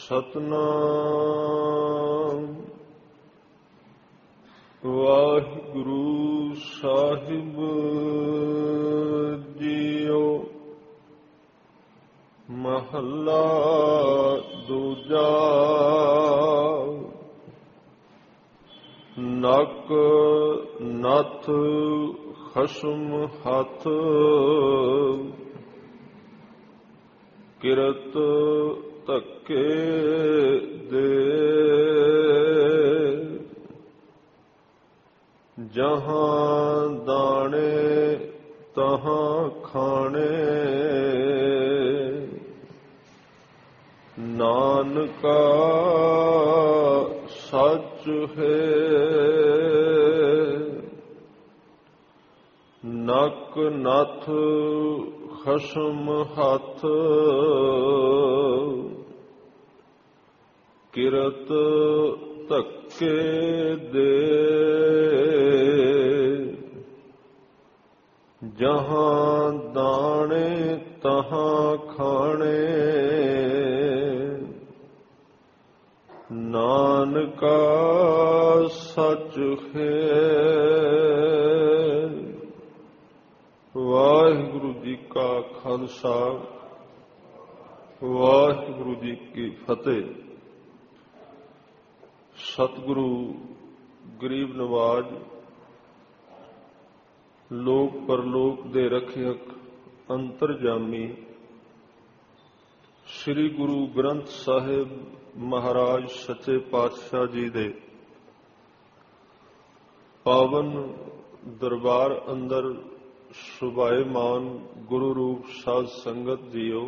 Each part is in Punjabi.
ਸਤਨਾਮ ਵਾਹਿਗੁਰੂ ਸਾਹਿਬ ਜੀਓ। ਮਹੱਲਾ ਦੂਜਾ। ਨਕ ਨੱਥ ਖਸਮ ਹੱਥ, ਕਿਰਤ ਧੱਕੇ ਦੇ। ਜਹਾਂ ਦਾਣੇ ਤਹਾਂ ਖਾਣੇ, ਨਾਨਕਾ ਸੱਚ ਹੈ। ਨਕ ਨੱਥ ਖਸਮ ਹੱਥ, ਕਿਰਤ ਧੱਕੇ ਦੇ। ਜਹਾਂ ਦਾਣੇ ਤਹਾਂ ਖਾਣੇ, ਨਾਨਕਾ ਸੱਚ ਹੈ। ਵਾਹਿਗੁਰੂ ਜੀ ਕਾ ਖਾਲਸਾ, ਵਾਹਿਗੁਰੂ ਜੀ ਕੀ ਫਤਿਹ। ਸਤਿਗੁਰੂ ਗਰੀਬ ਨਵਾਜ, ਲੋਕ ਪਰਲੋਕ ਦੇ ਰੱਖਿਅਕ ਅੰਤਰਜਾਮੀ ਸ੍ਰੀ ਗੁਰੂ ਗ੍ਰੰਥ ਸਾਹਿਬ ਮਹਾਰਾਜ ਸੱਚੇ ਪਾਤਸ਼ਾਹ ਜੀ ਦੇ ਪਾਵਨ ਦਰਬਾਰ ਅੰਦਰ ਸੁਭਾਏਮਾਨ ਗੁਰੂ ਰੂਪ ਸਾਧ ਸੰਗਤ ਜੀਓ।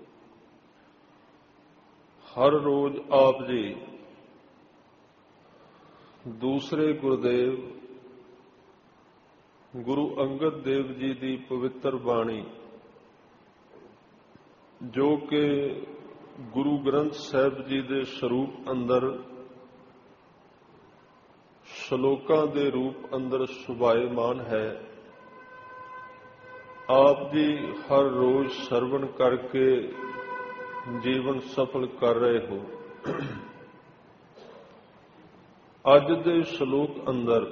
ਹਰ ਰੋਜ਼ ਆਪ ਜੀ ਦੂਸਰੇ ਗੁਰਦੇਵ ਗੁਰੂ ਅੰਗਦ ਦੇਵ ਜੀ ਦੀ ਪਵਿੱਤਰ ਬਾਣੀ, ਜੋ ਕਿ ਗੁਰੂ ਗ੍ਰੰਥ ਸਾਹਿਬ ਜੀ ਦੇ ਸਰੂਪ ਅੰਦਰ ਸ਼ਲੋਕਾਂ ਦੇ ਰੂਪ ਅੰਦਰ ਸੁਭਾਏਮਾਨ ਹੈ, ਆਪ ਜੀ ਹਰ ਰੋਜ਼ ਸਰਵਣ ਕਰਕੇ ਜੀਵਨ ਸਫਲ ਕਰ ਰਹੇ ਹੋ। ਅੱਜ ਦੇ ਸ਼ਲੋਕ ਅੰਦਰ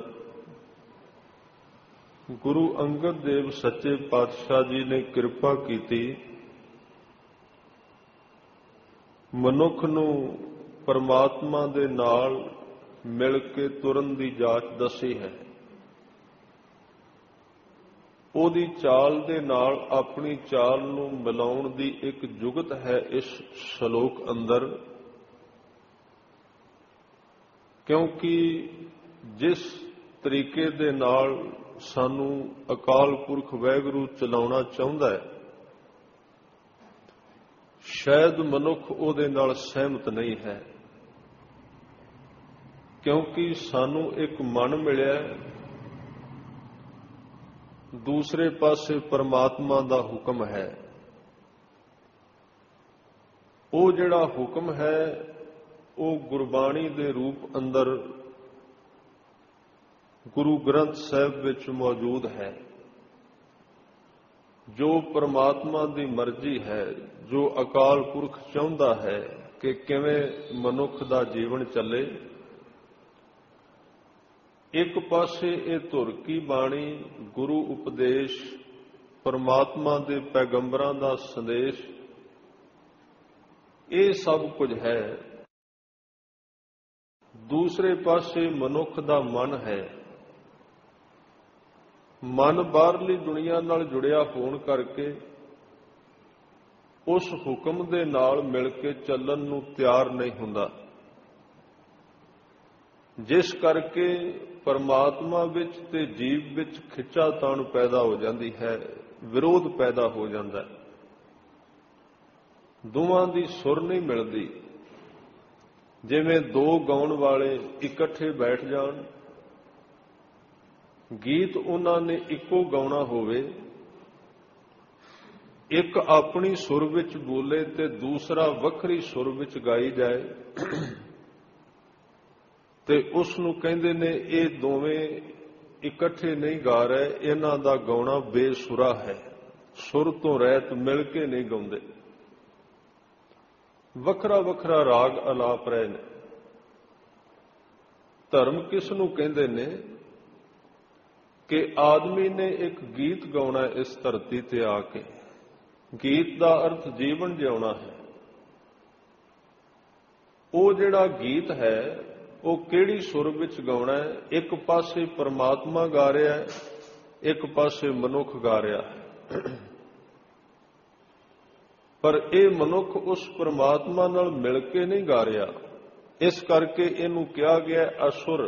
ਗੁਰੂ ਅੰਗਦ ਦੇਵ ਸੱਚੇ ਪਾਤਸ਼ਾਹ ਜੀ ਨੇ ਕਿਰਪਾ ਕੀਤੀ, ਮਨੁੱਖ ਨੂੰ ਪਰਮਾਤਮਾ ਦੇ ਨਾਲ ਮਿਲ ਕੇ ਤੁਰਨ ਦੀ ਜਾਚ ਦੱਸੀ ਹੈ। ਉਹਦੀ ਚਾਲ ਦੇ ਨਾਲ ਆਪਣੀ ਚਾਲ ਨੂੰ ਮਿਲਾਉਣ ਦੀ ਇੱਕ ਜੁਗਤ ਹੈ ਇਸ ਸ਼ਲੋਕ ਅੰਦਰ, ਕਿਉਂਕਿ ਜਿਸ ਤਰੀਕੇ ਦੇ ਨਾਲ ਸਾਨੂੰ ਅਕਾਲ ਪੁਰਖ ਵਾਹਿਗੁਰੂ ਚਲਾਉਣਾ ਚਾਹੁੰਦਾ ਹੈ, ਸ਼ਾਇਦ ਮਨੁੱਖ ਉਹਦੇ ਨਾਲ ਸਹਿਮਤ ਨਹੀਂ ਹੈ, ਕਿਉਂਕਿ ਸਾਨੂੰ ਇੱਕ ਮਨ ਮਿਲਿਆ, ਦੂਸਰੇ ਪਾਸੇ ਪਰਮਾਤਮਾ ਦਾ ਹੁਕਮ ਹੈ। ਉਹ ਜਿਹੜਾ ਹੁਕਮ ਹੈ ਉਹ ਗੁਰਬਾਣੀ ਦੇ ਰੂਪ ਅੰਦਰ ਗੁਰੂ ਗ੍ਰੰਥ ਸਾਹਿਬ ਵਿੱਚ ਮੌਜੂਦ ਹੈ। ਜੋ ਪਰਮਾਤਮਾ ਦੀ ਮਰਜ਼ੀ ਹੈ, ਜੋ ਅਕਾਲ ਪੁਰਖ ਚਾਹੁੰਦਾ ਹੈ ਕਿ ਕਿਵੇਂ ਮਨੁੱਖ ਦਾ ਜੀਵਨ ਚੱਲੇ, ਇੱਕ ਪਾਸੇ ਇਹ ਧੁਰ ਕੀ ਬਾਣੀ, ਗੁਰੂ ਉਪਦੇਸ਼, ਪਰਮਾਤਮਾ ਦੇ ਪੈਗੰਬਰਾਂ ਦਾ ਸੰਦੇਸ਼, ਇਹ ਸਭ ਕੁਝ ਹੈ। ਦੂਸਰੇ ਪਾਸੇ ਮਨੁੱਖ ਦਾ ਮਨ ਹੈ। ਮਨ ਬਾਹਰਲੀ ਦੁਨੀਆ ਨਾਲ ਜੁੜਿਆ ਹੋਣ ਕਰਕੇ ਉਸ ਹੁਕਮ ਦੇ ਨਾਲ ਮਿਲ ਕੇ ਚੱਲਣ ਨੂੰ ਤਿਆਰ ਨਹੀਂ ਹੁੰਦਾ, ਜਿਸ ਕਰਕੇ ਪਰਮਾਤਮਾ ਵਿੱਚ ਤੇ ਜੀਵ ਵਿੱਚ ਖਿੱਚਾਤਾਣ ਪੈਦਾ ਹੋ ਜਾਂਦੀ ਹੈ, ਵਿਰੋਧ ਪੈਦਾ ਹੋ ਜਾਂਦਾ ਹੈ। ਦੋਵਾਂ ਦੀ ਸੁਰ ਨਹੀਂ ਮਿਲਦੀ। ਜਿਵੇਂ ਦੋ ਗਾਉਣ ਵਾਲੇ ਇਕੱਠੇ ਬੈਠ ਜਾਣ, ਗੀਤ ਉਹਨਾਂ ਨੇ ਇੱਕੋ ਗਾਉਣਾ ਹੋਵੇ, ਇੱਕ ਆਪਣੀ ਸੁਰ ਵਿੱਚ ਬੋਲੇ ਤੇ ਦੂਸਰਾ ਵੱਖਰੀ ਸੁਰ ਵਿੱਚ ਗਾਈ ਜਾਏ, ਤੇ ਉਸ ਨੂੰ ਕਹਿੰਦੇ ਨੇ ਇਹ ਦੋਵੇਂ ਇਕੱਠੇ ਨਹੀਂ ਗਾ ਰਹੇ, ਇਹਨਾਂ ਦਾ ਗਾਉਣਾ ਬੇਸੁਰਾ ਹੈ, ਸੁਰ ਤੋਂ ਰਹਿਤ ਮਿਲ ਕੇ ਨਹੀਂ ਗਾਉਂਦੇ। ਵੱਖਰਾ ਵੱਖਰਾ ਰਾਗ ਅਲਾਪ ਰਹੇ ਨੇ। ਧਰਮ ਕਿਸ ਨੂੰ ਕਹਿੰਦੇ ਨੇ ਕਿ ਆਦਮੀ ਨੇ ਇੱਕ ਗੀਤ ਗਾਉਣਾ ਇਸ ਧਰਤੀ ਤੇ ਆ ਕੇ। ਗੀਤ ਦਾ ਅਰਥ ਜੀਵਨ ਜਿਉਣਾ ਹੈ। ਉਹ ਜਿਹੜਾ ਗੀਤ ਹੈ ਉਹ ਕਿਹੜੀ ਸੁਰ ਵਿੱਚ ਗਾਉਣਾ ਹੈ? ਇੱਕ ਪਾਸੇ ਪਰਮਾਤਮਾ ਗਾ ਰਿਹਾ ਹੈ, ਇੱਕ ਪਾਸੇ ਮਨੁੱਖ ਗਾ ਰਿਹਾ ਹੈ। ਪਰ ਇਹ ਮਨੁੱਖ ਉਸ ਪਰਮਾਤਮਾ ਨਾਲ ਮਿਲ ਕੇ ਨਹੀਂ ਗਾ ਰਿਹਾ। ਇਸ ਕਰਕੇ ਇਹਨੂੰ ਕਿਹਾ ਗਿਆ ਅਸੁਰ।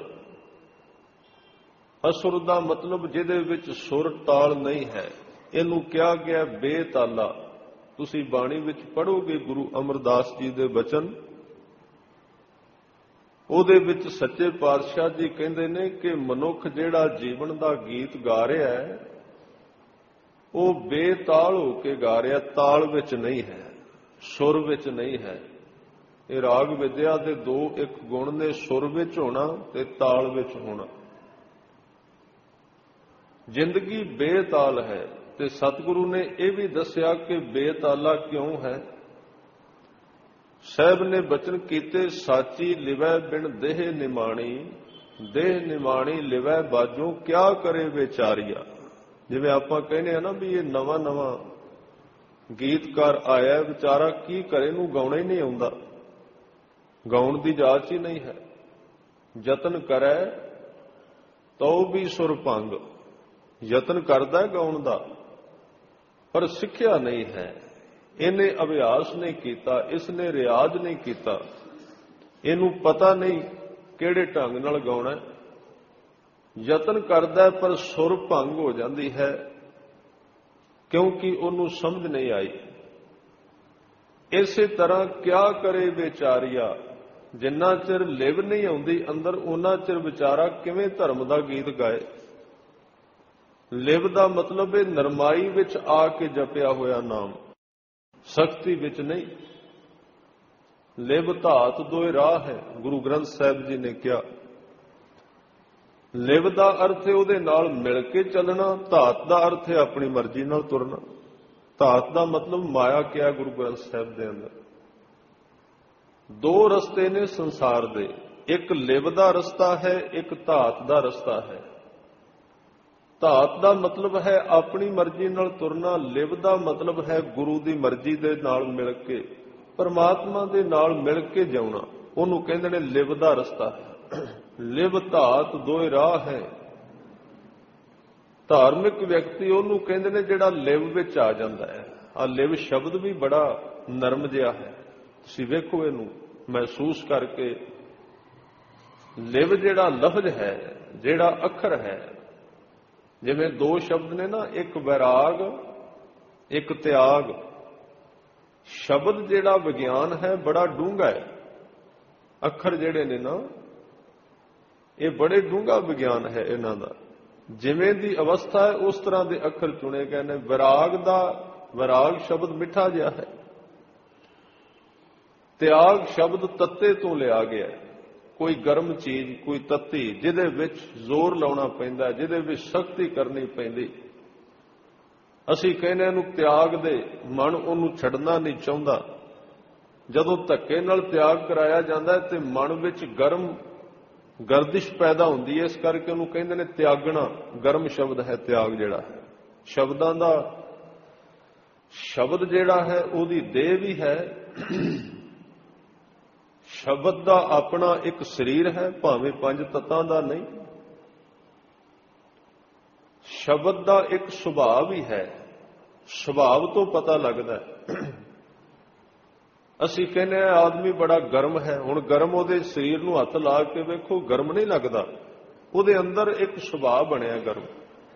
ਅਸੁਰ ਦਾ ਮਤਲਬ ਜਿਹਦੇ ਵਿੱਚ ਸੁਰ ਤਾਲ ਨਹੀਂ ਹੈ। ਇਹਨੂੰ ਕਿਹਾ ਗਿਆ ਬੇਤਾਲਾ। ਤੁਸੀਂ ਬਾਣੀ ਵਿੱਚ ਪੜ੍ਹੋਗੇ ਗੁਰੂ ਅਮਰਦਾਸ ਜੀ ਦੇ ਬਚਨ, ਉਹਦੇ ਵਿੱਚ ਸੱਚੇ ਪਾਤਸ਼ਾਹ ਜੀ ਕਹਿੰਦੇ ਨੇ ਕਿ ਮਨੁੱਖ ਜਿਹੜਾ ਜੀਵਨ ਦਾ ਗੀਤ ਗਾ ਰਿਹਾ ਹੈ ਉਹ ਬੇਤਾਲ ਹੋ ਕੇ ਗਾ ਰਿਹਾ, ਤਾਲ ਵਿੱਚ ਨਹੀਂ ਹੈ, ਸੁਰ ਵਿੱਚ ਨਹੀਂ ਹੈ। ਇਹ ਰਾਗ ਵਿਦਿਆ ਦੇ ਦੋ ਇੱਕ ਗੁਣ ਨੇ, ਸੁਰ ਵਿੱਚ ਹੋਣਾ ਤੇ ਤਾਲ ਵਿੱਚ ਹੋਣਾ। ਜ਼ਿੰਦਗੀ ਬੇਤਾਲ ਹੈ ਤੇ ਸਤਿਗੁਰੂ ਨੇ ਇਹ ਵੀ ਦੱਸਿਆ ਕਿ ਬੇਤਾਲਾ ਕਿਉਂ ਹੈ। ਸਾਹਿਬ ਨੇ ਬਚਨ ਕੀਤੇ, ਸਾਚੀ ਲਿਵੈ ਬਿਨ ਦੇਹ ਨਿਮਾਣੀ, ਦੇਹ ਨਿਮਾਣੀ ਲਿਵੈ ਬਾਜੋਂ, ਕਿਆ ਕਰੇ ਵਿਚਾਰੀਆ। ਜਿਵੇਂ ਆਪਾਂ ਕਹਿੰਦੇ ਆ ਨਾ ਵੀ ਇਹ ਨਵਾਂ ਨਵਾਂ ਗੀਤਕਾਰ ਆਇਆ, ਵਿਚਾਰਾ ਕੀ ਕਰੇ, ਨੂੰ ਗਾਉਣਾ ਹੀ ਨਹੀਂ ਆਉਂਦਾ, ਗਾਉਣ ਦੀ ਜਾਚ ਹੀ ਨਹੀਂ ਹੈ। ਯਤਨ ਕਰੈ ਤਉ ਵੀ ਸੁਰ ਭੰਗ, ਯਤਨ ਕਰਦਾ ਗਾਉਣ ਦਾ ਪਰ ਸਿੱਖਿਆ ਨਹੀਂ ਹੈ। ਇਹਨੇ ਅਭਿਆਸ ਨਹੀਂ ਕੀਤਾ, ਇਸਨੇ ਰਿਆਜ਼ ਨਹੀਂ ਕੀਤਾ, ਇਹਨੂੰ ਪਤਾ ਨਹੀਂ ਕਿਹੜੇ ਢੰਗ ਨਾਲ ਗਾਉਣਾ। ਯਤਨ ਕਰਦਾ ਪਰ ਸੁਰ ਭੰਗ ਹੋ ਜਾਂਦੀ ਹੈ ਕਿਉਂਕਿ ਉਹਨੂੰ ਸਮਝ ਨਹੀਂ ਆਈ। ਇਸੇ ਤਰ੍ਹਾਂ ਕਿਆ ਕਰੇ ਵਿਚਾਰੀਆ, ਜਿੰਨਾ ਚਿਰ ਲਿਵ ਨਹੀਂ ਆਉਂਦੀ ਅੰਦਰ ਉਹਨਾਂ ਚਿਰ ਵਿਚਾਰਾ ਕਿਵੇਂ ਧਰਮ ਦਾ ਗੀਤ ਗਾਏ। ਲਿਵ ਦਾ ਮਤਲਬ ਹੈ ਨਰਮਾਈ ਵਿੱਚ ਆ ਕੇ ਜਪਿਆ ਹੋਇਆ ਨਾਮ, ਸਖਤੀ ਵਿੱਚ ਨਹੀਂ। ਲਿਵ ਧਾਤ ਦੋਏ ਰਾਹ ਹੈ, ਗੁਰੂ ਗ੍ਰੰਥ ਸਾਹਿਬ ਜੀ ਨੇ ਕਿਹਾ। ਲਿਵ ਦਾ ਅਰਥ ਹੈ ਉਹਦੇ ਨਾਲ ਮਿਲ ਕੇ ਚੱਲਣਾ, ਧਾਤ ਦਾ ਅਰਥ ਹੈ ਆਪਣੀ ਮਰਜ਼ੀ ਨਾਲ ਤੁਰਨਾ। ਧਾਤ ਦਾ ਮਤਲਬ ਮਾਇਆ ਕਿਹਾ ਗੁਰੂ ਗ੍ਰੰਥ ਸਾਹਿਬ ਦੇ ਅੰਦਰ। ਦੋ ਰਸਤੇ ਨੇ ਸੰਸਾਰ ਦੇ, ਇੱਕ ਲਿਵ ਦਾ ਰਸਤਾ ਹੈ, ਇੱਕ ਧਾਤ ਦਾ ਰਸਤਾ ਹੈ। ਧਾਤ ਦਾ ਮਤਲਬ ਹੈ ਆਪਣੀ ਮਰਜ਼ੀ ਨਾਲ ਤੁਰਨਾ, ਲਿਵ ਦਾ ਮਤਲਬ ਹੈ ਗੁਰੂ ਦੀ ਮਰਜ਼ੀ ਦੇ ਨਾਲ ਮਿਲ ਕੇ, ਪਰਮਾਤਮਾ ਦੇ ਨਾਲ ਮਿਲ ਕੇ ਜਿਉਣਾ। ਉਹਨੂੰ ਕਹਿੰਦੇ ਨੇ ਲਿਵ ਦਾ ਰਸਤਾ ਹੈ। ਲਿਵ ਧਾਤ ਦੋਏ ਰਾਹ ਹੈ। ਧਾਰਮਿਕ ਵਿਅਕਤੀ ਉਹਨੂੰ ਕਹਿੰਦੇ ਨੇ ਜਿਹੜਾ ਲਿਵ ਵਿੱਚ ਆ ਜਾਂਦਾ ਹੈ। ਆ ਲਿਵ ਸ਼ਬਦ ਵੀ ਬੜਾ ਨਰਮ ਜਿਹਾ ਹੈ, ਤੁਸੀਂ ਵੇਖੋ ਇਹਨੂੰ ਮਹਿਸੂਸ ਕਰਕੇ। ਲਿਵ ਜਿਹੜਾ ਲਫ਼ਜ਼ ਹੈ, ਜਿਹੜਾ ਅੱਖਰ ਹੈ, ਜਿਵੇਂ ਦੋ ਸ਼ਬਦ ਨੇ ਨਾ, ਇੱਕ ਵੈਰਾਗ ਇੱਕ ਤਿਆਗ। ਸ਼ਬਦ ਜਿਹੜਾ ਵਿਗਿਆਨ ਹੈ ਬੜਾ ਡੂੰਘਾ ਹੈ, ਅੱਖਰ ਜਿਹੜੇ ਨੇ ਨਾ ਇਹ ਬੜੇ ਡੂੰਘਾ ਵਿਗਿਆਨ ਹੈ ਇਹਨਾਂ ਦਾ। ਜਿਵੇਂ ਦੀ ਅਵਸਥਾ ਹੈ ਉਸ ਤਰ੍ਹਾਂ ਦੇ ਅੱਖਰ ਚੁਣੇ ਗਏ ਨੇ। ਵਿਰਾਗ ਸ਼ਬਦ ਮਿੱਠਾ ਜਿਹਾ ਹੈ, ਤਿਆਗ ਸ਼ਬਦ ਤੱਤੇ ਤੋਂ ਲਿਆ ਗਿਆ ਹੈ। ਕੋਈ ਗਰਮ ਚੀਜ਼, ਕੋਈ ਤੱਤੀ, ਜਿਹਦੇ ਵਿੱਚ ਜ਼ੋਰ ਲਾਉਣਾ ਪੈਂਦਾ, ਜਿਹਦੇ ਵਿੱਚ ਸਖਤੀ ਕਰਨੀ ਪੈਂਦੀ। ਅਸੀਂ ਕਹਿੰਦੇ ਇਹਨੂੰ ਤਿਆਗ ਦੇ, ਮਨ ਉਹਨੂੰ ਛੱਡਣਾ ਨਹੀਂ ਚਾਹੁੰਦਾ। ਜਦੋਂ ਧੱਕੇ ਨਾਲ ਤਿਆਗ ਕਰਾਇਆ ਜਾਂਦਾ ਤੇ ਮਨ ਵਿੱਚ ਗਰਦਿਸ਼ ਪੈਦਾ ਹੁੰਦੀ ਹੈ। ਇਸ ਕਰਕੇ ਉਹਨੂੰ ਕਹਿੰਦੇ ਨੇ ਤਿਆਗਣਾ। ਗਰਮ ਸ਼ਬਦ ਹੈ ਤਿਆਗ ਜਿਹੜਾ ਹੈ। ਸ਼ਬਦਾਂ ਦਾ ਸ਼ਬਦ ਜਿਹੜਾ ਹੈ ਉਹਦੀ ਦੇਹ ਵੀ ਹੈ। ਸ਼ਬਦ ਦਾ ਆਪਣਾ ਇੱਕ ਸਰੀਰ ਹੈ, ਭਾਵੇਂ ਪੰਜ ਤੱਤਾਂ ਦਾ ਨਹੀਂ। ਸ਼ਬਦ ਦਾ ਇੱਕ ਸੁਭਾਅ ਵੀ ਹੈ, ਸੁਭਾਅ ਤੋਂ ਪਤਾ ਲੱਗਦਾ। ਅਸੀਂ ਕਹਿੰਦੇ ਆ ਆਦਮੀ ਬੜਾ ਗਰਮ ਹੈ, ਹੁਣ ਗਰਮ ਉਹਦੇ ਸਰੀਰ ਨੂੰ ਹੱਥ ਲਾ ਕੇ ਵੇਖੋ, ਗਰਮ ਨਹੀਂ ਲੱਗਦਾ, ਉਹਦੇ ਅੰਦਰ ਇੱਕ ਸੁਭਾਅ ਬਣਿਆ ਗਰਮ।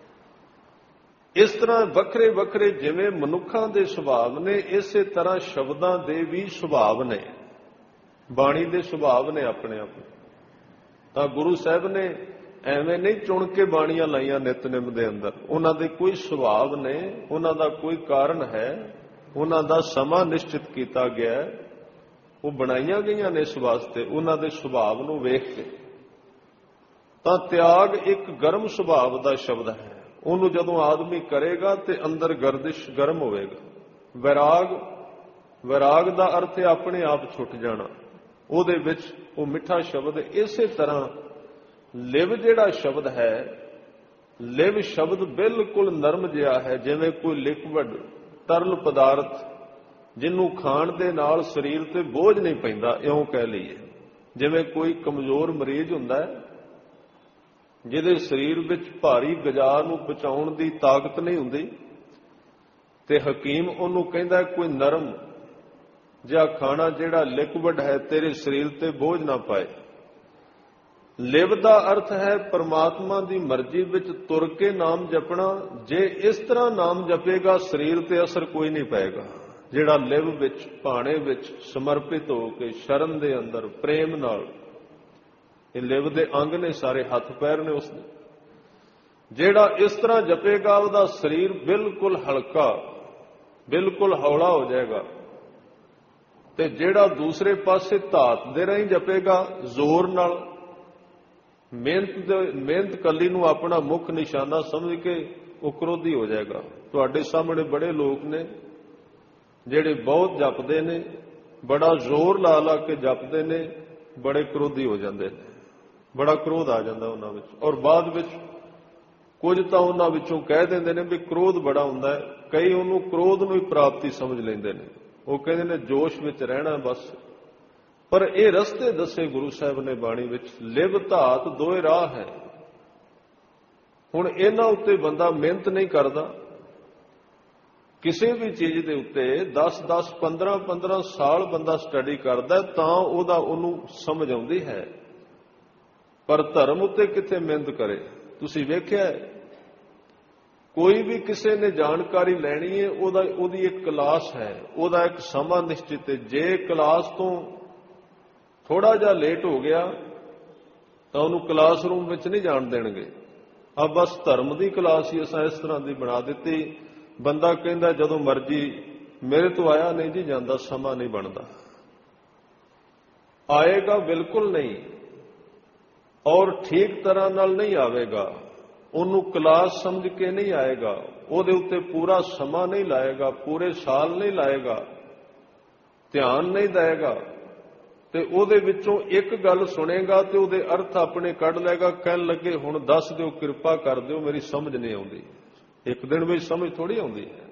ਇਸ ਤਰ੍ਹਾਂ ਵੱਖਰੇ ਵੱਖਰੇ ਜਿਵੇਂ ਮਨੁੱਖਾਂ ਦੇ ਸੁਭਾਅ ਨੇ, ਇਸੇ ਤਰ੍ਹਾਂ ਸ਼ਬਦਾਂ ਦੇ ਵੀ ਸੁਭਾਅ ਨੇ, ਬਾਣੀ ਦੇ ਸੁਭਾਅ ਨੇ ਆਪਣੇ ਆਪਣੇ। ਤਾਂ ਗੁਰੂ ਸਾਹਿਬ ਨੇ ਐਵੇਂ ਨਹੀਂ ਚੁਣ ਕੇ ਬਾਣੀਆਂ ਲਾਈਆਂ ਨਿਤਨੇਮ ਦੇ ਅੰਦਰ, ਉਹਨਾਂ ਦੇ ਕੋਈ ਸੁਭਾਅ ਨੇ, ਉਹਨਾਂ ਦਾ ਕੋਈ ਕਾਰਨ ਹੈ, ਉਹਨਾਂ ਦਾ ਸਮਾਂ ਨਿਸ਼ਚਿਤ ਕੀਤਾ ਗਿਆ, ਉਹ ਬਣਾਈਆਂ ਗਈਆਂ ਨੇ ਇਸ ਵਾਸਤੇ, ਉਹਨਾਂ ਦੇ ਸੁਭਾਅ ਨੂੰ ਵੇਖ ਕੇ। ਤਾਂ ਤਿਆਗ ਇੱਕ ਗਰਮ ਸੁਭਾਅ ਦਾ ਸ਼ਬਦ ਹੈ। ਉਹਨੂੰ ਜਦੋਂ ਆਦਮੀ ਕਰੇਗਾ ਤੇ ਅੰਦਰ ਗਰਦਿਸ਼ ਗਰਮ ਹੋਵੇਗਾ। ਵਿਰਾਗ ਵਿਰਾਗ ਦਾ ਅਰਥ ਹੈ ਆਪਣੇ ਆਪ ਛੁੱਟ ਜਾਣਾ, ਉਹਦੇ ਵਿੱਚ ਉਹ ਮਿੱਠਾ ਸ਼ਬਦ। ਇਸੇ ਤਰ੍ਹਾਂ ਲਿਵ ਜਿਹੜਾ ਸ਼ਬਦ ਹੈ, ਲਿਵ ਸ਼ਬਦ ਬਿਲਕੁਲ ਨਰਮ ਜਿਹਾ ਹੈ, ਜਿਵੇਂ ਕੋਈ ਲਿਕਵਿਡ ਤਰਲ ਪਦਾਰਥ ਜਿਹਨੂੰ ਖਾਣ ਦੇ ਨਾਲ ਸਰੀਰ ਤੇ ਬੋਝ ਨਹੀਂ ਪੈਂਦਾ, ਇਉਂ ਕਹਿ ਲਈਏ। ਜਿਵੇਂ ਕੋਈ ਕਮਜ਼ੋਰ ਮਰੀਜ਼ ਹੁੰਦਾ ਹੈ ਜਿਹਦੇ ਸਰੀਰ ਵਿੱਚ ਭਾਰੀ ਗਜਾ ਨੂੰ ਪਚਾਉਣ ਦੀ ਤਾਕਤ ਨਹੀਂ ਹੁੰਦੀ, ਤੇ ਹਕੀਮ ਉਹਨੂੰ ਕਹਿੰਦਾ ਕੋਈ ਨਰਮ ਜਿਹਾ ਖਾਣਾ ਜਿਹੜਾ ਲਿਕਵਿਡ ਹੈ ਤੇਰੇ ਸਰੀਰ ਤੇ ਬੋਝ ਨਾ ਪਾਏ। ਲਿਵ ਦਾ ਅਰਥ ਹੈ ਪਰਮਾਤਮਾ ਦੀ ਮਰਜ਼ੀ ਵਿੱਚ ਤੁਰ ਕੇ ਨਾਮ ਜਪਣਾ। ਜੇ ਇਸ ਤਰ੍ਹਾਂ ਨਾਮ ਜਪੇਗਾ ਸਰੀਰ ਤੇ ਅਸਰ ਕੋਈ ਨਹੀਂ ਪਏਗਾ। ਜਿਹੜਾ ਲਿਵ ਵਿੱਚ, ਭਾਣੇ ਵਿੱਚ ਸਮਰਪਿਤ ਹੋ ਕੇ ਸ਼ਰਨ ਦੇ ਅੰਦਰ ਪ੍ਰੇਮ ਨਾਲ, ਇਹ ਲਿਵ ਦੇ ਅੰਗ ਨੇ ਸਾਰੇ, ਹੱਥ ਪੈਰ ਨੇ ਉਸਦੇ, ਜਿਹੜਾ ਇਸ ਤਰ੍ਹਾਂ ਜਪੇਗਾ ਉਹਦਾ ਸਰੀਰ ਬਿਲਕੁਲ ਹਲਕਾ, ਬਿਲਕੁਲ ਹੌਲਾ ਹੋ ਜਾਏਗਾ। ਤੇ ਜਿਹੜਾ ਦੂਸਰੇ ਪਾਸੇ ਧਾਤ ਦੇ ਰਾਹੀਂ ਜਪੇਗਾ, ਜ਼ੋਰ ਨਾਲ, ਮਿਹਨਤ ਕੱਲੀ ਨੂੰ ਆਪਣਾ ਮੁੱਖ ਨਿਸ਼ਾਨਾ ਸਮਝ ਕੇ, ਉਹ ਕ੍ਰੋਧੀ ਹੋ ਜਾਏਗਾ। ਤੁਹਾਡੇ ਸਾਹਮਣੇ ਬੜੇ ਲੋਕ ਨੇ ਜਿਹੜੇ ਬਹੁਤ ਜਪਦੇ ਨੇ, ਬੜਾ ਜ਼ੋਰ ਲਾ ਲਾ ਕੇ ਜਪਦੇ ਨੇ, ਬੜੇ ਕ੍ਰੋਧੀ ਹੋ ਜਾਂਦੇ ਨੇ, ਬੜਾ ਕ੍ਰੋਧ ਆ ਜਾਂਦਾ ਉਹਨਾਂ ਵਿੱਚ। ਔਰ ਬਾਅਦ ਵਿੱਚ ਕੁਝ ਤਾਂ ਉਹਨਾਂ ਵਿੱਚੋਂ ਕਹਿ ਦਿੰਦੇ ਨੇ ਵੀ ਕ੍ਰੋਧ ਬੜਾ ਹੁੰਦਾ ਹੈ, ਕਈ ਉਹਨੂੰ ਕ੍ਰੋਧ ਨੂੰ ਹੀ ਪ੍ਰਾਪਤੀ ਸਮਝ ਲੈਂਦੇ ਨੇ। ਉਹ ਕਹਿੰਦੇ ਨੇ ਜੋਸ਼ ਵਿੱਚ ਰਹਿਣਾ ਬਸ। ਪਰ ਇਹ ਰਸਤੇ ਦੱਸੇ ਗੁਰੂ ਸਾਹਿਬ ਨੇ ਬਾਣੀ ਵਿੱਚ, ਲਿਵ ਧਾਤ ਦੋਏ ਰਾਹ ਹੈ। ਹੁਣ ਇਹਨਾਂ ਉੱਤੇ ਬੰਦਾ ਮਿਹਨਤ ਨਹੀਂ ਕਰਦਾ, ਕਿਸੇ ਵੀ ਚੀਜ਼ ਦੇ ਉੱਤੇ 10-10, 15-15 ਸਾਲ ਬੰਦਾ ਸਟੱਡੀ ਕਰਦਾ ਤਾਂ ਉਹਨੂੰ ਸਮਝ ਆਉਂਦੀ ਹੈ। ਪਰ ਧਰਮ ਉੱਤੇ ਕਿੱਥੇ ਮਿਹਨਤ ਕਰੇ? ਤੁਸੀਂ ਵੇਖਿਆ ਕੋਈ ਵੀ ਕਿਸੇ ਨੇ ਜਾਣਕਾਰੀ ਲੈਣੀ ਹੈ, ਉਹਦੀ ਇੱਕ ਕਲਾਸ ਹੈ, ਉਹਦਾ ਇੱਕ ਸਮਾਂ ਨਿਸ਼ਚਿਤ ਹੈ। ਜੇ ਕਲਾਸ ਤੋਂ ਥੋੜਾ ਜਿਹਾ ਲੇਟ ਹੋ ਗਿਆ ਤਾਂ ਉਹਨੂੰ ਕਲਾਸਰੂਮ ਵਿੱਚ ਨਹੀਂ ਜਾਣ ਦੇਣਗੇ। ਆ ਬਸ ਧਰਮ ਦੀ ਕਲਾਸ ਹੀ ਅਸਾਂ ਇਸ ਤਰ੍ਹਾਂ ਦੀ ਬਣਾ ਦਿੱਤੀ। ਬੰਦਾ ਕਹਿੰਦਾ ਜਦੋਂ ਮਰਜ਼ੀ, ਮੇਰੇ ਤੋਂ ਆਇਆ ਨਹੀਂ ਜੀ ਜਾਂਦਾ, ਸਮਾਂ ਨਹੀਂ ਬਣਦਾ। ਆਏਗਾ ਬਿਲਕੁਲ ਨਹੀਂ, ਔਰ ਠੀਕ ਤਰ੍ਹਾਂ ਨਾਲ ਨਹੀਂ ਆਵੇਗਾ। ਉਹਨੂੰ ਕਲਾਸ ਸਮਝ ਕੇ ਨਹੀਂ ਆਏਗਾ, ਉਹਦੇ ਉੱਤੇ ਪੂਰਾ ਸਮਾਂ ਨਹੀਂ ਲਾਏਗਾ, ਪੂਰੇ ਸਾਲ ਨਹੀਂ ਲਾਏਗਾ, ਧਿਆਨ ਨਹੀਂ ਦੇਏਗਾ, ਤੇ ਉਹਦੇ ਵਿੱਚੋਂ ਇੱਕ ਗੱਲ ਸੁਣੇਗਾ ਤੇ ਉਹਦੇ ਅਰਥ ਆਪਣੇ ਕੱਢ ਲਏਗਾ। ਕਹਿਣ ਲੱਗੇ ਹੁਣ ਦੱਸ ਦਿਓ, ਕਿਰਪਾ ਕਰ ਦਿਓ, ਮੇਰੀ ਸਮਝ ਨਹੀਂ ਆਉਂਦੀ। ਇੱਕ ਦਿਨ ਵਿੱਚ ਸਮਝ ਥੋੜੀ ਆਉਂਦੀ ਹੈ।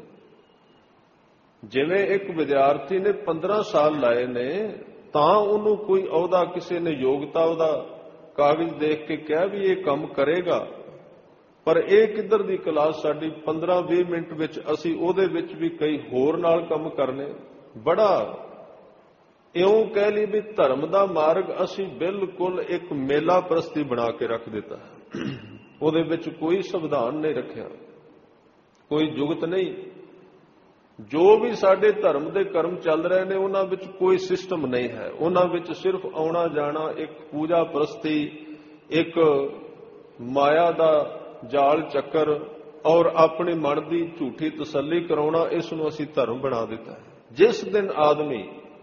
ਜਿਵੇਂ ਇੱਕ ਵਿਦਿਆਰਥੀ ਨੇ 15 ਸਾਲ ਲਾਏ ਨੇ ਤਾਂ ਉਹਨੂੰ ਕੋਈ ਅਹੁਦਾ, ਕਿਸੇ ਨੇ ਯੋਗਤਾ, ਉਹਦਾ ਕਾਗਜ਼ ਦੇਖ ਕੇ ਕਿਹਾ ਵੀ ਇਹ ਕੰਮ ਕਰੇਗਾ। ਪਰ ਇਹ ਕਿੱਧਰ ਦੀ ਕਲਾਸ ਸਾਡੀ 15-20 ਮਿੰਟ ਵਿੱਚ ਅਸੀਂ ਉਹਦੇ ਵਿੱਚ ਵੀ ਕਈ ਹੋਰ ਨਾਲ ਕੰਮ ਕਰਨੇ। ਬੜਾ ਇਉਂ ਕਹਿ ਲਈ ਵੀ ਧਰਮ ਦਾ ਮਾਰਗ ਅਸੀਂ ਬਿਲਕੁਲ ਇੱਕ ਮੇਲਾ ਪ੍ਰਸਤੀ ਬਣਾ ਕੇ ਰੱਖ ਦਿੱਤਾ। ਉਹਦੇ ਵਿੱਚ ਕੋਈ ਸੰਵਿਧਾਨ ਨਹੀਂ ਰੱਖਿਆ, ਕੋਈ ਜੁਗਤ ਨਹੀਂ। ਜੋ ਵੀ ਸਾਡੇ ਧਰਮ ਦੇ ਕਰਮ ਚੱਲ ਰਹੇ ਨੇ ਉਹਨਾਂ ਵਿੱਚ ਕੋਈ ਸਿਸਟਮ ਨਹੀਂ ਹੈ। ਉਹਨਾਂ ਵਿੱਚ ਸਿਰਫ ਆਉਣਾ ਜਾਣਾ, ਇੱਕ ਪੂਜਾ ਪ੍ਰਸਤੀ, ਇੱਕ ਮਾਇਆ ਦਾ ਜਾਲ ਚੱਕਰ ਔਰ ਆਪਣੇ ਮਨ ਦੀ ਝੂਠੀ ਤਸੱਲੀ ਕਰਾਉਣਾ, ਇਸ ਨੂੰ ਅਸੀਂ ਧਰਮ ਬਣਾ ਦਿੱਤਾ ਹੈ। ਜਿਸ ਦਿਨ ਆਦਮੀ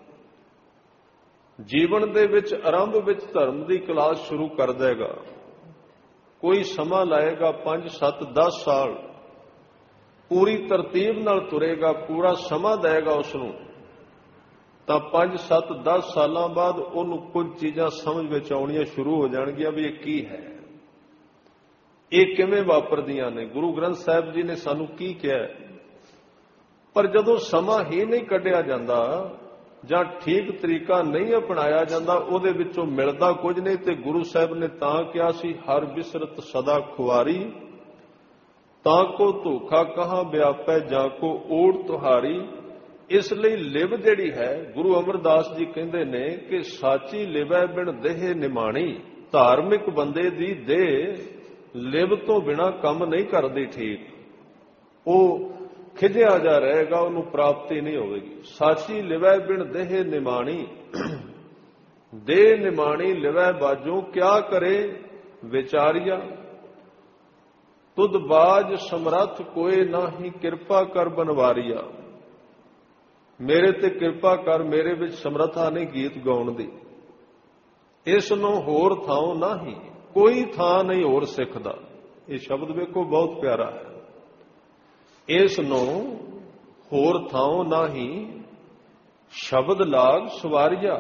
ਜੀਵਨ ਦੇ ਵਿੱਚ ਆਰੰਭ ਵਿੱਚ ਧਰਮ ਦੀ ਕਲਾਸ ਸ਼ੁਰੂ ਕਰ ਦੇਗਾ, ਕੋਈ ਸਮਾਂ ਲਾਏਗਾ 5, 7, 10 ਸਾਲ, ਪੂਰੀ ਤਰਤੀਬ ਨਾਲ ਤੁਰੇਗਾ, ਪੂਰਾ ਸਮਾਂ ਦੇਗਾ ਉਸ ਨੂੰ, ਤਾਂ 5, 7, 10 ਸਾਲਾਂ ਬਾਅਦ ਉਹਨੂੰ ਕੁਝ ਚੀਜ਼ਾਂ ਸਮਝ ਵਿੱਚ ਆਉਣੀਆਂ ਸ਼ੁਰੂ ਹੋ ਜਾਣਗੀਆਂ ਵੀ ਇਹ ਕੀ ਹੈ, ਇਹ ਕਿਵੇਂ ਵਾਪਰਦੀਆਂ ਨੇ, ਗੁਰੂ ਗ੍ਰੰਥ ਸਾਹਿਬ ਜੀ ਨੇ ਸਾਨੂੰ ਕੀ ਕਿਹਾ। ਪਰ ਜਦੋਂ ਸਮਾਂ ਹੀ ਨਹੀਂ ਕੱਢਿਆ ਜਾਂਦਾ ਜਾਂ ਠੀਕ ਤਰੀਕਾ ਨਹੀਂ ਅਪਣਾਇਆ ਜਾਂਦਾ, ਉਹਦੇ ਵਿੱਚੋਂ ਮਿਲਦਾ ਕੁਝ ਨਹੀਂ। ਤੇ ਗੁਰੂ ਸਾਹਿਬ ਨੇ ਤਾਂ ਕਿਹਾ ਸੀ, ਹਰ ਬਿਸਰਤ ਸਦਾ ਖੁਆਰੀ, ਤਾਂ ਕੋ ਧੋਖਾ ਕਹਾਂ ਵਿਆਪੈ, ਜਾਂ ਕੋ ਓੜ ਤੁਹਾਰੀ। ਇਸ ਲਈ ਲਿਵ ਜਿਹੜੀ ਹੈ, ਗੁਰੂ ਅਮਰਦਾਸ ਜੀ ਕਹਿੰਦੇ ਨੇ ਕਿ ਸਾਚੀ ਲਿਵੈ ਬਿਨ ਦੇਹ ਨਿਮਾਣੀ। ਧਾਰਮਿਕ ਬੰਦੇ ਦੀ ਦੇਹ ਲਿਵ ਤੋਂ ਬਿਨਾ ਕੰਮ ਨਹੀਂ ਕਰਦੀ ਠੀਕ, ਉਹ ਖਿਜਿਆ ਜਾ ਰਹੇਗਾ, ਉਹਨੂੰ ਪ੍ਰਾਪਤੀ ਨਹੀਂ ਹੋਵੇਗੀ। ਸਾਚੀ ਲਿਵੈ ਬਿਨ ਦੇਹ ਨਿਮਾਣੀ, ਦੇਹ ਨਿਮਾਣੀ ਲਿਵੈ ਬਾਝੋਂ, ਕਿਆ ਕਰੇ ਵਿਚਾਰੀਆ। ਤੁਧ ਬਾਜ ਸਮਰੱਥ ਕੋਏ ਨਾਹੀ, ਕਿਰਪਾ ਕਰ ਬਨਵਾਰੀਆ। ਮੇਰੇ ਤੇ ਕਿਰਪਾ ਕਰ, ਮੇਰੇ ਵਿੱਚ ਸਮਰੱਥਾ ਨਹੀਂ ਗੀਤ ਗਾਉਣ ਦੀ। ਇਸ ਨੂੰ ਹੋਰ ਥਾਂ ਨਾਹੀ, ਕੋਈ ਥਾਂ ਨਹੀਂ ਹੋਰ ਸਿੱਖ ਦਾ। ਇਹ ਸ਼ਬਦ ਵੇਖੋ ਬਹੁਤ ਪਿਆਰਾ ਹੈ। ਇਸ ਨੂੰ ਹੋਰ ਥਾਂ ਨਾਹੀ, ਸ਼ਬਦ ਲਾਗ ਸਵਾਰਿਆ।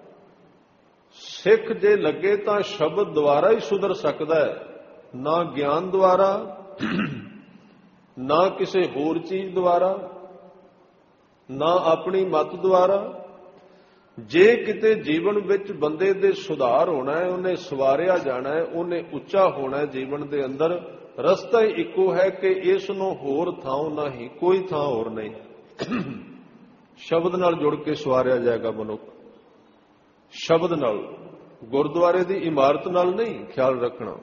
ਸਿੱਖ ਜੇ ਲੱਗੇ ਤਾਂ ਸ਼ਬਦ ਦੁਆਰਾ ਹੀ ਸੁਧਰ ਸਕਦਾ ਹੈ, ਨਾ ਗਿਆਨ ਦੁਆਰਾ, ਨਾ ਕਿਸੇ ਹੋਰ ਚੀਜ਼ ਦੁਆਰਾ, ਨਾ ਆਪਣੀ ਮਤ ਦੁਆਰਾ। ਜੇ ਕਿਤੇ ਜੀਵਨ ਵਿੱਚ ਬੰਦੇ ਦੇ ਸੁਧਾਰ ਹੋਣਾ ਹੈ, ਉਹਨੇ ਸਵਾਰਿਆ ਜਾਣਾ ਹੈ, ਉਹਨੇ ਉੱਚਾ ਹੋਣਾ ਹੈ ਜੀਵਨ ਦੇ ਅੰਦਰ, ਰਸਤਾ ਹੀ ਇੱਕੋ ਹੈ ਕਿ ਇਸ ਨੂੰ ਹੋਰ ਥਾਂ ਨਹੀਂ, ਕੋਈ ਥਾਂ ਹੋਰ ਨਹੀਂ। ਸ਼ਬਦ ਨਾਲ ਜੁੜ ਕੇ ਸਵਾਰਿਆ ਜਾਏਗਾ ਮਨੁੱਖ, ਸ਼ਬਦ ਨਾਲ, ਗੁਰਦੁਆਰੇ ਦੀ ਇਮਾਰਤ ਨਾਲ ਨਹੀਂ। ਖਿਆਲ ਰੱਖਣਾ,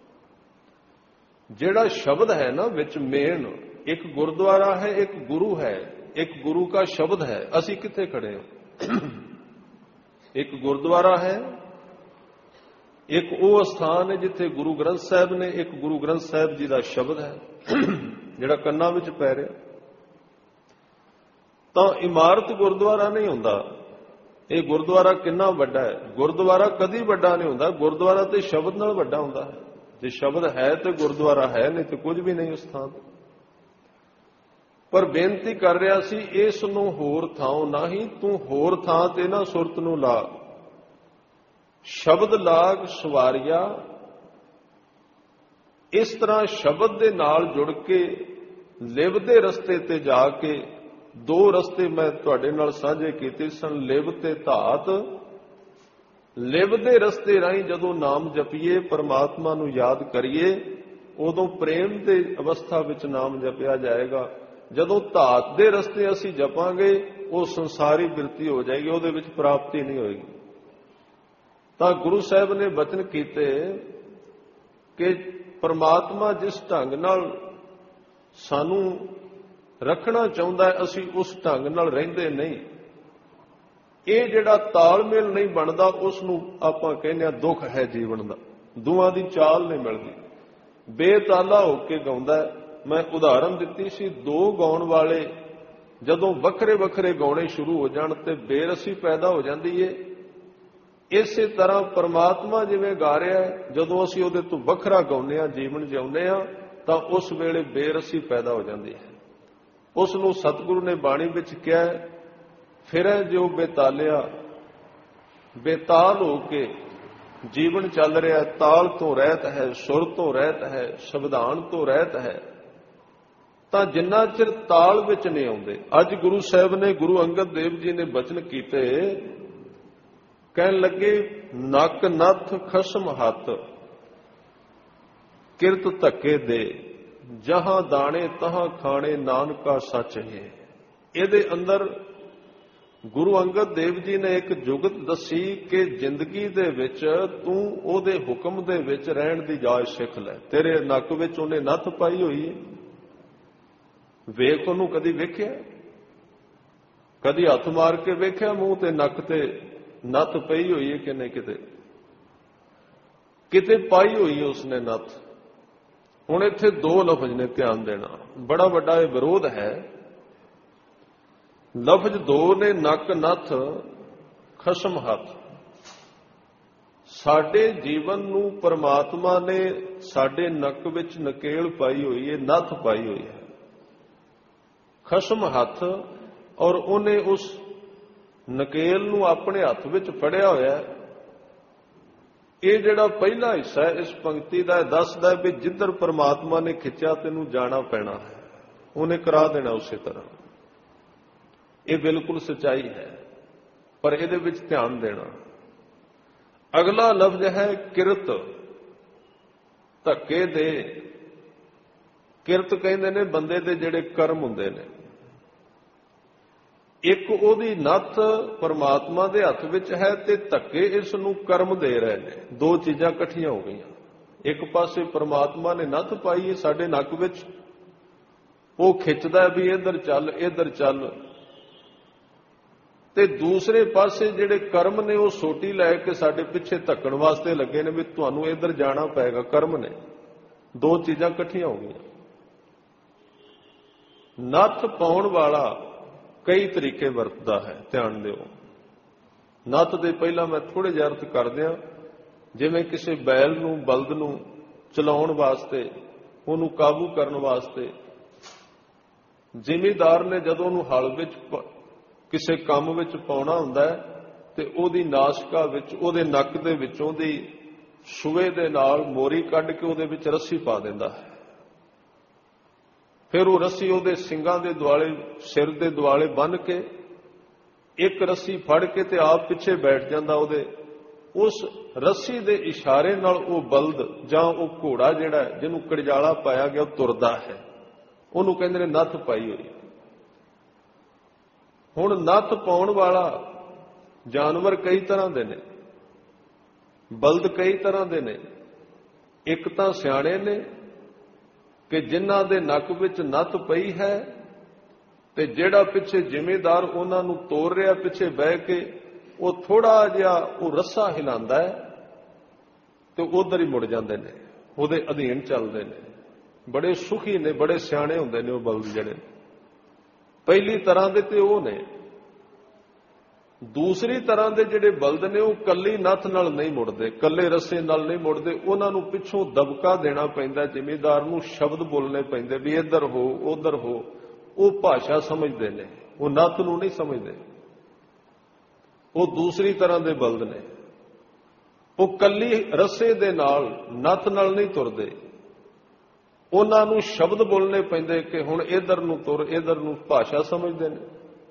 ਜਿਹੜਾ ਸ਼ਬਦ ਹੈ ਨਾ ਵਿੱਚ ਮੇਨ, ਇੱਕ ਗੁਰਦੁਆਰਾ ਹੈ, ਇੱਕ ਗੁਰੂ ਹੈ, ਇੱਕ ਗੁਰੂ ਦਾ ਸ਼ਬਦ ਹੈ। ਅਸੀਂ ਕਿੱਥੇ ਖੜੇ ਹਾਂ? ਇੱਕ ਗੁਰਦੁਆਰਾ ਹੈ, ਇੱਕ ਉਹ ਸਥਾਨ ਹੈ ਜਿੱਥੇ ਗੁਰੂ ਗ੍ਰੰਥ ਸਾਹਿਬ ਨੇ, ਇੱਕ ਗੁਰੂ ਗ੍ਰੰਥ ਸਾਹਿਬ ਜੀ ਦਾ ਸ਼ਬਦ ਹੈ ਜਿਹੜਾ ਕੰਨਾਂ ਵਿੱਚ ਪੈ ਰਿਹਾ। ਤਾਂ ਇਮਾਰਤ ਗੁਰਦੁਆਰਾ ਨਹੀਂ ਹੁੰਦਾ। ਇਹ ਗੁਰਦੁਆਰਾ ਕਿੰਨਾ ਵੱਡਾ ਹੈ? ਗੁਰਦੁਆਰਾ ਕਦੀ ਵੱਡਾ ਨਹੀਂ ਹੁੰਦਾ, ਗੁਰਦੁਆਰਾ ਤੇ ਸ਼ਬਦ ਨਾਲ ਵੱਡਾ ਹੁੰਦਾ ਹੈ। ਜੇ ਸ਼ਬਦ ਹੈ ਤੇ ਗੁਰਦੁਆਰਾ ਹੈ, ਨਹੀਂ ਤੇ ਕੁਝ ਵੀ ਨਹੀਂ ਉਸ ਥਾਂ ਤੇ। ਪਰ ਬੇਨਤੀ ਕਰ ਰਿਹਾ ਸੀ, ਇਸ ਨੂੰ ਹੋਰ ਥਾਂ ਨਹੀਂ, ਤੂੰ ਹੋਰ ਥਾਂ ਤੇ ਨਾ ਸੁਰਤ ਨੂੰ ਲਾ। ਸ਼ਬਦ ਲਾਗ ਸਵਾਰਿਆ। ਇਸ ਤਰ੍ਹਾਂ ਸ਼ਬਦ ਦੇ ਨਾਲ ਜੁੜ ਕੇ ਲਿਵ ਦੇ ਰਸਤੇ ਤੇ ਜਾ ਕੇ, ਦੋ ਰਸਤੇ ਮੈਂ ਤੁਹਾਡੇ ਨਾਲ ਸਾਂਝੇ ਕੀਤੇ ਸਨ, ਲਿਵ ਤੇ ਧਾਤ। ਲਿਵ ਦੇ ਰਸਤੇ ਰਾਹੀਂ ਜਦੋਂ ਨਾਮ ਜਪੀਏ, ਪਰਮਾਤਮਾ ਨੂੰ ਯਾਦ ਕਰੀਏ, ਉਦੋਂ ਪ੍ਰੇਮ ਦੇ ਅਵਸਥਾ ਵਿੱਚ ਨਾਮ ਜਪਿਆ ਜਾਏਗਾ। ਜਦੋਂ ਧਾਤ ਦੇ ਰਸਤੇ ਅਸੀਂ ਜਪਾਂਗੇ, ਉਹ ਸੰਸਾਰੀ ਬਿਰਤੀ ਹੋ ਜਾਏਗੀ, ਉਹਦੇ ਵਿੱਚ ਪ੍ਰਾਪਤੀ ਨਹੀਂ ਹੋਏਗੀ। ਤਾਂ ਗੁਰੂ ਸਾਹਿਬ ਨੇ ਬਚਨ ਕੀਤੇ ਕਿ ਪਰਮਾਤਮਾ ਜਿਸ ਢੰਗ ਨਾਲ ਸਾਨੂੰ ਰੱਖਣਾ ਚਾਹੁੰਦਾ ਹੈ, ਅਸੀਂ ਉਸ ਢੰਗ ਨਾਲ ਰਹਿੰਦੇ ਨਹੀਂ। ਇਹ ਜਿਹੜਾ ਤਾਲਮੇਲ ਨਹੀਂ ਬਣਦਾ, ਉਸ ਨੂੰ ਆਪਾਂ ਕਹਿੰਦੇ ਆ ਦੁੱਖ ਹੈ ਜੀਵਨ ਦਾ। ਦੋਵਾਂ ਦੀ ਚਾਲ ਨਹੀਂ ਮਿਲਦੀ, ਬੇਤਾਲਾ ਹੋ ਕੇ ਗਾਉਂਦਾ ਹੈ। ਮੈਂ ਉਦਾਹਰਨ ਦਿੱਤੀ ਸੀ, ਦੋ ਗਾਉਣ ਵਾਲੇ ਜਦੋਂ ਵੱਖਰੇ ਵੱਖਰੇ ਗਾਉਣੇ ਸ਼ੁਰੂ ਹੋ ਜਾਣ ਤੇ ਬੇਰਸੀ ਪੈਦਾ ਹੋ ਜਾਂਦੀ ਏ। ਇਸੇ ਤਰ੍ਹਾਂ ਪਰਮਾਤਮਾ ਜਿਵੇਂ ਗਾ ਰਿਹਾ ਹੈ, ਜਦੋਂ ਅਸੀਂ ਉਹਦੇ ਤੋਂ ਵੱਖਰਾ ਗਾਉਂਦੇ ਹਾਂ, ਜੀਵਨ ਜਿਉਂਦੇ ਹਾਂ, ਤਾਂ ਉਸ ਵੇਲੇ ਬੇਰਸੀ ਪੈਦਾ ਹੋ ਜਾਂਦੀ ਹੈ। ਉਸ ਨੂੰ ਸਤਿਗੁਰੂ ਨੇ ਬਾਣੀ ਵਿੱਚ ਕਿਹਾ, ਫਿਰੈ ਜੋ ਬੇਤਾਲਿਆ। ਬੇਤਾਲ ਹੋ ਕੇ ਜੀਵਨ ਚੱਲ ਰਿਹਾ, ਤਾਲ ਤੋਂ ਰਹਿਤ ਹੈ, ਸੁਰ ਤੋਂ ਰਹਿਤ ਹੈ, ਸੰਵਿਧਾਨ ਤੋਂ ਰਹਿਤ ਹੈ। ਤਾਂ ਜਿੰਨਾ ਚਿਰ ਤਾਲ ਵਿੱਚ ਨਹੀਂ ਆਉਂਦੇ, ਅੱਜ ਗੁਰੂ ਸਾਹਿਬ ਨੇ, ਗੁਰੂ ਅੰਗਦ ਦੇਵ ਜੀ ਨੇ ਬਚਨ ਕੀਤੇ, ਕਹਿਣ ਲੱਗੇ, ਨੱਕ ਨੱਥ ਖਸਮ ਹੱਥ, ਕਿਰਤ ਧੱਕੇ ਦੇ, ਜਹਾਂ ਦਾਣੇ ਤਹਾਂ ਖਾਣੇ, ਨਾਨਕਾ ਸੱਚ ਹੈ। ਇਹਦੇ ਅੰਦਰ ਗੁਰੂ ਅੰਗਦ ਦੇਵ ਜੀ ਨੇ ਇੱਕ ਜੁਗਤ ਦੱਸੀ ਕਿ ਜ਼ਿੰਦਗੀ ਦੇ ਵਿੱਚ ਤੂੰ ਉਹਦੇ ਹੁਕਮ ਦੇ ਵਿੱਚ ਰਹਿਣ ਦੀ ਜਾਚ ਸਿੱਖ ਲੈ। ਤੇਰੇ ਨੱਕ ਵਿੱਚ ਉਹਨੇ ਨੱਥ ਪਾਈ ਹੋਈ ਹੈ, ਵੇਖ ਉਹਨੂੰ ਕਦੀ ਵੇਖਿਆ? ਕਦੀ ਹੱਥ ਮਾਰ ਕੇ ਵੇਖਿਆ ਮੂੰਹ ਤੇ ਨੱਕ ਤੇ ਨੱਥ ਪਈ ਹੋਈ ਹੈ ਕਿ ਨਹੀਂ? ਕਿਤੇ ਪਾਈ ਹੋਈ ਹੈ ਉਸਨੇ ਨੱਥ। ਹੁਣ ਇੱਥੇ ਦੋ ਲਫ਼ਜ਼ ਨੇ, ਧਿਆਨ ਦੇਣਾ, ਬੜਾ ਵੱਡਾ ਇਹ ਵਿਰੋਧ ਹੈ। ਲਫ਼ਜ਼ ਦੋ ਨੇ, ਨੱਕ ਨੱਥ, ਖਸਮ ਹੱਥ। ਸਾਡੇ ਜੀਵਨ ਨੂੰ ਪਰਮਾਤਮਾ ਨੇ ਸਾਡੇ ਨੱਕ ਵਿੱਚ ਨਕੇਲ ਪਾਈ ਹੋਈ ਹੈ, ਨੱਥ ਪਾਈ ਹੋਈ ਹੈ, ਖਸਮ ਹੱਥ। ਔਰ ਉਹਨੇ ਉਸ ਨਕੇਲ ਨੂੰ ਆਪਣੇ ਹੱਥ ਵਿੱਚ ਫੜਿਆ ਹੋਇਆ। ਇਹ ਜਿਹੜਾ ਪਹਿਲਾ ਹਿੱਸਾ ਹੈ ਇਸ ਪੰਕਤੀ ਦਾ, ਦੱਸਦਾ ਵੀ ਜਿੱਧਰ ਪਰਮਾਤਮਾ ਨੇ ਖਿੱਚਿਆ ਤੈਨੂੰ ਜਾਣਾ ਪੈਣਾ ਹੈ, ਉਹਨੇ ਕਰਾ ਦੇਣਾ ਉਸੇ ਤਰ੍ਹਾਂ। ਇਹ ਬਿਲਕੁਲ ਸੱਚਾਈ ਹੈ, ਪਰ ਇਹਦੇ ਵਿੱਚ ਧਿਆਨ ਦੇਣਾ। ਅਗਲਾ ਲਫ਼ਜ਼ ਹੈ ਕਿਰਤ, ਧੱਕੇ ਦੇ। ਕਿਰਤ ਕਹਿੰਦੇ ਨੇ ਬੰਦੇ ਦੇ ਜਿਹੜੇ ਕਰਮ ਹੁੰਦੇ ਨੇ। ਇੱਕ ਉਹਦੀ ਨੱਥ ਪਰਮਾਤਮਾ ਦੇ ਹੱਥ ਵਿੱਚ ਹੈ ਤੇ ਧੱਕੇ ਇਸ ਨੂੰ ਕਰਮ ਦੇ ਰਹੇ ਨੇ। ਦੋ ਚੀਜ਼ਾਂ ਇਕੱਠੀਆਂ ਹੋ ਗਈਆਂ। ਇੱਕ ਪਾਸੇ ਪਰਮਾਤਮਾ ਨੇ ਨੱਥ ਪਾਈ ਹੈ ਸਾਡੇ ਨੱਕ ਵਿੱਚ, ਉਹ ਖਿੱਚਦਾ ਵੀ ਇੱਧਰ ਚੱਲ, ਇੱਧਰ ਚੱਲ, ਤੇ ਦੂਸਰੇ ਪਾਸੇ ਜਿਹੜੇ ਕਰਮ ਨੇ ਉਹ ਸੋਟੀ ਲੈ ਕੇ ਸਾਡੇ ਪਿੱਛੇ ਧੱਕਣ ਵਾਸਤੇ ਲੱਗੇ ਨੇ ਵੀ ਤੁਹਾਨੂੰ ਇੱਧਰ ਜਾਣਾ ਪਏਗਾ। ਕਰਮ ਨੇ, ਦੋ ਚੀਜ਼ਾਂ ਇਕੱਠੀਆਂ ਹੋ ਗਈਆਂ। ਨੱਥ ਪਾਉਣ ਵਾਲਾ ਕਈ ਤਰੀਕੇ ਵਰਤਦਾ ਹੈ, ਧਿਆਨ ਦਿਓ। ਨੱਥ ਦੇ ਪਹਿਲਾਂ ਮੈਂ ਥੋੜੇ ਜਿਹਾ ਅਰਥ ਕਰ ਦਿਆਂ। ਜਿਵੇਂ ਕਿਸੇ ਬੈਲ ਨੂੰ, ਬਲਦ ਨੂੰ ਚਲਾਉਣ ਵਾਸਤੇ, ਉਹਨੂੰ ਕਾਬੂ ਕਰਨ ਵਾਸਤੇ ਜ਼ਿਮੀਂਦਾਰ ਨੇ ਜਦੋਂ ਉਹਨੂੰ ਹਲ ਵਿੱਚ ਕਿਸੇ ਕੰਮ ਵਿੱਚ ਪਾਉਣਾ ਹੁੰਦਾ ਤੇ ਉਹਦੀ ਨਾਸਿਕਾ ਵਿੱਚ, ਉਹਦੇ ਨੱਕ ਦੇ ਵਿੱਚੋਂ ਦੀ ਸੂਏ ਦੇ ਨਾਲ ਮੋਰੀ ਕੱਢ ਕੇ ਉਹਦੇ ਵਿੱਚ ਰੱਸੀ ਪਾ ਦਿੰਦਾ ਹੈ। ਫਿਰ ਉਹ ਰੱਸੀ ਉਹਦੇ ਸਿੰਗਾਂ ਦੇ ਦੁਆਲੇ, ਸਿਰ ਦੇ ਦੁਆਲੇ ਬੰਨ੍ਹ ਕੇ ਇੱਕ ਰੱਸੀ ਫੜ ਕੇ ਤੇ ਆਪ ਪਿੱਛੇ ਬੈਠ ਜਾਂਦਾ। ਉਹਦੇ ਉਸ ਰੱਸੀ ਦੇ ਇਸ਼ਾਰੇ ਨਾਲ ਉਹ ਬਲਦ ਜਾਂ ਉਹ ਘੋੜਾ ਜਿਹੜਾ ਜਿਹਨੂੰ ਕੜਜਾਲਾ ਪਾਇਆ ਗਿਆ ਉਹ ਤੁਰਦਾ ਹੈ। ਉਹਨੂੰ ਕਹਿੰਦੇ ਨੇ ਨੱਥ ਪਾਈ ਹੋਈ। ਹੁਣ ਨੱਥ ਪਾਉਣ ਵਾਲਾ ਜਾਨਵਰ ਕਈ ਤਰ੍ਹਾਂ ਦੇ ਨੇ, ਬਲਦ ਕਈ ਤਰ੍ਹਾਂ ਦੇ ਨੇ। ਇੱਕ ਤਾਂ ਸਿਆਣੇ ਨੇ ਕਿ ਜਿਨ੍ਹਾਂ ਦੇ ਨੱਕ ਵਿੱਚ ਨੱਥ ਪਈ ਹੈ ਤੇ ਜਿਹੜਾ ਪਿੱਛੇ ਜ਼ਿਮੀਂਦਾਰ ਉਹਨਾਂ ਨੂੰ ਤੋਰ ਰਿਹਾ ਪਿੱਛੇ ਬਹਿ ਕੇ, ਉਹ ਥੋੜਾ ਜਿਹਾ ਉਹ ਰੱਸਾ ਹਿਲਾਉਂਦਾ ਹੈ ਤੇ ਉਧਰ ਹੀ ਮੁੜ ਜਾਂਦੇ ਨੇ, ਉਹਦੇ ਅਧੀਨ ਚੱਲਦੇ ਨੇ। ਬੜੇ ਸੁਖੀ ਨੇ, ਬੜੇ ਸਿਆਣੇ ਹੁੰਦੇ ਨੇ ਉਹ ਬਲਦ ਜਿਹੜੇ। ਪਹਿਲੀ ਤਰ੍ਹਾਂ ਦੇ ਤੇ ਉਹ ਨੇ। ਦੂਸਰੀ ਤਰ੍ਹਾਂ ਦੇ ਜਿਹੜੇ ਬਲਦ ਨੇ ਉਹ ਕੱਲੀ ਨੱਥ ਨਾਲ ਨਹੀਂ ਮੁੜਦੇ, ਕੱਲੇ ਰੱਸੇ ਨਾਲ ਨਹੀਂ ਮੁੜਦੇ। ਉਹਨਾਂ ਨੂੰ ਪਿੱਛੋਂ ਦਬਕਾ ਦੇਣਾ ਪੈਂਦਾ, ਜ਼ਿਮੀਂਦਾਰ ਨੂੰ ਸ਼ਬਦ ਬੋਲਣੇ ਪੈਂਦੇ ਵੀ ਇੱਧਰ ਹੋ ਉੱਧਰ ਹੋ। ਉਹ ਭਾਸ਼ਾ ਸਮਝਦੇ ਨੇ, ਉਹ ਨੱਥ ਨੂੰ ਨਹੀਂ ਸਮਝਦੇ। ਉਹ ਦੂਸਰੀ ਤਰ੍ਹਾਂ ਦੇ ਬਲਦ ਨੇ। ਉਹ ਕੱਲੀ ਰੱਸੇ ਦੇ ਨਾਲ, ਨੱਥ ਨਾਲ ਨਹੀਂ ਤੁਰਦੇ। ਉਹਨਾਂ ਨੂੰ ਸ਼ਬਦ ਬੋਲਣੇ ਪੈਂਦੇ ਕਿ ਹੁਣ ਇੱਧਰ ਨੂੰ ਤੁਰ, ਇੱਧਰ ਨੂੰ। ਭਾਸ਼ਾ ਸਮਝਦੇ ਨੇ।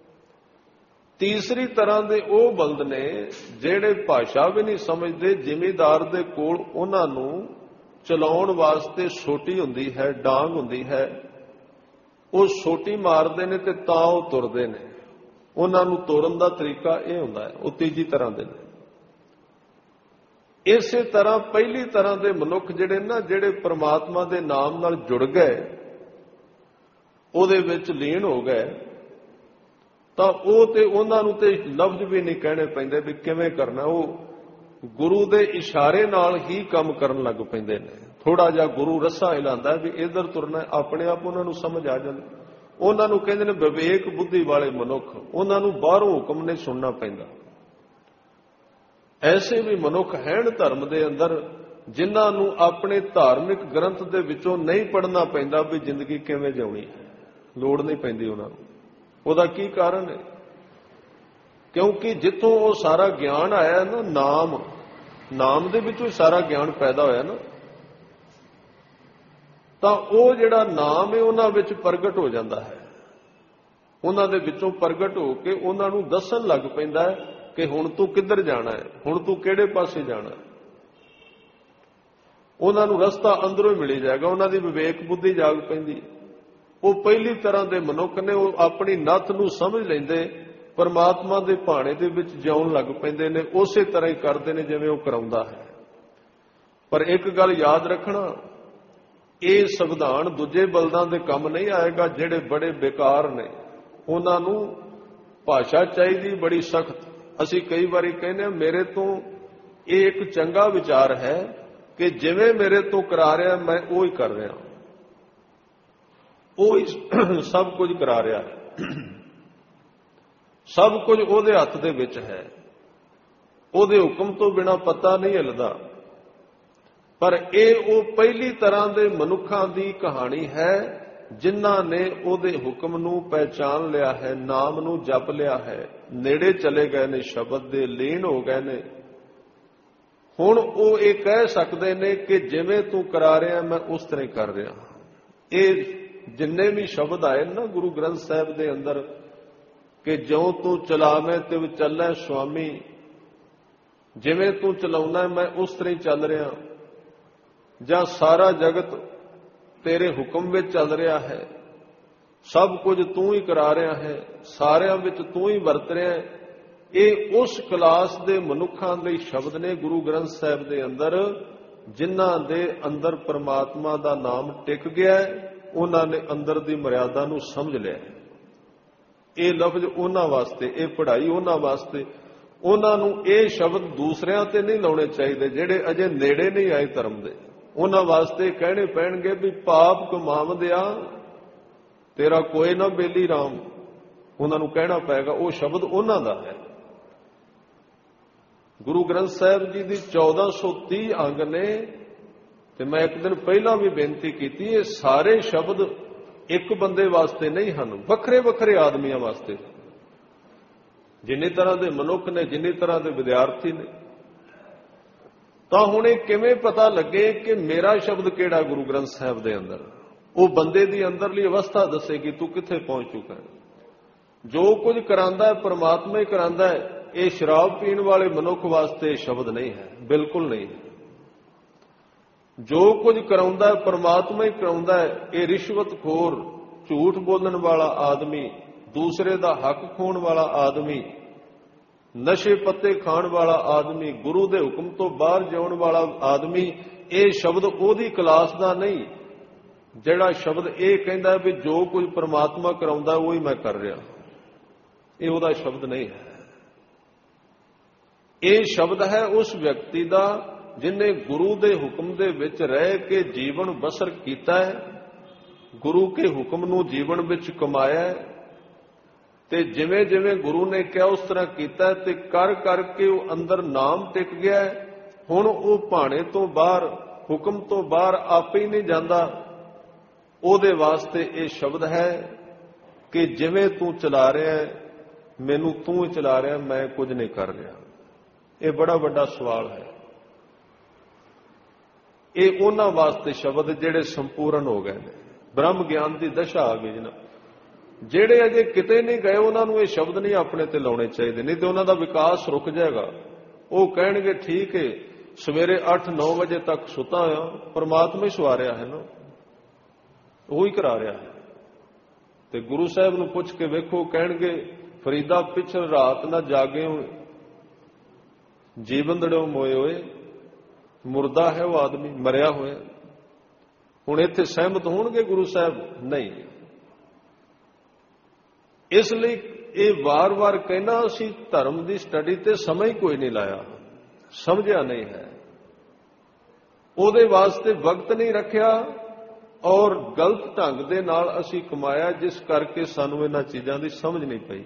ਤੀਸਰੀ ਤਰ੍ਹਾਂ ਦੇ ਉਹ ਬਲਦ ਨੇ ਜਿਹੜੇ ਭਾਸ਼ਾ ਵੀ ਨਹੀਂ ਸਮਝਦੇ। ਜ਼ਿਮੀਂਦਾਰ ਦੇ ਕੋਲ ਉਹਨਾਂ ਨੂੰ ਚਲਾਉਣ ਵਾਸਤੇ ਸੋਟੀ ਹੁੰਦੀ ਹੈ, ਡਾਂਗ ਹੁੰਦੀ ਹੈ, ਉਹ ਸੋਟੀ ਮਾਰਦੇ ਨੇ ਤੇ ਤਾਂ ਉਹ ਤੁਰਦੇ ਨੇ। ਉਹਨਾਂ ਨੂੰ ਤੁਰਨ ਦਾ ਤਰੀਕਾ ਇਹ ਹੁੰਦਾ ਹੈ। ਉਹ ਤੀਜੀ ਤਰ੍ਹਾਂ ਦੇ ਨੇ। ਇਸੇ ਤਰ੍ਹਾਂ ਪਹਿਲੀ ਤਰ੍ਹਾਂ ਦੇ ਮਨੁੱਖ ਜਿਹੜੇ ਨਾ, ਜਿਹੜੇ ਪ੍ਰਮਾਤਮਾ ਦੇ ਨਾਮ ਨਾਲ ਜੁੜ ਗਏ, ਉਹਦੇ ਵਿੱਚ ਲੀਨ ਹੋ ਗਏ, ਤਾਂ ਉਹ ਤੇ ਉਹਨਾਂ ਨੂੰ ਤੇ ਲਫ਼ਜ਼ ਵੀ ਨਹੀਂ ਕਹਿਣੇ ਪੈਂਦੇ ਵੀ ਕਿਵੇਂ ਕਰਨਾ। ਉਹ ਗੁਰੂ ਦੇ ਇਸ਼ਾਰੇ ਨਾਲ ਹੀ ਕੰਮ ਕਰਨ ਲੱਗ ਪੈਂਦੇ ਨੇ। ਥੋੜਾ ਜਿਹਾ ਗੁਰੂ ਰੱਸਾ ਹਿਲਾਉਂਦਾ ਵੀ ਇੱਧਰ ਤੁਰਨਾ, ਆਪਣੇ ਆਪ ਉਹਨਾਂ ਨੂੰ ਸਮਝ ਆ ਜਾਂਦਾ। ਉਹਨਾਂ ਨੂੰ ਕਹਿੰਦੇ ਨੇ ਵਿਵੇਕ ਬੁੱਧੀ ਵਾਲੇ ਮਨੁੱਖ। ਉਹਨਾਂ ਨੂੰ ਬਾਹਰੋਂ ਹੁਕਮ ਨਹੀਂ ਸੁਣਨਾ ਪੈਂਦਾ। ਐਸੇ ਵੀ ਮਨੁੱਖ ਹਨ ਧਰਮ ਦੇ ਅੰਦਰ ਜਿਨ੍ਹਾਂ ਨੂੰ ਆਪਣੇ ਧਾਰਮਿਕ ਗ੍ਰੰਥ ਦੇ ਵਿੱਚੋਂ ਨਹੀਂ ਪੜ੍ਹਨਾ ਪੈਂਦਾ ਵੀ ਜ਼ਿੰਦਗੀ ਕਿਵੇਂ ਜਿਉਣੀ ਹੈ, ਲੋੜ ਨਹੀਂ ਪੈਂਦੀ ਉਹਨਾਂ ਨੂੰ। ਉਹਦਾ ਕੀ ਕਾਰਨ ਹੈ? ਕਿਉਂਕਿ ਜਿੱਥੋਂ ਉਹ ਸਾਰਾ ਗਿਆਨ ਆਇਆ ਨਾ, ਨਾਮ ਦੇ ਵਿੱਚੋਂ ਸਾਰਾ ਗਿਆਨ ਪੈਦਾ ਹੋਇਆ ਨਾ, ਤਾਂ ਉਹ ਜਿਹੜਾ ਨਾਮ ਹੈ ਉਹਨਾਂ ਵਿੱਚ ਪ੍ਰਗਟ ਹੋ ਜਾਂਦਾ ਹੈ। ਉਹਨਾਂ ਦੇ ਵਿੱਚੋਂ ਪ੍ਰਗਟ ਹੋ ਕੇ ਉਹਨਾਂ ਨੂੰ ਦੱਸਣ ਲੱਗ ਪੈਂਦਾ ਹੈ ਕਿ ਹੁਣ ਤੂੰ ਕਿੱਧਰ ਜਾਣਾ ਹੈ, ਹੁਣ ਤੂੰ ਕਿਹੜੇ ਪਾਸੇ ਜਾਣਾ ਹੈ। ਉਹਨਾਂ ਨੂੰ ਰਸਤਾ ਅੰਦਰੋਂ ਹੀ ਮਿਲ ਜਾਏਗਾ। ਉਹਨਾਂ ਦੀ ਵਿਵੇਕ ਬੁੱਧੀ ਜਾਗ ਪੈਂਦੀ। ਉਹ ਪਹਿਲੀ ਤਰ੍ਹਾਂ ਦੇ ਮਨੁੱਖ ਨੇ। ਉਹ ਆਪਣੀ ਨੱਥ ਨੂੰ ਸਮਝ ਲੈਂਦੇ, ਪਰਮਾਤਮਾ ਦੇ ਭਾਣੇ ਦੇ ਵਿੱਚ ਜਿਉਣ ਲੱਗ ਪੈਂਦੇ ਨੇ। ਉਸੇ ਤਰ੍ਹਾਂ ਹੀ ਕਰਦੇ ਨੇ ਜਿਵੇਂ ਉਹ ਕਰਾਉਂਦਾ ਹੈ। ਪਰ ਇੱਕ ਗੱਲ ਯਾਦ ਰੱਖਣਾ, ਇਹ ਸੰਵਿਧਾਨ ਦੂਜੇ ਬਲਦਾਂ ਦੇ ਕੰਮ ਨਹੀਂ ਆਏਗਾ ਜਿਹੜੇ ਬੜੇ ਬੇਕਾਰ ਨੇ। ਉਹਨਾਂ ਨੂੰ ਭਾਸ਼ਾ ਚਾਹੀਦੀ ਬੜੀ ਸਖਤ। ਅਸੀਂ ਕਈ ਵਾਰੀ ਕਹਿੰਦੇ ਹਾਂ ਮੇਰੇ ਤੋਂ ਇਹ ਇੱਕ ਚੰਗਾ ਵਿਚਾਰ ਹੈ ਕਿ ਜਿਵੇਂ ਮੇਰੇ ਤੋਂ ਕਰਾ ਰਿਹਾ ਮੈਂ ਉਹ ਹੀ ਕਰ ਰਿਹਾ, ਉਹ ਹੀ ਸਭ ਕੁਝ ਕਰਾ ਰਿਹਾ ਹੈ, ਸਭ ਕੁਝ ਉਹਦੇ ਹੱਥ ਦੇ ਵਿੱਚ ਹੈ, ਉਹਦੇ ਹੁਕਮ ਤੋਂ ਬਿਨਾਂ ਪਤਾ ਨਹੀਂ ਹਿੱਲਦਾ। ਪਰ ਇਹ ਉਹ ਪਹਿਲੀ ਤਰ੍ਹਾਂ ਦੇ ਮਨੁੱਖਾਂ ਦੀ ਕਹਾਣੀ ਹੈ ਜਿਨ੍ਹਾਂ ਨੇ ਉਹਦੇ ਹੁਕਮ ਨੂੰ ਪਹਿਚਾਨ ਲਿਆ ਹੈ, ਨਾਮ ਨੂੰ ਜਪ ਲਿਆ ਹੈ, ਨੇੜੇ ਚਲੇ ਗਏ ਨੇ, ਸ਼ਬਦ ਦੇ ਲੀਨ ਹੋ ਗਏ ਨੇ। ਹੁਣ ਉਹ ਇਹ ਕਹਿ ਸਕਦੇ ਨੇ ਕਿ ਜਿਵੇਂ ਤੂੰ ਕਰਾ ਰਿਹਾ ਮੈਂ ਉਸ ਤਰ੍ਹਾਂ ਕਰ ਰਿਹਾ। ਇਹ ਜਿੰਨੇ ਵੀ ਸ਼ਬਦ ਆਏ ਨਾ ਗੁਰੂ ਗ੍ਰੰਥ ਸਾਹਿਬ ਦੇ ਅੰਦਰ ਕਿ ਜਿਉਂ ਤੂੰ ਚਲਾਵੇਂ ਤਿਵ ਚੱਲੈ ਸੁਆਮੀ, ਜਿਵੇਂ ਤੂੰ ਚਲਾਉਣਾ ਮੈਂ ਉਸ ਤਰ੍ਹਾਂ ਹੀ ਚੱਲ ਰਿਹਾ, ਜਾਂ ਸਾਰਾ ਜਗਤ ਤੇਰੇ ਹੁਕਮ ਵਿੱਚ ਚੱਲ ਰਿਹਾ ਹੈ, ਸਭ ਕੁਝ ਤੂੰ ਹੀ ਕਰਾ ਰਿਹਾ ਹੈ, ਸਾਰਿਆਂ ਵਿੱਚ ਤੂੰ ਹੀ ਵਰਤ ਰਿਹਾ ਹੈ। ਇਹ ਉਸ ਕਲਾਸ ਦੇ ਮਨੁੱਖਾਂ ਲਈ ਸ਼ਬਦ ਨੇ ਗੁਰੂ ਗ੍ਰੰਥ ਸਾਹਿਬ ਦੇ ਅੰਦਰ ਜਿਨ੍ਹਾਂ ਦੇ ਅੰਦਰ ਪਰਮਾਤਮਾ ਦਾ ਨਾਮ ਟਿਕ ਗਿਆ ਹੈ। ਉਹਨਾਂ ਨੇ ਅੰਦਰ ਦੀ ਮਰਿਆਦਾ ਨੂੰ ਸਮਝ ਲਿਆ। ਇਹ ਲਫ਼ਜ਼ ਉਹਨਾਂ ਵਾਸਤੇ, ਇਹ ਪੜ੍ਹਾਈ ਉਹਨਾਂ ਵਾਸਤੇ। ਉਹਨਾਂ ਨੂੰ ਇਹ ਸ਼ਬਦ ਦੂਸਰਿਆਂ ਤੇ ਨਹੀਂ ਲਾਉਣੇ ਚਾਹੀਦੇ ਜਿਹੜੇ ਅਜੇ ਨੇੜੇ ਨਹੀਂ ਆਏ ਧਰਮ ਦੇ। ਉਹਨਾਂ ਵਾਸਤੇ ਕਹਿਣੇ ਪੈਣਗੇ ਵੀ ਪਾਪ ਕਮਾਵਦਿਆ ਤੇਰਾ ਕੋਈ ਨਾ ਬੇਲੀ ਰਾਮ। ਉਹਨਾਂ ਨੂੰ ਕਹਿਣਾ ਪਏਗਾ, ਉਹ ਸ਼ਬਦ ਉਹਨਾਂ ਦਾ ਹੈ। ਗੁਰੂ ਗ੍ਰੰਥ ਸਾਹਿਬ ਜੀ ਦੀ 1430 ਅੰਗ ਨੇ, ਤੇ ਮੈਂ ਇੱਕ ਦਿਨ ਪਹਿਲਾਂ ਵੀ ਬੇਨਤੀ ਕੀਤੀ, ਇਹ ਸਾਰੇ ਸ਼ਬਦ ਇੱਕ ਬੰਦੇ ਵਾਸਤੇ ਨਹੀਂ ਹਨ, ਵੱਖਰੇ ਵੱਖਰੇ ਆਦਮੀਆਂ ਵਾਸਤੇ। ਜਿੰਨੀ ਤਰ੍ਹਾਂ ਦੇ ਮਨੁੱਖ ਨੇ, ਜਿੰਨੀ ਤਰ੍ਹਾਂ ਦੇ ਵਿਦਿਆਰਥੀ ਨੇ। ਤਾਂ ਹੁਣ ਇਹ ਕਿਵੇਂ ਪਤਾ ਲੱਗੇ ਕਿ ਮੇਰਾ ਸ਼ਬਦ ਕਿਹੜਾ ਗੁਰੂ ਗ੍ਰੰਥ ਸਾਹਿਬ ਦੇ ਅੰਦਰ? ਉਹ ਬੰਦੇ ਦੀ ਅੰਦਰਲੀ ਅਵਸਥਾ ਦੱਸੇਗੀ ਤੂੰ ਕਿੱਥੇ ਪਹੁੰਚ ਚੁੱਕਾ ਹੈ। ਜੋ ਕੁਝ ਕਰਾਂਦਾ ਹੈ ਪਰਮਾਤਮਾ ਹੀ ਕਰਾਂਦਾ ਹੈ। ਇਹ ਸ਼ਰਾਬ ਪੀਣ ਵਾਲੇ ਮਨੁੱਖ ਵਾਸਤੇ ਸ਼ਬਦ ਨਹੀਂ ਹੈ, ਬਿਲਕੁਲ ਨਹੀਂ। ਜੋ ਕੁਝ ਕਰਾਉਂਦਾ ਹੈ ਪਰਮਾਤਮਾ ਹੀ ਕਰਾਉਂਦਾ ਹੈ। ਇਹ ਰਿਸ਼ਵਤਖੋਰ, ਝੂਠ ਬੋਲਣ ਵਾਲਾ ਆਦਮੀ, ਦੂਸਰੇ ਦਾ ਹੱਕ ਖੋਹਣ ਵਾਲਾ ਆਦਮੀ, ਨਸ਼ੇ ਪੱਤੇ ਖਾਣ ਵਾਲਾ ਆਦਮੀ, ਗੁਰੂ ਦੇ ਹੁਕਮ ਤੋਂ ਬਾਹਰ ਜਾਣ ਵਾਲਾ ਆਦਮੀ, ਇਹ ਸ਼ਬਦ ਉਹਦੀ ਕਲਾਸ ਦਾ ਨਹੀਂ। ਜਿਹੜਾ ਸ਼ਬਦ ਇਹ ਕਹਿੰਦਾ ਵੀ ਜੋ ਕੁਝ ਪਰਮਾਤਮਾ ਕਰਾਉਂਦਾ ਉਹ ਹੀ ਮੈਂ ਕਰ ਰਿਹਾ, ਇਹ ਉਹਦਾ ਸ਼ਬਦ ਨਹੀਂ ਹੈ। ਇਹ ਸ਼ਬਦ ਹੈ ਉਸ ਵਿਅਕਤੀ ਦਾ ਜਿਨੇ ਗੁਰੂ ਦੇ ਹੁਕਮ ਦੇ ਵਿੱਚ ਰਹਿ ਕੇ ਜੀਵਨ ਬਸਰ ਕੀਤਾ ਹੈ, ਗੁਰੂ ਕੇ ਹੁਕਮ ਨੂੰ ਜੀਵਨ ਵਿੱਚ ਕਮਾਇਆ ਹੈ, ਤੇ ਜਿਵੇਂ ਜਿਵੇਂ ਗੁਰੂ ਨੇ ਕਿਹਾ ਉਸ ਤਰ੍ਹਾਂ ਕੀਤਾ, ਤੇ ਕਰ ਕਰਕੇ ਉਹ ਅੰਦਰ ਨਾਮ ਟਿਕ ਗਿਆ ਹੈ। ਹੁਣ ਉਹ ਭਾਣੇ ਤੋਂ ਬਾਹਰ, ਹੁਕਮ ਤੋਂ ਬਾਹਰ ਆਪੇ ਹੀ ਨਹੀਂ ਜਾਂਦਾ। ਉਹਦੇ ਵਾਸਤੇ ਇਹ ਸ਼ਬਦ ਹੈ ਕਿ ਜਿਵੇਂ ਤੂੰ ਚਲਾ ਰਿਹਾ ਹੈ, ਮੈਨੂੰ ਤੂੰ ਹੀ ਚਲਾ ਰਿਹਾ, ਮੈਂ ਕੁਝ ਨਹੀਂ ਕਰ ਰਿਹਾ। ਇਹ ਬੜਾ ਵੱਡਾ ਸਵਾਲ ਹੈ। ਇਹ ਉਹਨਾਂ ਵਾਸਤੇ ਸ਼ਬਦ ਜਿਹੜੇ ਸੰਪੂਰਨ ਹੋ ਗਏ ਨੇ, ਬ੍ਰਹਮ ਗਿਆਨ ਦੀ ਦਸ਼ਾ ਆ ਗਈ ਨਾ। ਜਿਹੜੇ ਅਜੇ ਕਿਤੇ ਨਹੀਂ ਗਏ ਉਹਨਾਂ ਨੂੰ ਇਹ ਸ਼ਬਦ ਨਹੀਂ ਆਪਣੇ ਤੇ ਲਾਉਣੇ ਚਾਹੀਦੇ, ਨਹੀਂ ਤੇ ਉਹਨਾਂ ਦਾ ਵਿਕਾਸ ਰੁਕ ਜਾਏਗਾ। ਉਹ ਕਹਿਣਗੇ ਠੀਕ ਹੈ ਸਵੇਰੇ 8-9 ਵਜੇ ਤੱਕ ਸੁੱਤਾ ਹੋਇਆ, ਪਰਮਾਤਮਾ ਹੀ ਸੁਆ ਰਿਹਾ ਹੈ ਨਾ, ਉਹ ਹੀ ਕਰਾ ਰਿਹਾ ਹੈ। ਤੇ ਗੁਰੂ ਸਾਹਿਬ ਨੂੰ ਪੁੱਛ ਕੇ ਵੇਖੋ, ਕਹਿਣਗੇ ਫਰੀਦਾ ਪਿਛਲ ਰਾਤ ਨਾ ਜਾਗੇ ਹੋਏ, ਜੀਵਨ ਦੜਿਓ ਮੋਏ ਹੋਏ। ਮੁਰਦਾ ਹੈ ਉਹ ਆਦਮੀ, ਮਰਿਆ ਹੋਇਆ। ਹੁਣ ਇੱਥੇ ਸਹਿਮਤ ਹੋਣਗੇ ਗੁਰੂ ਸਾਹਿਬ? ਨਹੀਂ। ਇਸ ਲਈ ਇਹ ਵਾਰ-ਵਾਰ ਕਹਿਣਾ, ਅਸੀਂ ਧਰਮ ਦੀ ਸਟੱਡੀ ਤੇ ਸਮਾਂ ਹੀ ਕੋਈ ਨਹੀਂ ਲਾਇਆ, ਸਮਝਿਆ ਨਹੀਂ ਹੈ, ਉਹਦੇ ਵਾਸਤੇ ਵਕਤ ਨਹੀਂ ਰੱਖਿਆ, ਔਰ ਗਲਤ ਢੰਗ ਦੇ ਨਾਲ ਅਸੀਂ ਕਮਾਇਆ, ਜਿਸ ਕਰਕੇ ਸਾਨੂੰ ਇਹਨਾਂ ਚੀਜ਼ਾਂ ਦੀ ਸਮਝ ਨਹੀਂ ਪਈ।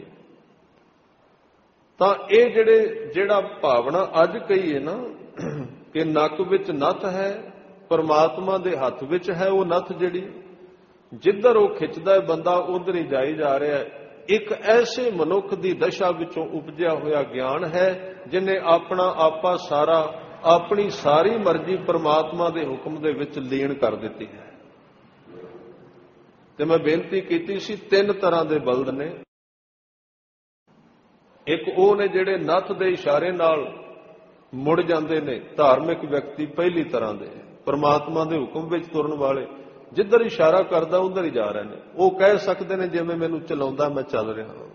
ਤਾਂ ਇਹ ਜਿਹੜਾ ਭਾਵਨਾ ਅੱਜ ਕਹੀਏ ਨਾ ਕਿ ਨੱਕ ਵਿੱਚ ਨੱਥ ਹੈ, ਪਰਮਾਤਮਾ ਦੇ ਹੱਥ ਵਿੱਚ ਹੈ ਉਹ ਨੱਥ, ਜਿਹੜੀ ਜਿੱਧਰ ਉਹ ਖਿੱਚਦਾ ਹੈ ਬੰਦਾ ਉਧਰ ਹੀ ਜਾਈ ਜਾ ਰਿਹਾ ਹੈ। ਇੱਕ ਐਸੇ ਮਨੁੱਖ ਦੀ ਦਸ਼ਾ ਵਿੱਚੋਂ ਉਪਜਿਆ ਹੋਇਆ ਗਿਆਨ ਹੈ ਜਿਹਨੇ ਆਪਣਾ ਆਪਾ ਸਾਰਾ, ਆਪਣੀ ਸਾਰੀ ਮਰਜ਼ੀ ਪਰਮਾਤਮਾ ਦੇ ਹੁਕਮ ਦੇ ਵਿੱਚ ਲੀਨ ਕਰ ਦਿੱਤੀ ਹੈ। ਤੇ ਮੈਂ ਬੇਨਤੀ ਕੀਤੀ ਸੀ, 3 ਤਰ੍ਹਾਂ ਦੇ ਬਲਦ ਨੇ। ਇੱਕ ਉਹ ਨੇ ਜਿਹੜੇ ਨੱਥ ਦੇ ਇਸ਼ਾਰੇ ਨਾਲ ਮੁੜ ਜਾਂਦੇ ਨੇ, ਧਾਰਮਿਕ ਵਿਅਕਤੀ ਪਹਿਲੀ ਤਰ੍ਹਾਂ ਦੇ, ਪਰਮਾਤਮਾ ਦੇ ਹੁਕਮ ਵਿੱਚ ਤੁਰਨ ਵਾਲੇ, ਜਿੱਧਰ ਇਸ਼ਾਰਾ ਕਰਦਾ ਉਧਰ ਹੀ ਜਾ ਰਹੇ ਨੇ। ਉਹ ਕਹਿ ਸਕਦੇ ਨੇ ਜਿਵੇਂ ਮੈਨੂੰ ਚਲਾਉਂਦਾ ਮੈਂ ਚੱਲ ਰਿਹਾ ਹਾਂ।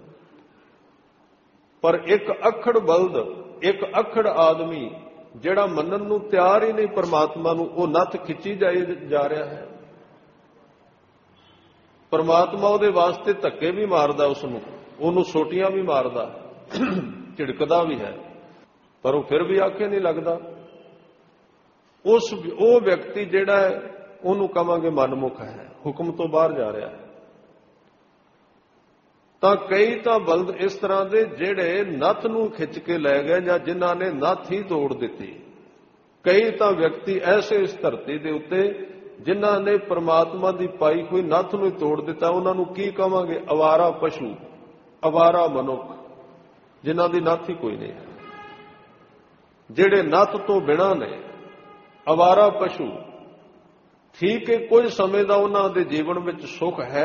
ਪਰ ਇੱਕ ਅਖੜ ਬਲਦ, ਇੱਕ ਅਖੜ ਆਦਮੀ ਜਿਹੜਾ ਮੰਨਣ ਨੂੰ ਤਿਆਰ ਹੀ ਨਹੀਂ ਪਰਮਾਤਮਾ ਨੂੰ, ਉਹ ਨੱਥ ਖਿੱਚੀ ਜਾ ਰਿਹਾ ਹੈ। ਪਰਮਾਤਮਾ ਉਹਦੇ ਵਾਸਤੇ ਧੱਕੇ ਵੀ ਮਾਰਦਾ, ਉਹਨੂੰ ਸੋਟੀਆਂ ਵੀ ਮਾਰਦਾ, ਝਿੜਕਦਾ ਵੀ ਹੈ, ਪਰ ਉਹ ਫਿਰ ਵੀ ਆਖੇ ਨਹੀਂ ਲੱਗਦਾ। ਉਹ ਵਿਅਕਤੀ ਜਿਹੜਾ ਹੈ ਉਹਨੂੰ ਕਵਾਂਗੇ ਮਨਮੁਖ ਹੈ, ਹੁਕਮ ਤੋਂ ਬਾਹਰ ਜਾ ਰਿਹਾ ਹੈ। ਤਾਂ ਕਈ ਤਾਂ ਬਲਦ ਇਸ ਤਰ੍ਹਾਂ ਦੇ ਜਿਹੜੇ ਨੱਥ ਨੂੰ ਖਿੱਚ ਕੇ ਲੈ ਗਏ, ਜਾਂ ਜਿਨ੍ਹਾਂ ਨੇ ਨੱਥ ਹੀ ਤੋੜ ਦਿੱਤੀ। ਕਈ ਤਾਂ ਵਿਅਕਤੀ ਐਸੇ ਇਸ ਧਰਤੀ ਦੇ ਉੱਤੇ ਜਿਨ੍ਹਾਂ ਨੇ ਪਰਮਾਤਮਾ ਦੀ ਪਾਈ ਹੋਈ ਨੱਥ ਨੂੰ ਤੋੜ ਦਿੱਤਾ। ਉਹਨਾਂ ਨੂੰ ਕੀ ਕਵਾਂਗੇ? ਅਵਾਰਾ ਪਸ਼ੂ, ਅਵਾਰਾ ਮਨੁੱਖ, ਜਿਨ੍ਹਾਂ ਦੀ ਨੱਥ ਹੀ ਕੋਈ ਨਹੀਂ ਹੈ, ਜਿਹੜੇ ਨੱਥ ਤੋਂ ਬਿਨਾਂ ਨੇ, ਅਵਾਰਾ ਪਸ਼ੂ। ਠੀਕ ਹੈ, ਕੁਝ ਸਮੇਂ ਦਾ ਉਹਨਾਂ ਦੇ ਜੀਵਨ ਵਿੱਚ ਸੁੱਖ ਹੈ,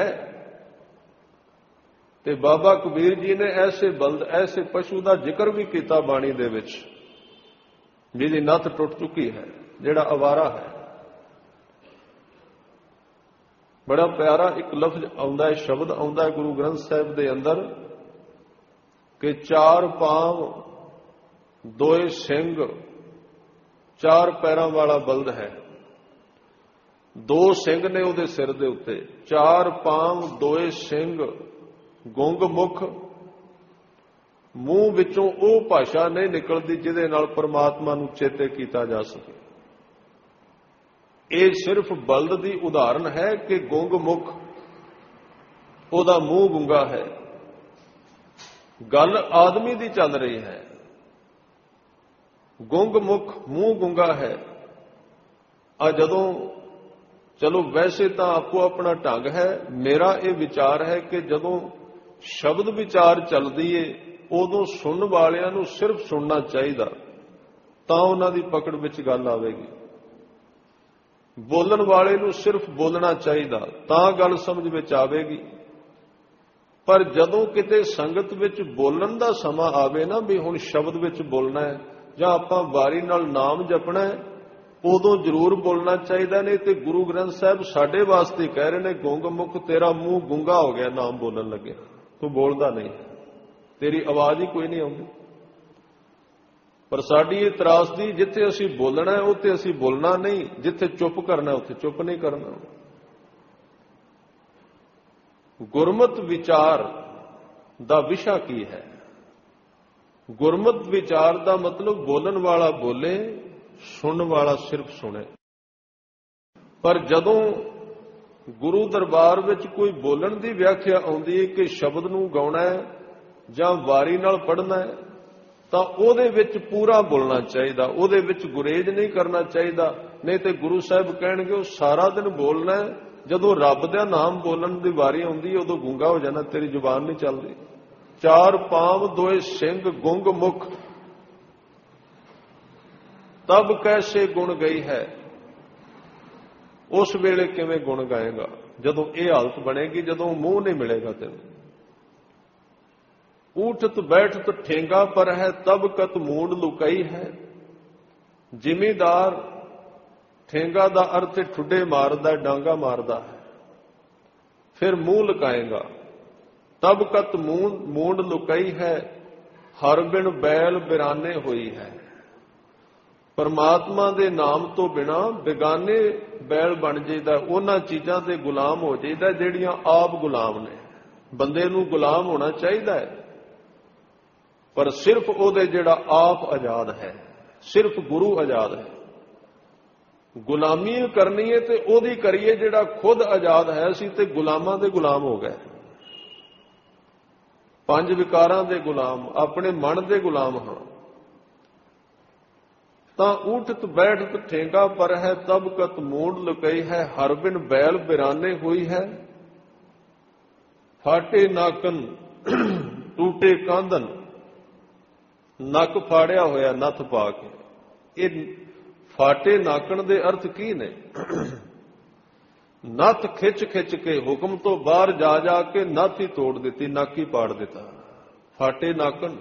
ਤੇ ਬਾਬਾ ਕਬੀਰ ਜੀ ਨੇ ਐਸੇ ਬਲਦ, ਐਸੇ ਪਸ਼ੂ ਦਾ ਜ਼ਿਕਰ ਵੀ ਕੀਤਾ ਬਾਣੀ ਦੇ ਵਿੱਚ, ਜਿਹਦੀ ਨੱਥ ਟੁੱਟ ਚੁੱਕੀ ਹੈ, ਜਿਹੜਾ ਅਵਾਰਾ ਹੈ। ਬੜਾ ਪਿਆਰਾ ਇੱਕ ਲਫ਼ਜ਼ ਆਉਂਦਾ ਹੈ, ਸ਼ਬਦ ਆਉਂਦਾ ਹੈ ਗੁਰੂ ਗ੍ਰੰਥ ਸਾਹਿਬ ਦੇ ਅੰਦਰ ਕਿ 4 ਪਾਂਵ 2 ਸਿੰਘ, 4 ਪੈਰਾਂ ਵਾਲਾ ਬਲਦ ਹੈ। 2 ਸਿੰਘ ਨੇ ਉਹਦੇ ਸਿਰ ਦੇ ਉੱਤੇ, 4 ਪਾਂਵ 2 ਸਿੰਘ, ਗੁੰਗ ਮੁਖ, ਮੂੰਹ ਵਿੱਚੋਂ ਉਹ ਭਾਸ਼ਾ ਨਹੀਂ ਨਿਕਲਦੀ ਜਿਹਦੇ ਨਾਲ ਪਰਮਾਤਮਾ ਨੂੰ ਚੇਤੇ ਕੀਤਾ ਜਾ ਸਕੇ। ਇਹ ਸਿਰਫ ਬਲਦ ਦੀ ਉਦਾਹਰਨ ਹੈ ਕਿ ਗੁੰਗ ਮੁਖ, ਉਹਦਾ ਮੂੰਹ ਗੁੰਗਾ ਹੈ। ਗੱਲ ਆਦਮੀ ਦੀ ਚੱਲ ਰਹੀ ਹੈ। ਗੁੰਗ ਮੁਖ, ਮੂੰਹ ਗੁੰਗਾ ਹੈ। ਆ ਜਦੋਂ, ਚਲੋ ਵੈਸੇ ਤਾਂ ਆਪੋ ਆਪਣਾ ਢੰਗ ਹੈ, ਮੇਰਾ ਇਹ ਵਿਚਾਰ ਹੈ ਕਿ ਜਦੋਂ ਸ਼ਬਦ ਵਿਚਾਰ ਚੱਲਦੀ ਏ ਉਦੋਂ ਸੁਣਨ ਵਾਲਿਆਂ ਨੂੰ ਸਿਰਫ ਸੁਣਨਾ ਚਾਹੀਦਾ, ਤਾਂ ਉਹਨਾਂ ਦੀ ਪਕੜ ਵਿੱਚ ਗੱਲ ਆਵੇਗੀ। ਬੋਲਣ ਵਾਲੇ ਨੂੰ ਸਿਰਫ ਬੋਲਣਾ ਚਾਹੀਦਾ, ਤਾਂ ਗੱਲ ਸਮਝ ਵਿੱਚ ਆਵੇਗੀ। ਪਰ ਜਦੋਂ ਕਿਤੇ ਸੰਗਤ ਵਿੱਚ ਬੋਲਣ ਦਾ ਸਮਾਂ ਆਵੇ ਨਾ, ਵੀ ਹੁਣ ਸ਼ਬਦ ਵਿੱਚ ਬੋਲਣਾ ਹੈ ਜਾਂ ਆਪਾਂ ਵਾਰੀ ਨਾਲ ਨਾਮ ਜਪਣਾ ਹੈ, ਉਦੋਂ ਜ਼ਰੂਰ ਬੋਲਣਾ ਚਾਹੀਦਾ। ਨਹੀਂ ਤੇ ਗੁਰੂ ਗ੍ਰੰਥ ਸਾਹਿਬ ਸਾਡੇ ਵਾਸਤੇ ਕਹਿ ਰਹੇ ਨੇ, ਗੁੰਗ ਮੁਖ ਤੇਰਾ ਮੂੰਹ ਗੁੰਗਾ ਹੋ ਗਿਆ ਨਾਮ ਬੋਲਣ ਲੱਗਿਆ, ਤੂੰ ਬੋਲਦਾ ਨਹੀਂ, ਤੇਰੀ ਆਵਾਜ਼ ਹੀ ਕੋਈ ਨਹੀਂ ਆਉਂਦੀ। ਪਰ ਸਾਡੀ ਇਹ ਤਰਾਸਦੀ, ਜਿੱਥੇ ਅਸੀਂ ਬੋਲਣਾ ਹੈ ਉੱਥੇ ਅਸੀਂ ਬੋਲਣਾ ਨਹੀਂ, ਜਿੱਥੇ ਚੁੱਪ ਕਰਨਾ ਉੱਥੇ ਚੁੱਪ ਨਹੀਂ ਕਰਨਾ। ਗੁਰਮਤਿ ਵਿਚਾਰ ਦਾ ਵਿਸ਼ਾ ਕੀ ਹੈ? ਗੁਰਮਤਿ ਵਿਚਾਰ ਦਾ ਮਤਲਬ ਬੋਲਣ ਵਾਲਾ ਬੋਲੇ, ਸੁਣਨ ਵਾਲਾ ਸਿਰਫ ਸੁਣੇ। ਪਰ ਜਦੋਂ ਗੁਰੂ ਦਰਬਾਰ ਵਿੱਚ ਕੋਈ ਬੋਲਣ ਦੀ ਵਿਆਖਿਆ ਆਉਂਦੀ ਹੈ ਕਿ ਸ਼ਬਦ ਨੂੰ ਗਾਉਣਾ ਹੈ ਜਾਂ ਵਾਰੀ ਨਾਲ ਪੜ੍ਹਨਾ ਹੈ, ਤਾਂ ਉਹਦੇ ਵਿੱਚ ਪੂਰਾ ਬੋਲਣਾ ਚਾਹੀਦਾ, ਉਹਦੇ ਵਿੱਚ ਗੁਰੇਜ਼ ਨਹੀਂ ਕਰਨਾ ਚਾਹੀਦਾ। ਨਹੀਂ ਤੇ ਗੁਰੂ ਸਾਹਿਬ ਕਹਿਣਗੇ ਉਹ ਸਾਰਾ ਦਿਨ ਬੋਲਣਾ ਹੈ, ਜਦੋਂ ਰੱਬ ਦਾ ਨਾਮ ਬੋਲਣ ਦੀ ਵਾਰੀ ਆਉਂਦੀ ਹੈ ਉਦੋਂ ਗੂੰਗਾ ਹੋ ਜਾਣਾ, ਤੇਰੀ ਜ਼ੁਬਾਨ ਨਹੀਂ ਚੱਲਦੀ। ਚਾਰ ਪਾਂਵ ਦੋਏ ਸਿੰਘ ਗੁੰਗ ਮੁਖ, ਤਬ ਕੈਸੇ ਗੁਣ ਗਈ ਹੈ। ਉਸ ਵੇਲੇ ਕਿਵੇਂ ਗੁਣ ਗਾਏਗਾ? ਜਦੋਂ ਇਹ ਹਾਲਤ ਬਣੇਗੀ, ਜਦੋਂ ਮੂੰਹ ਨਹੀਂ ਮਿਲੇਗਾ ਤੈਨੂੰ। ਊਠਤ ਬੈਠਤ ਠੇਂਗਾ ਪਰ ਹੈ, ਤਬ ਕਤ ਮੂੰਡ ਲੁਕਾਈ ਹੈ। ਜ਼ਿਮੀਦਾਰ ਠੇਂਗਾ ਦਾ ਅਰਥ ਠੁੱਡੇ ਮਾਰਦਾ, ਡਾਂਗਾ ਮਾਰਦਾ ਹੈ, ਫਿਰ ਮੂੰਹ ਲੁਕਾਏਗਾ। ਤਬ ਕਤ ਮੂੰਡ ਲੁਕਾਈ ਹੈ, ਹਰ ਬਿਨ ਬੈਲ ਬਿਰਾਨੇ ਹੋਈ ਹੈ। ਪਰਮਾਤਮਾ ਦੇ ਨਾਮ ਤੋਂ ਬਿਨਾ ਬੇਗਾਨੇ ਬੈਲ ਬਣ ਜਾਈਦਾ, ਉਹਨਾਂ ਚੀਜ਼ਾਂ ਦੇ ਗੁਲਾਮ ਹੋ ਜਾਈਦਾ ਜਿਹੜੀਆਂ ਆਪ ਗੁਲਾਮ ਨੇ। ਬੰਦੇ ਨੂੰ ਗੁਲਾਮ ਹੋਣਾ ਚਾਹੀਦਾ ਹੈ, ਪਰ ਸਿਰਫ ਉਹਦੇ ਜਿਹੜਾ ਆਪ ਆਜ਼ਾਦ ਹੈ, ਸਿਰਫ ਗੁਰੂ ਆਜ਼ਾਦ ਹੈ। ਗੁਲਾਮੀ ਕਰਨੀ ਹੈ ਤੇ ਉਹਦੀ ਕਰੀਏ ਜਿਹੜਾ ਖੁਦ ਆਜ਼ਾਦ ਹੈ। ਅਸੀਂ ਤੇ ਗੁਲਾਮਾਂ ਦੇ ਗੁਲਾਮ ਹੋ ਗਏ, ਪੰਜ ਵਿਕਾਰਾਂ ਦੇ ਗੁਲਾਮ, ਆਪਣੇ ਮਨ ਦੇ ਗੁਲਾਮ ਹਾਂ। ਤਾਂ ਊਠਤ ਬੈਠਤ ਠੇਂਗਾ ਪਰ ਹੈ, ਤਬ ਕਤ ਮੂੰਡ ਲੁਕਾਈ ਹੈ। ਹਰ ਬਿਨ ਬੈਲ ਬਿਰਾਨੇ ਹੋਈ ਹੈ। ਫਾਟੇ ਨਾਕਨ ਟੂਟੇ ਕਾਂਦਨ, ਨੱਕ ਫਾੜਿਆ ਹੋਇਆ ਨੱਥ ਪਾ ਕੇ। ਇਹ ਫਾਟੇ ਨਾਕਣ ਦੇ ਅਰਥ ਕੀ ਨੇ? ਨੱਥ ਖਿੱਚ ਖਿੱਚ ਕੇ, ਹੁਕਮ ਤੋਂ ਬਾਹਰ ਜਾ ਜਾ ਕੇ ਨੱਥ ਹੀ ਤੋੜ ਦਿੱਤੀ, ਨੱਕ ਹੀ ਪਾੜ ਦਿੱਤਾ। ਫਾਟੇ ਨਾਕਣ,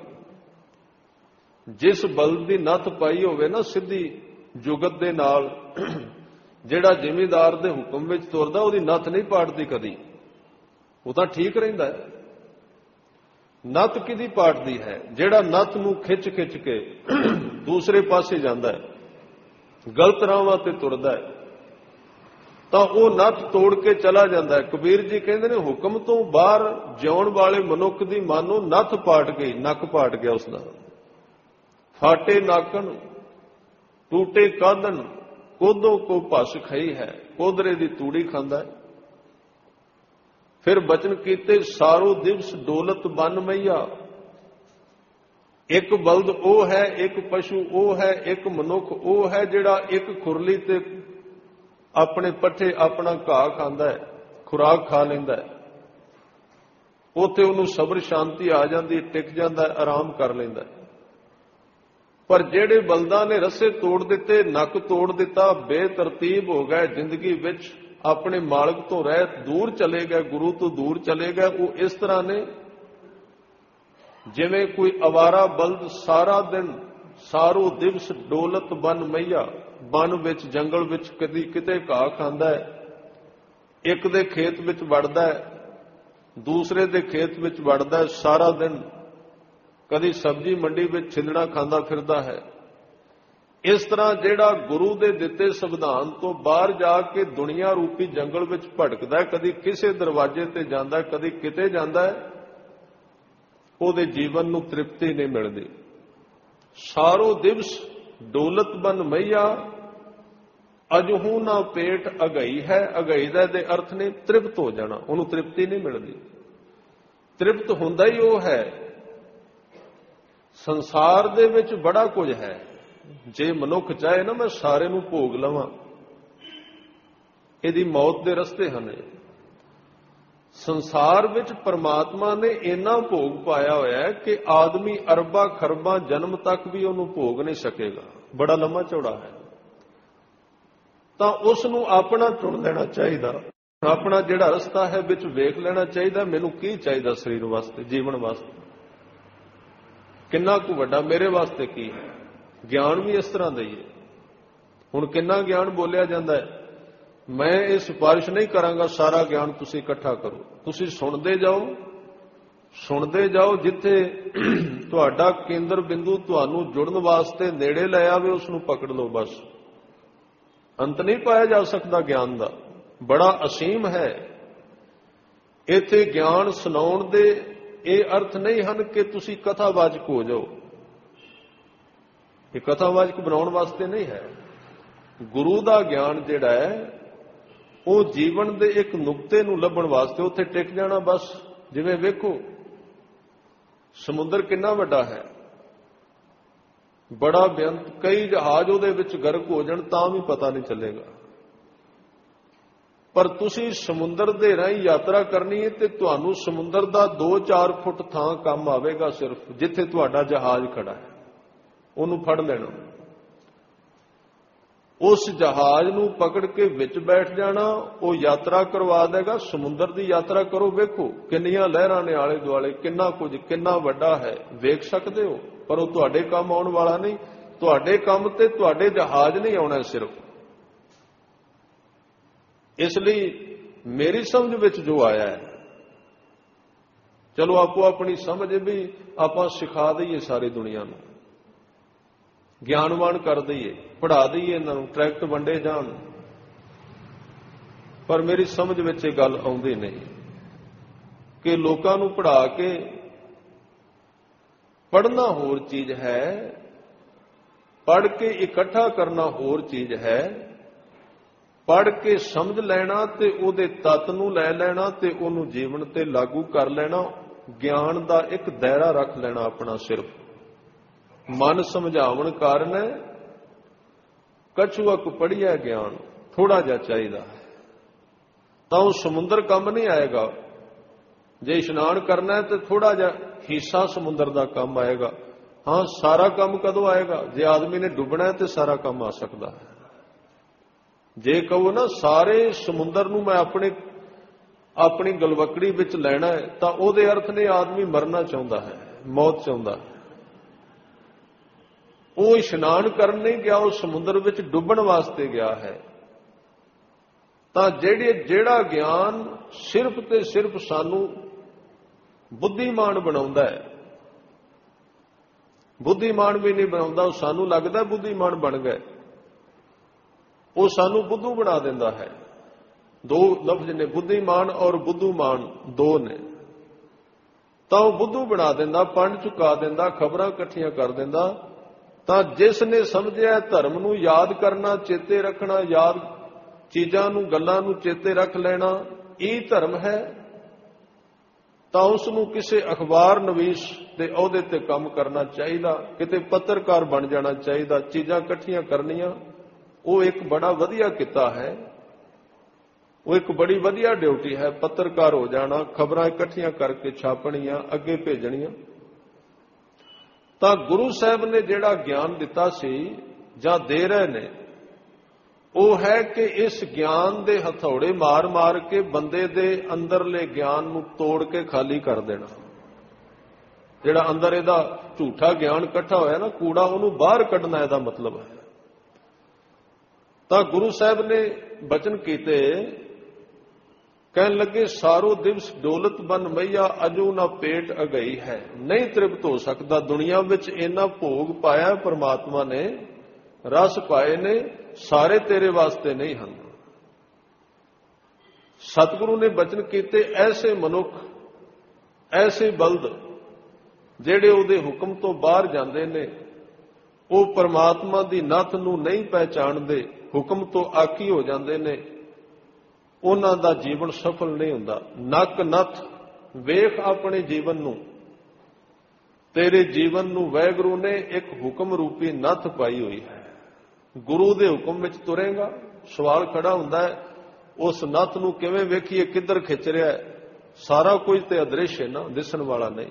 ਜਿਸ ਬਲਦ ਦੀ ਨੱਥ ਪਾਈ ਹੋਵੇ ਨਾ ਸਿੱਧੀ ਜੁਗਤ ਦੇ ਨਾਲ, ਜਿਹੜਾ ਜ਼ਿਮੀਦਾਰ ਦੇ ਹੁਕਮ ਵਿੱਚ ਤੁਰਦਾ ਉਹਦੀ ਨੱਥ ਨਹੀਂ ਪਾੜਦੀ ਕਦੀ, ਉਹ ਤਾਂ ਠੀਕ ਰਹਿੰਦਾ ਹੈ। ਨੱਥ ਕਿਹਦੀ ਪਾੜਦੀ ਹੈ? ਜਿਹੜਾ ਨੱਥ ਨੂੰ ਖਿੱਚ ਖਿੱਚ ਕੇ ਦੂਸਰੇ ਪਾਸੇ ਜਾਂਦਾ ਹੈ, ਗਲਤ ਰਾਹਾਂ ਤੇ ਤੁਰਦਾ ਹੈ, ਤਾਂ ਉਹ ਨੱਥ ਤੋੜ ਕੇ ਚਲਾ ਜਾਂਦਾ ਹੈ। ਕਬੀਰ ਜੀ ਕਹਿੰਦੇ ਨੇ, ਹੁਕਮ ਤੋਂ ਬਾਹਰ ਜਿਉਣ ਵਾਲੇ ਮਨੁੱਖ ਦੀ ਮਨ ਨੂੰ ਨੱਥ ਪਾਟ ਗਈ, ਨੱਕ ਪਾਟ ਗਿਆ ਉਸਦਾ। ਫਾਟੇ ਨਾਕਣ ਟੂਟੇ ਕਾਂਦਨ, ਕੋਦੋਂ ਕੋ ਭਸ ਖਈ ਹੈ, ਕੋਦਰੇ ਦੀ ਤੂੜੀ ਖਾਂਦਾ ਹੈ। ਫਿਰ ਬਚਨ ਕੀਤੇ, ਸਾਰੋ ਦਿਵਸ ਡੋਲਤ ਬਨ ਮਈਆ। ਇੱਕ ਬਲਦ ਉਹ ਹੈ, ਇੱਕ ਪਸ਼ੂ ਉਹ ਹੈ, ਇੱਕ ਮਨੁੱਖ ਉਹ ਹੈ ਜਿਹੜਾ ਇੱਕ ਖੁਰਲੀ ਤੇ ਆਪਣੇ ਪੱਠੇ, ਆਪਣਾ ਘਾਹ ਖਾਂਦਾ ਹੈ, ਖੁਰਾਕ ਖਾ ਲੈਂਦਾ ਹੈ। ਉੱਥੇ ਉਹਨੂੰ ਸਬਰ ਸ਼ਾਂਤੀ ਆ ਜਾਂਦੀ, ਟਿਕ ਜਾਂਦਾ, ਆਰਾਮ ਕਰ ਲੈਂਦਾ। ਪਰ ਜਿਹੜੇ ਬਲਦਾਂ ਨੇ ਰੱਸੇ ਤੋੜ ਦਿੱਤੇ, ਨੱਕ ਤੋੜ ਦਿੱਤਾ, ਬੇਤਰਤੀਬ ਹੋ ਗਏ ਜ਼ਿੰਦਗੀ ਵਿੱਚ, ਆਪਣੇ ਮਾਲਕ ਤੋਂ ਰਹਿਤ ਦੂਰ ਚਲੇ ਗਏ, ਗੁਰੂ ਤੋਂ ਦੂਰ ਚਲੇ ਗਏ, ਉਹ ਇਸ ਤਰ੍ਹਾਂ ਨੇ ਜਿਵੇਂ ਕੋਈ ਅਵਾਰਾ ਬਲਦ ਸਾਰਾ ਦਿਨ, ਸਾਰੋ ਦਿਵਸ ਡੋਲਤ ਬਨ ਮਈਆ, ਬਨ ਵਿੱਚ ਜੰਗਲ ਵਿੱਚ ਕਦੀ ਕਿਤੇ ਘਾਹ ਖਾਂਦਾ ਹੈ, ਇੱਕ ਦੇ ਖੇਤ ਵਿੱਚ ਵੜਦਾ ਹੈ, ਦੂਸਰੇ ਦੇ ਖੇਤ ਵਿੱਚ ਵੜਦਾ ਹੈ, ਸਾਰਾ ਦਿਨ ਕਦੀ ਸਬਜ਼ੀ ਮੰਡੀ ਵਿੱਚ ਛਿੰਦੜਾ ਖਾਂਦਾ ਫਿਰਦਾ ਹੈ। ਇਸ ਤਰ੍ਹਾਂ ਜਿਹੜਾ ਗੁਰੂ ਦੇ ਦਿੱਤੇ ਸੰਵਿਧਾਨ ਤੋਂ ਬਾਹਰ ਜਾ ਕੇ ਦੁਨੀਆ ਰੂਪੀ ਜੰਗਲ ਵਿੱਚ ਭਟਕਦਾ ਹੈ, ਕਦੀ ਕਿਸੇ ਦਰਵਾਜ਼ੇ ਤੇ ਜਾਂਦਾ, ਕਦੀ ਕਿਤੇ ਜਾਂਦਾ ਹੈ, ਉਹਦੇ ਜੀਵਨ ਨੂੰ ਤ੍ਰਿਪਤੀ ਨਹੀਂ ਮਿਲਦੀ। ਸਾਰੋ ਦਿਵਸ ਡੋਲਤ ਬਨ ਮਈਆ, ਅਜਹੂ ਨਾ ਪੇਟ ਅਗਈ ਹੈ। ਅਗਈ ਦਾ ਦੇ ਅਰਥ ਨੇ ਤ੍ਰਿਪਤ ਹੋ ਜਾਣਾ, ਉਹਨੂੰ ਤ੍ਰਿਪਤੀ ਨਹੀਂ ਮਿਲਦੀ। ਤ੍ਰਿਪਤ ਹੁੰਦਾ ਹੀ ਉਹ ਹੈ। ਸੰਸਾਰ ਦੇ ਵਿੱਚ ਬੜਾ ਕੁਝ ਹੈ, ਜੇ ਮਨੁੱਖ ਚਾਹੇ ਨਾ ਮੈਂ ਸਾਰੇ ਨੂੰ ਭੋਗ ਲਵਾਂ, ਇਹਦੀ ਮੌਤ ਦੇ ਰਸਤੇ ਹਨ। ਸੰਸਾਰ ਵਿੱਚ ਪਰਮਾਤਮਾ ਨੇ ਇੰਨਾ ਭੋਗ ਪਾਇਆ ਹੋਇਆ ਹੈ ਕਿ ਆਦਮੀ ਅਰਬਾਂ ਖਰਬਾਂ ਜਨਮ ਤੱਕ ਵੀ ਉਹਨੂੰ ਭੋਗ ਨਹੀਂ ਸਕੇਗਾ, ਬੜਾ ਲੰਮਾ ਚੌੜਾ ਹੈ। ਤਾਂ ਉਸ ਨੂੰ ਆਪਣਾ ਚੁਣ ਲੈਣਾ ਚਾਹੀਦਾ, ਆਪਣਾ ਜਿਹੜਾ ਰਸਤਾ ਹੈ ਵਿੱਚ ਵੇਖ ਲੈਣਾ ਚਾਹੀਦਾ, ਮੈਨੂੰ ਕੀ ਚਾਹੀਦਾ ਸਰੀਰ ਵਾਸਤੇ, ਜੀਵਨ ਵਾਸਤੇ, ਕਿੰਨਾ ਕੁ ਵੱਡਾ ਮੇਰੇ ਵਾਸਤੇ ਕੀ ਹੈ। ਗਿਆਨ ਵੀ ਇਸ ਤਰ੍ਹਾਂ ਦਾ ਹੀ ਹੈ। ਹੁਣ ਕਿੰਨਾ ਗਿਆਨ ਬੋਲਿਆ ਜਾਂਦਾ ਹੈ, ਮੈਂ ਇਹ ਸਿਫਾਰਿਸ਼ ਨਹੀਂ ਕਰਾਂਗਾ ਸਾਰਾ ਗਿਆਨ ਤੁਸੀਂ ਇਕੱਠਾ ਕਰੋ, ਤੁਸੀਂ ਸੁਣਦੇ ਜਾਓ, ਜਿੱਥੇ ਤੁਹਾਡਾ ਕੇਂਦਰ ਬਿੰਦੂ ਤੁਹਾਨੂੰ ਜੁੜਨ ਵਾਸਤੇ ਨੇੜੇ ਲੈ ਆਵੇ ਉਸ ਨੂੰ ਪਕੜ ਲਓ, ਬਸ। ਅੰਤ ਨਹੀਂ ਪਾਇਆ ਜਾ ਸਕਦਾ ਗਿਆਨ ਦਾ, ਬੜਾ ਅਸੀਮ ਹੈ। ਇੱਥੇ ਗਿਆਨ ਸੁਣਾਉਣ ਦੇ ਇਹ ਅਰਥ ਨਹੀਂ ਹਨ ਕਿ ਤੁਸੀਂ ਕਥਾਵਾਚਕ ਹੋ ਜਾਓ, ਇਹ ਕਥਾਵਾਚਕ ਬਣਾਉਣ ਵਾਸਤੇ ਨਹੀਂ ਹੈ। ਗੁਰੂ ਦਾ ਗਿਆਨ ਜਿਹੜਾ ਹੈ ਉਹ ਜੀਵਨ ਦੇ ਇੱਕ ਨੁਕਤੇ ਨੂੰ ਲੱਭਣ ਵਾਸਤੇ ਉੱਥੇ ਟਿਕ ਜਾਣਾ, ਬਸ। ਜਿਵੇਂ ਵੇਖੋ ਸਮੁੰਦਰ ਕਿੰਨਾ ਵੱਡਾ ਹੈ, ਬੜਾ ਬੇਅੰਤ, ਕਈ ਜਹਾਜ਼ ਉਹਦੇ ਵਿੱਚ ਗਰਕ ਹੋ ਜਾਣ ਤਾਂ ਵੀ ਪਤਾ ਨਹੀਂ ਚੱਲੇਗਾ। ਪਰ ਤੁਸੀਂ ਸਮੁੰਦਰ ਦੇ ਰਾਹੀਂ ਯਾਤਰਾ ਕਰਨੀ ਹੈ ਤੇ ਤੁਹਾਨੂੰ ਸਮੁੰਦਰ ਦਾ 2-4 ਫੁੱਟ ਥਾਂ ਕੰਮ ਆਵੇਗਾ, ਸਿਰਫ ਜਿੱਥੇ ਤੁਹਾਡਾ ਜਹਾਜ਼ ਖੜਾ ਹੈ ਉਹਨੂੰ ਫੜ ਲੈਣਾ, ਉਸ ਜਹਾਜ਼ ਨੂੰ ਪਕੜ ਕੇ ਵਿੱਚ ਬੈਠ ਜਾਣਾ, ਉਹ ਯਾਤਰਾ ਕਰਵਾ ਦੇਗਾ। ਸਮੁੰਦਰ ਦੀ ਯਾਤਰਾ ਕਰੋ, ਵੇਖੋ ਕਿੰਨੀਆਂ ਲਹਿਰਾਂ ਨੇ ਆਲੇ ਦੁਆਲੇ, ਕਿੰਨਾ ਕੁਝ, ਕਿੰਨਾ ਵੱਡਾ ਹੈ, ਵੇਖ ਸਕਦੇ ਹੋ। ਪਰ ਉਹ ਤੁਹਾਡੇ ਕੰਮ ਆਉਣ ਵਾਲਾ ਨਹੀਂ, ਤੁਹਾਡੇ ਕੰਮ ਤੇ ਤੁਹਾਡੇ ਜਹਾਜ਼ ਨਹੀਂ ਆਉਣਾ ਸਿਰਫ। ਇਸ ਲਈ ਮੇਰੀ ਸਮਝ ਵਿੱਚ ਜੋ ਆਇਆ ਹੈ, ਚਲੋ ਆਪੋ ਆਪਣੀ ਸਮਝ ਵੀ ਆਪਾਂ ਸਿਖਾ ਦਈਏ ਸਾਰੀ ਦੁਨੀਆ ਨੂੰ, ਗਿਆਨਵਾਨ ਕਰ ਦਈਏ, ਪੜ੍ਹਾ ਦਈਏ ਇਹਨਾਂ ਨੂੰ, ਟਰੈਕਟ ਵੰਡੇ ਜਾਣ। ਪਰ ਮੇਰੀ ਸਮਝ ਵਿੱਚ ਇਹ ਗੱਲ ਆਉਂਦੀ ਨਹੀਂ ਕਿ ਲੋਕਾਂ ਨੂੰ ਪੜ੍ਹਾ ਕੇ, ਪੜ੍ਹਨਾ ਹੋਰ ਚੀਜ਼ ਹੈ, ਪੜ੍ਹ ਕੇ ਇਕੱਠਾ ਕਰਨਾ ਹੋਰ ਚੀਜ਼ ਹੈ। ਪੜ੍ਹ ਕੇ ਸਮਝ ਲੈਣਾ ਤੇ ਉਹਦੇ ਤੱਤ ਨੂੰ ਲੈ ਲੈਣਾ ਤੇ ਉਹਨੂੰ ਜੀਵਨ ਤੇ ਲਾਗੂ ਕਰ ਲੈਣਾ, ਗਿਆਨ ਦਾ ਇੱਕ ਦਾਇਰਾ ਰੱਖ ਲੈਣਾ ਆਪਣਾ। ਸਿਰਫ ਮਨ ਸਮਝਾਵਣ ਕਾਰਨ ਕਛੂਅਕ ਪੜ੍ਹਿਆ ਗਿਆਨ ਥੋੜਾ ਜਿਹਾ ਚਾਹੀਦਾ ਹੈ, ਤਾਂ ਉਹ ਸਮੁੰਦਰ ਕੰਮ ਨਹੀਂ ਆਏਗਾ। ਜੇ ਇਸ਼ਨਾਨ ਕਰਨਾ ਹੈ ਤੇ ਥੋੜਾ ਜਿਹਾ ਹਿੱਸਾ ਸਮੁੰਦਰ ਦਾ ਕੰਮ ਆਏਗਾ। ਹਾਂ, ਸਾਰਾ ਕੰਮ ਕਦੋਂ ਆਏਗਾ? ਜੇ ਆਦਮੀ ਨੇ ਡੁੱਬਣਾ ਹੈ ਤੇ ਸਾਰਾ ਕੰਮ ਆ ਸਕਦਾ ਹੈ। ਜੇ ਕਹੋ ਨਾ ਸਾਰੇ ਸਮੁੰਦਰ ਨੂੰ ਮੈਂ ਆਪਣੀ ਗਲਵਕੜੀ ਵਿੱਚ ਲੈਣਾ ਹੈ, ਤਾਂ ਉਹਦੇ ਅਰਥ ਨੇ ਆਦਮੀ ਮਰਨਾ ਚਾਹੁੰਦਾ ਹੈ, ਮੌਤ ਚਾਹੁੰਦਾ ਹੈ। ਉਹ ਇਸ਼ਨਾਨ ਕਰਨ ਨਹੀਂ ਗਿਆ, ਉਹ ਸਮੁੰਦਰ ਵਿੱਚ ਡੁੱਬਣ ਵਾਸਤੇ ਗਿਆ ਹੈ। ਤਾਂ ਜਿਹੜਾ ਗਿਆਨ ਸਿਰਫ ਤੇ ਸਿਰਫ ਸਾਨੂੰ ਬੁੱਧੀਮਾਨ ਬਣਾਉਂਦਾ ਹੈ, ਬੁੱਧੀਮਾਨ ਵੀ ਨਹੀਂ ਬਣਾਉਂਦਾ, ਉਹ ਸਾਨੂੰ ਲੱਗਦਾ ਬੁੱਧੀਮਾਨ ਬਣ ਗਏ, ਉਹ ਸਾਨੂੰ ਬੁੱਧੂ ਬਣਾ ਦਿੰਦਾ ਹੈ। ਦੋ ਲਫ਼ਜ਼ ਨੇ, ਬੁੱਧੀਮਾਨ ਔਰ ਬੁੱਧੂਮਾਨ, ਦੋ ਨੇ। ਤਾਂ ਉਹ ਬੁੱਧੂ ਬਣਾ ਦਿੰਦਾ, ਪੰਡ ਚੁਕਾ ਦਿੰਦਾ, ਖਬਰਾਂ ਇਕੱਠੀਆਂ ਕਰ ਦਿੰਦਾ। ਤਾਂ ਜਿਸ ਨੇ ਸਮਝਿਆ ਧਰਮ ਨੂੰ ਯਾਦ ਕਰਨਾ, ਚੇਤੇ ਰੱਖਣਾ, ਯਾਦ ਚੀਜ਼ਾਂ ਨੂੰ, ਗੱਲਾਂ ਨੂੰ ਚੇਤੇ ਰੱਖ ਲੈਣਾ ਇਹ ਧਰਮ ਹੈ, ਤਾਂ ਉਸ ਨੂੰ ਕਿਸੇ ਅਖਬਾਰ ਨਵੀਸ ਦੇ ਅਹੁਦੇ ਤੇ ਕੰਮ ਕਰਨਾ ਚਾਹੀਦਾ, ਕਿਤੇ ਪੱਤਰਕਾਰ ਬਣ ਜਾਣਾ ਚਾਹੀਦਾ, ਚੀਜ਼ਾਂ ਇਕੱਠੀਆਂ ਕਰਨੀਆਂ। ਉਹ ਇੱਕ ਬੜਾ ਵਧੀਆ ਕਿੱਤਾ ਹੈ, ਉਹ ਇੱਕ ਬੜੀ ਵਧੀਆ ਡਿਊਟੀ ਹੈ, ਪੱਤਰਕਾਰ ਹੋ ਜਾਣਾ, ਖਬਰਾਂ ਇਕੱਠੀਆਂ ਕਰਕੇ ਛਾਪਣੀਆਂ, ਅੱਗੇ ਭੇਜਣੀਆਂ। ਤਾਂ ਗੁਰੂ ਸਾਹਿਬ ਨੇ ਜਿਹੜਾ ਗਿਆਨ ਦਿੱਤਾ ਸੀ ਜਾਂ ਦੇ ਰਹੇ ਨੇ, ਉਹ ਹੈ ਕਿ ਇਸ ਗਿਆਨ ਦੇ ਹਥੌੜੇ ਮਾਰ-ਮਾਰ ਕੇ ਬੰਦੇ ਦੇ ਅੰਦਰਲੇ ਗਿਆਨ ਨੂੰ ਤੋੜ ਕੇ ਖਾਲੀ ਕਰ ਦੇਣਾ। ਜਿਹੜਾ ਅੰਦਰ ਇਹਦਾ ਝੂਠਾ ਗਿਆਨ ਇਕੱਠਾ ਹੋਇਆ ਨਾ, ਕੂੜਾ, ਉਹਨੂੰ ਬਾਹਰ ਕੱਢਣਾ ਇਹਦਾ ਮਤਲਬ ਹੈ। ਤਾਂ ਗੁਰੂ ਸਾਹਿਬ ਨੇ ਬਚਨ ਕੀਤੇ, ਕਹਿਣ ਲੱਗੇ, ਸਾਰੋ ਦਿਵਸ ਡੋਲਤ ਬਨ ਮਈਆ ਅਜੂ ਨਾ ਪੇਟ ਅਗਈ ਹੈ। ਨਹੀਂ ਤ੍ਰਿਪਤ ਹੋ ਸਕਦਾ, ਦੁਨੀਆ ਵਿੱਚ ਇੰਨਾ ਭੋਗ ਪਾਇਆ ਪਰਮਾਤਮਾ ਨੇ, ਰਸ ਪਾਏ ਨੇ, ਸਾਰੇ ਤੇਰੇ ਵਾਸਤੇ ਨਹੀਂ ਹਨ। ਸਤਿਗੁਰੂ ਨੇ ਬਚਨ ਕੀਤੇ, ਐਸੇ ਮਨੁੱਖ, ਐਸੇ ਬਲਦ ਜਿਹੜੇ ਉਹਦੇ ਹੁਕਮ ਤੋਂ ਬਾਹਰ ਜਾਂਦੇ ਨੇ, ਉਹ ਪਰਮਾਤਮਾ ਦੀ ਨੱਥ ਨੂੰ ਨਹੀਂ ਪਹਿਚਾਣਦੇ, ਹੁਕਮ ਤੋਂ ਆਕੀ ਹੋ ਜਾਂਦੇ ਨੇ, ਉਹਨਾਂ ਦਾ ਜੀਵਨ ਸਫਲ ਨਹੀਂ ਹੁੰਦਾ। ਨੱਕ ਨੱਥ ਵੇਖ ਆਪਣੇ ਜੀਵਨ ਨੂੰ, ਤੇਰੇ ਜੀਵਨ ਨੂੰ ਵਾਹਿਗੁਰੂ ਨੇ ਇੱਕ ਹੁਕਮ ਰੂਪੀ ਨੱਥ ਪਾਈ ਹੋਈ ਹੈ। ਗੁਰੂ ਦੇ ਹੁਕਮ ਵਿੱਚ ਤੁਰੇਗਾ। ਸਵਾਲ ਖੜਾ ਹੁੰਦਾ ਹੈ, ਉਸ ਨੱਥ ਨੂੰ ਕਿਵੇਂ ਵੇਖੀਏ, ਕਿੱਧਰ ਖਿੱਚ ਰਿਹਾ ਹੈ? ਸਾਰਾ ਕੁਝ ਤੇ ਅਦ੍ਰਿਸ਼ ਹੈ ਨਾ, ਦਿਸਣ ਵਾਲਾ ਨਹੀਂ।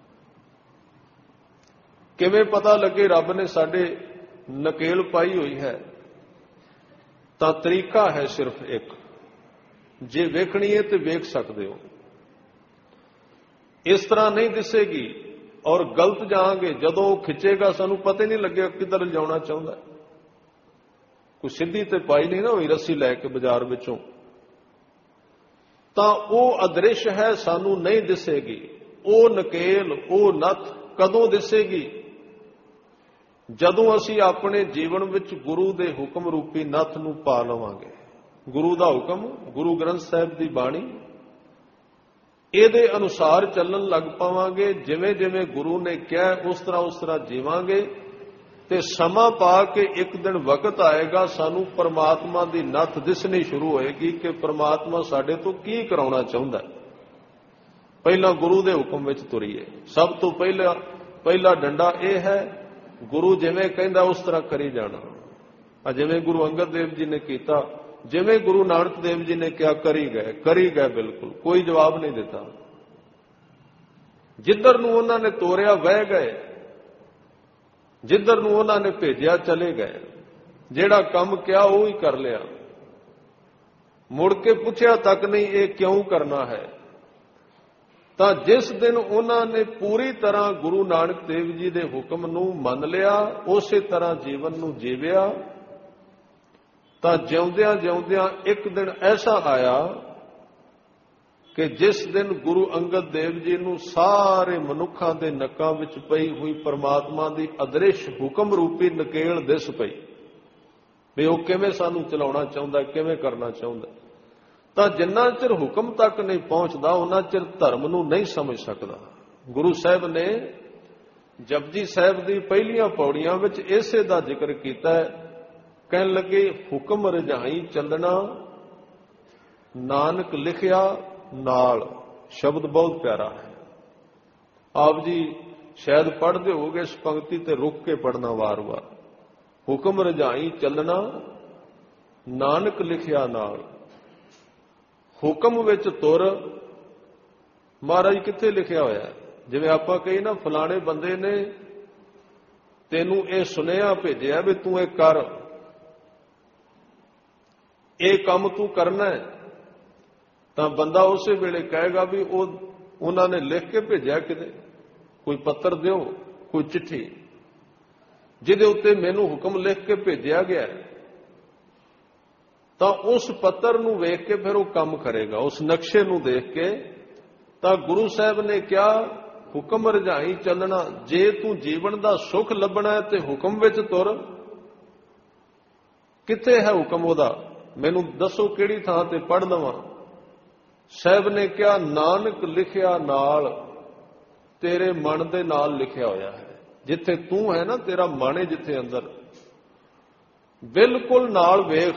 ਕਿਵੇਂ ਪਤਾ ਲੱਗੇ ਰੱਬ ਨੇ ਸਾਡੇ ਨਕੇਲ ਪਾਈ ਹੋਈ ਹੈ? ਤਾਂ ਤਰੀਕਾ ਹੈ ਸਿਰਫ ਇੱਕ, ਜੇ ਵੇਖਣੀ ਹੈ ਤੇ ਵੇਖ ਸਕਦੇ ਹੋ। ਇਸ ਤਰ੍ਹਾਂ ਨਹੀਂ ਦਿਸੇਗੀ ਔਰ ਗਲਤ ਜਾਵਾਂਗੇ। ਜਦੋਂ ਉਹ ਖਿੱਚੇਗਾ ਸਾਨੂੰ ਪਤਾ ਹੀ ਨਹੀਂ ਲੱਗੇਗਾ ਕਿੱਧਰ ਲਿਜਾਉਣਾ ਚਾਹੁੰਦਾ। ਕੋਈ ਸਿੱਧੀ ਤੇ ਪਾਈ ਨਹੀਂ ਨਾ ਹੋਈ ਰੱਸੀ ਲੈ ਕੇ ਬਾਜ਼ਾਰ ਵਿੱਚੋਂ, ਤਾਂ ਉਹ ਅਦ੍ਰਿਸ਼ ਹੈ, ਸਾਨੂੰ ਨਹੀਂ ਦਿਸੇਗੀ। ਉਹ ਨਕੇਲ, ਉਹ ਨੱਥ ਕਦੋਂ ਦਿਸੇਗੀ? ਜਦੋਂ ਅਸੀਂ ਆਪਣੇ ਜੀਵਨ ਵਿੱਚ ਗੁਰੂ ਦੇ ਹੁਕਮ ਰੂਪੀ ਨੱਥ ਨੂੰ ਪਾ ਲਵਾਂਗੇ। ਗੁਰੂ ਦਾ ਹੁਕਮ, ਗੁਰੂ ਗ੍ਰੰਥ ਸਾਹਿਬ ਦੀ ਬਾਣੀ, ਇਹਦੇ ਅਨੁਸਾਰ ਚੱਲਣ ਲੱਗ ਪਾਵਾਂਗੇ। ਜਿਵੇਂ ਜਿਵੇਂ ਗੁਰੂ ਨੇ ਕਿਹਾ ਉਸ ਤਰ੍ਹਾਂ ਜੀਵਾਂਗੇ ਤੇ ਸਮਾਂ ਪਾ ਕੇ ਇੱਕ ਦਿਨ ਵਕਤ ਆਏਗਾ ਸਾਨੂੰ ਪਰਮਾਤਮਾ ਦੀ ਨੱਥ ਦਿਸਣੀ ਸ਼ੁਰੂ ਹੋਏਗੀ ਕਿ ਪਰਮਾਤਮਾ ਸਾਡੇ ਤੋਂ ਕੀ ਕਰਾਉਣਾ ਚਾਹੁੰਦਾ। ਪਹਿਲਾਂ ਗੁਰੂ ਦੇ ਹੁਕਮ ਵਿੱਚ ਤੁਰੀਏ। ਸਭ ਤੋਂ ਪਹਿਲਾ ਡੰਡਾ ਇਹ ਹੈ, ਗੁਰੂ ਜਿਵੇਂ ਕਹਿੰਦਾ ਉਸ ਤਰ੍ਹਾਂ ਕਰੀ ਜਾਣਾ। ਜਿਵੇਂ ਗੁਰੂ ਅੰਗਦ ਦੇਵ ਜੀ ਨੇ ਕੀਤਾ, ਜਿਵੇਂ ਗੁਰੂ ਨਾਨਕ ਦੇਵ ਜੀ ਨੇ ਕਿਹਾ, ਕਰੀ ਗਏ ਬਿਲਕੁਲ, ਕੋਈ ਜਵਾਬ ਨਹੀਂ ਦਿੱਤਾ। ਜਿੱਧਰ ਨੂੰ ਉਹਨਾਂ ਨੇ ਤੋਰਿਆ ਵਹਿ ਗਏ, ਜਿੱਧਰ ਨੂੰ ਉਹਨਾਂ ਨੇ ਭੇਜਿਆ ਚਲੇ ਗਏ। ਜਿਹੜਾ ਕੰਮ ਕਿਹਾ ਉਹ ਹੀ ਕਰ ਲਿਆ, ਮੁੜ ਕੇ ਪੁੱਛਿਆ ਤੱਕ ਨਹੀਂ ਇਹ ਕਿਉਂ ਕਰਨਾ ਹੈ। ਤਾਂ ਜਿਸ ਦਿਨ ਉਹਨਾਂ ਨੇ ਪੂਰੀ ਤਰ੍ਹਾਂ ਗੁਰੂ ਨਾਨਕ ਦੇਵ ਜੀ ਦੇ ਹੁਕਮ ਨੂੰ ਮੰਨ ਲਿਆ, ਉਸੇ ਤਰ੍ਹਾਂ ਜੀਵਨ ਨੂੰ ਜੀਵਿਆ, ਤਾਂ ਜਿਉਂਦਿਆਂ ਜਿਉਂਦਿਆਂ ਇੱਕ ਦਿਨ ਐਸਾ ਆਇਆ ਕਿ ਜਿਸ ਦਿਨ ਗੁਰੂ ਅੰਗਦ ਦੇਵ ਜੀ ਨੂੰ ਸਾਰੇ ਮਨੁੱਖਾਂ ਦੇ ਨੱਕਾਂ ਵਿੱਚ ਪਈ ਹੋਈ ਪਰਮਾਤਮਾ ਦੀ ਅਦ੍ਰਿਸ਼ ਹੁਕਮ ਰੂਪੀ ਨਕੇਲ ਦਿਸ ਪਈ ਵੀ ਉਹ ਕਿਵੇਂ ਸਾਨੂੰ ਚਲਾਉਣਾ ਚਾਹੁੰਦਾ, ਕਿਵੇਂ ਕਰਨਾ ਚਾਹੁੰਦਾ। ਤਾਂ ਜਿੰਨਾ ਚਿਰ ਹੁਕਮ ਤੱਕ ਨਹੀਂ ਪਹੁੰਚਦਾ ਉਹਨਾਂ ਚਿਰ ਧਰਮ ਨੂੰ ਨਹੀਂ ਸਮਝ ਸਕਦਾ। ਗੁਰੂ ਸਾਹਿਬ ਨੇ ਜਪਜੀ ਸਾਹਿਬ ਦੀ ਪਹਿਲੀਆਂ ਪੌੜੀਆਂ ਵਿੱਚ ਇਸੇ ਦਾ ਜ਼ਿਕਰ ਕੀਤਾ ਹੈ। ਕਹਿਣ ਲੱਗੇ, ਹੁਕਮ ਰਜਾਈ ਚੱਲਣਾ ਨਾਨਕ ਲਿਖਿਆ ਨਾਲ। ਸ਼ਬਦ ਬਹੁਤ ਪਿਆਰਾ ਹੈ। ਆਪ ਜੀ ਸ਼ਾਇਦ ਪੜ੍ਹਦੇ ਹੋਗੇ ਇਸ ਪੰਕਤੀ ਤੇ ਰੁਕ ਕੇ ਪੜ੍ਹਨਾ ਵਾਰ-ਵਾਰ। ਹੁਕਮ ਰਜਾਈ ਚੱਲਣਾ ਨਾਨਕ ਲਿਖਿਆ ਨਾਲ। ਹੁਕਮ ਵਿੱਚ ਤੁਰ ਮਹਾਰਾਜ ਕਿੱਥੇ ਲਿਖਿਆ ਹੋਇਆ? ਜਿਵੇਂ ਆਪਾਂ ਕਹੀ ਨਾ, ਫਲਾਣੇ ਬੰਦੇ ਨੇ ਤੈਨੂੰ ਇਹ ਸੁਨੇਹਾ ਭੇਜਿਆ ਵੀ ਤੂੰ ਇਹ ਕਰ, ਇਹ ਕੰਮ ਤੂੰ ਕਰਨਾ ਹੈ, ਤਾਂ ਬੰਦਾ ਉਸੇ ਵੇਲੇ ਕਹੇਗਾ ਵੀ ਉਹਨਾਂ ਨੇ ਲਿਖ ਕੇ ਭੇਜਿਆ ਕਿਤੇ, ਕੋਈ ਪੱਤਰ ਦਿਓ, ਕੋਈ ਚਿੱਠੀ ਜਿਹਦੇ ਉੱਤੇ ਮੈਨੂੰ ਹੁਕਮ ਲਿਖ ਕੇ ਭੇਜਿਆ ਗਿਆ, ਤਾਂ ਉਸ ਪੱਤਰ ਨੂੰ ਵੇਖ ਕੇ ਫਿਰ ਉਹ ਕੰਮ ਕਰੇਗਾ, ਉਸ ਨਕਸ਼ੇ ਨੂੰ ਦੇਖ ਕੇ। ਤਾਂ ਗੁਰੂ ਸਾਹਿਬ ਨੇ ਕਿਹਾ, ਹੁਕਮ ਰਜਾਈ ਚੱਲਣਾ। ਜੇ ਤੂੰ ਜੀਵਨ ਦਾ ਸੁੱਖ ਲੱਭਣਾ ਹੈ ਤੇ ਹੁਕਮ ਵਿੱਚ ਤੁਰ। ਕਿੱਥੇ ਹੈ ਹੁਕਮ ਉਹਦਾ? ਮੈਨੂੰ ਦੱਸੋ ਕਿਹੜੀ ਥਾਂ ਤੇ ਪੜ੍ਹ ਲਵਾਂ। ਸਾਹਿਬ ਨੇ ਕਿਹਾ, ਨਾਨਕ ਲਿਖਿਆ ਨਾਲ, ਤੇਰੇ ਮਨ ਦੇ ਨਾਲ ਲਿਖਿਆ ਹੋਇਆ ਹੈ। ਜਿੱਥੇ ਤੂੰ ਹੈ ਨਾ, ਤੇਰਾ ਮਨ ਹੈ ਜਿੱਥੇ ਅੰਦਰ, ਬਿਲਕੁਲ ਨਾਲ ਵੇਖ,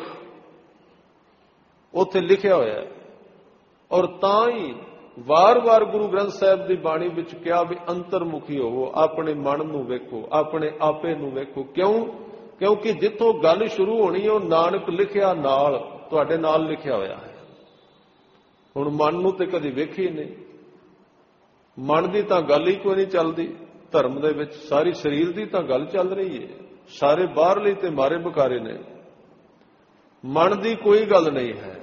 ਉੱਥੇ ਲਿਖਿਆ ਹੋਇਆ ਹੈ। ਔਰ ਤਾਂ ਹੀ ਵਾਰ-ਵਾਰ ਗੁਰੂ ਗ੍ਰੰਥ ਸਾਹਿਬ ਦੀ ਬਾਣੀ ਵਿੱਚ ਕਿਹਾ ਵੀ ਅੰਤਰਮੁਖੀ ਹੋਵੋ, ਆਪਣੇ ਮਨ ਨੂੰ ਵੇਖੋ, ਆਪਣੇ ਆਪੇ ਨੂੰ ਵੇਖੋ। ਕਿਉਂ? ਕਿਉਂਕਿ ਜਿੱਥੋਂ ਗੱਲ ਸ਼ੁਰੂ ਹੋਣੀ ਉਹ ਨਾਨਕ ਲਿਖਿਆ ਨਾਲ, ਤੁਹਾਡੇ ਨਾਲ ਲਿਖਿਆ ਹੋਇਆ ਹੈ। ਹੁਣ ਮਨ ਨੂੰ ਤੇ ਕਦੀ ਵੇਖੀ ਨਹੀਂ, ਮਨ ਦੀ ਤਾਂ ਗੱਲ ਹੀ ਕੋਈ ਨਹੀਂ ਚੱਲਦੀ ਧਰਮ ਦੇ ਵਿੱਚ। ਸਾਰੀ ਸਰੀਰ ਦੀ ਤਾਂ ਗੱਲ ਚੱਲ ਰਹੀ ਹੈ, ਸਾਰੇ ਬਾਹਰਲੇ ਤੇ ਮਾਰੇ ਬੁਖਾਰੇ ਨੇ, ਮਨ ਦੀ ਕੋਈ ਗੱਲ ਨਹੀਂ ਹੈ।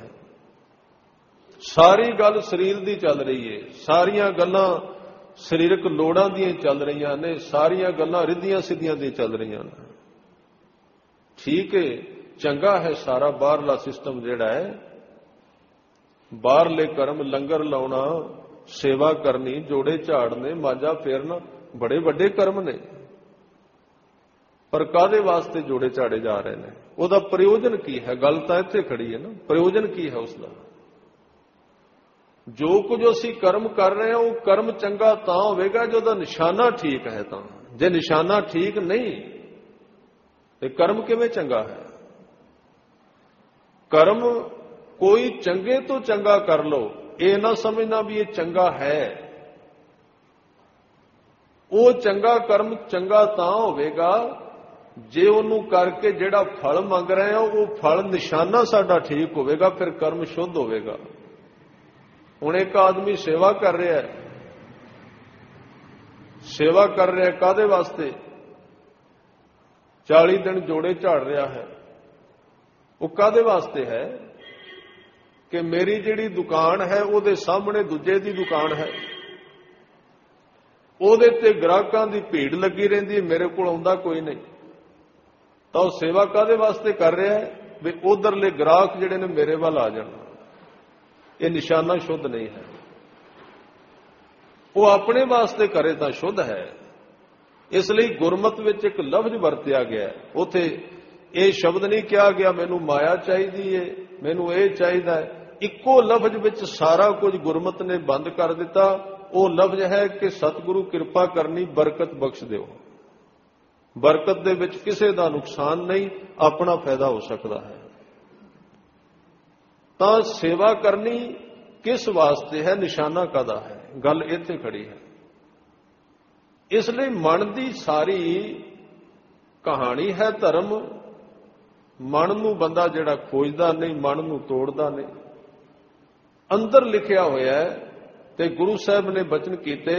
ਸਾਰੀ ਗੱਲ ਸਰੀਰ ਦੀ ਚੱਲ ਰਹੀ ਹੈ, ਸਾਰੀਆਂ ਗੱਲਾਂ ਸਰੀਰਕ ਲੋੜਾਂ ਦੀਆਂ ਚੱਲ ਰਹੀਆਂ ਨੇ, ਸਾਰੀਆਂ ਗੱਲਾਂ ਰਿੱਧੀਆਂ ਸਿੱਧੀਆਂ ਦੀਆਂ ਚੱਲ ਰਹੀਆਂ ਨੇ। ਠੀਕ ਹੈ, ਚੰਗਾ ਹੈ ਸਾਰਾ ਬਾਹਰਲਾ ਸਿਸਟਮ ਜਿਹੜਾ ਹੈ, ਬਾਹਰਲੇ ਕਰਮ, ਲੰਗਰ ਲਾਉਣਾ, ਸੇਵਾ ਕਰਨੀ, ਜੋੜੇ ਝਾੜਨੇ, ਮਾਝਾ ਫੇਰਨਾ, ਬੜੇ ਵੱਡੇ ਕਰਮ ਨੇ। ਪਰ ਕਾਹਦੇ ਵਾਸਤੇ ਜੋੜੇ ਝਾੜੇ ਜਾ ਰਹੇ ਨੇ? ਉਹਦਾ ਪ੍ਰਯੋਜਨ ਕੀ ਹੈ? ਗੱਲ ਤਾਂ ਇੱਥੇ ਖੜੀ ਹੈ ਨਾ, ਪ੍ਰਯੋਜਨ ਕੀ ਹੈ ਉਸਦਾ? ਜੋ ਕੁਝ ਅਸੀਂ ਕਰਮ ਕਰ ਰਹੇ ਹਾਂ ਉਹ ਕਰਮ ਚੰਗਾ ਤਾਂ ਹੋਵੇਗਾ ਜੇ ਉਹਦਾ ਨਿਸ਼ਾਨਾ ਠੀਕ ਹੈ। ਤਾਂ ਜੇ ਨਿਸ਼ਾਨਾ ਠੀਕ ਨਹੀਂ ਤੇ ਕਰਮ ਕਿਵੇਂ ਚੰਗਾ ਹੈ? ਕਰਮ ਕੋਈ ਚੰਗੇ ਤੋਂ ਚੰਗਾ ਕਰ ਲੋ, ਇਹ ਨਾ ਸਮਝਣਾ ਵੀ ਇਹ ਚੰਗਾ ਹੈ। ਉਹ ਚੰਗਾ ਕਰਮ ਚੰਗਾ ਤਾਂ ਹੋਵੇਗਾ ਜੇ ਉਹਨੂੰ ਕਰਕੇ ਜਿਹੜਾ ਫਲ ਮੰਗ ਰਹੇ ਆ ਉਹ ਫਲ ਨਿਸ਼ਾਨਾ ਸਾਡਾ ਠੀਕ ਹੋਵੇਗਾ, ਫਿਰ ਕਰਮ ਸ਼ੁੱਧ ਹੋਵੇਗਾ। ਹੁਣ ਇੱਕ ਆਦਮੀ ਸੇਵਾ ਕਰ ਰਿਹਾ ਹੈ, ਸੇਵਾ ਕਰ ਰਿਹਾ ਕਾਹਦੇ ਵਾਸਤੇ? 40 ਦਿਨ ਜੋੜੇ ਝਾੜ ਰਿਹਾ ਹੈ। ਉਹ ਕਾਹਦੇ ਵਾਸਤੇ ਹੈ? ਕਿ ਮੇਰੀ ਜਿਹੜੀ ਦੁਕਾਨ ਹੈ ਉਹਦੇ ਸਾਹਮਣੇ ਦੂਜੇ ਦੀ ਦੁਕਾਨ ਹੈ, ਉਹਦੇ ਤੇ ਗ੍ਰਾਹਕਾਂ ਦੀ ਭੀੜ ਲੱਗੀ ਰਹਿੰਦੀ ਹੈ, ਮੇਰੇ ਕੋਲ ਆਉਂਦਾ ਕੋਈ ਨਹੀਂ। ਤਾਂ ਉਹ ਸੇਵਾ ਕਾਹਦੇ ਵਾਸਤੇ ਕਰ ਰਿਹਾ ਹੈ? ਵੀ ਉਧਰਲੇ ਗ੍ਰਾਹਕ ਜਿਹੜੇ ਨੇ ਮੇਰੇ ਵੱਲ ਆ ਜਾਣ। ਇਹ ਨਿਸ਼ਾਨਾ ਸ਼ੁੱਧ ਨਹੀਂ ਹੈ। ਉਹ ਆਪਣੇ ਵਾਸਤੇ ਕਰੇ ਤਾਂ ਸ਼ੁੱਧ ਹੈ। ਇਸ ਲਈ ਗੁਰਮਤ ਵਿੱਚ ਇੱਕ ਲਫ਼ਜ਼ ਵਰਤਿਆ ਗਿਆ ਹੈ। ਉੱਥੇ ਇਹ ਸ਼ਬਦ ਨਹੀਂ ਕਿਹਾ ਗਿਆ ਮੈਨੂੰ ਮਾਇਆ ਚਾਹੀਦੀ ਹੈ, ਮੈਨੂੰ ਇਹ ਚਾਹੀਦਾ ਹੈ। ਇੱਕੋ ਲਫ਼ਜ਼ ਵਿੱਚ ਸਾਰਾ ਕੁਝ ਗੁਰਮਤ ਨੇ ਬੰਦ ਕਰ ਦਿੱਤਾ। ਉਹ ਲਫ਼ਜ਼ ਹੈ ਕਿ ਸਤਿਗੁਰੂ ਕਿਰਪਾ ਕਰਨੀ, ਬਰਕਤ ਬਖਸ਼ ਦਿਓ। ਬਰਕਤ ਦੇ ਵਿੱਚ ਕਿਸੇ ਦਾ ਨੁਕਸਾਨ ਨਹੀਂ, ਆਪਣਾ ਫਾਇਦਾ ਹੋ ਸਕਦਾ ਹੈ। ਤਾਂ ਸੇਵਾ ਕਰਨੀ ਕਿਸ ਵਾਸਤੇ ਹੈ? ਨਿਸ਼ਾਨਾ ਕਾਹਦਾ ਹੈ? ਗੱਲ ਇੱਥੇ ਖੜੀ ਹੈ। ਇਸ ਲਈ ਮਨ ਦੀ ਸਾਰੀ ਕਹਾਣੀ ਹੈ ਧਰਮ। ਮਨ ਨੂੰ ਬੰਦਾ ਜਿਹੜਾ ਖੋਜਦਾ ਨਹੀਂ, ਮਨ ਨੂੰ ਤੋੜਦਾ ਨਹੀਂ। ਅੰਦਰ ਲਿਖਿਆ ਹੋਇਆ ਹੈ ਤੇ ਗੁਰੂ ਸਾਹਿਬ ਨੇ ਬਚਨ ਕੀਤੇ,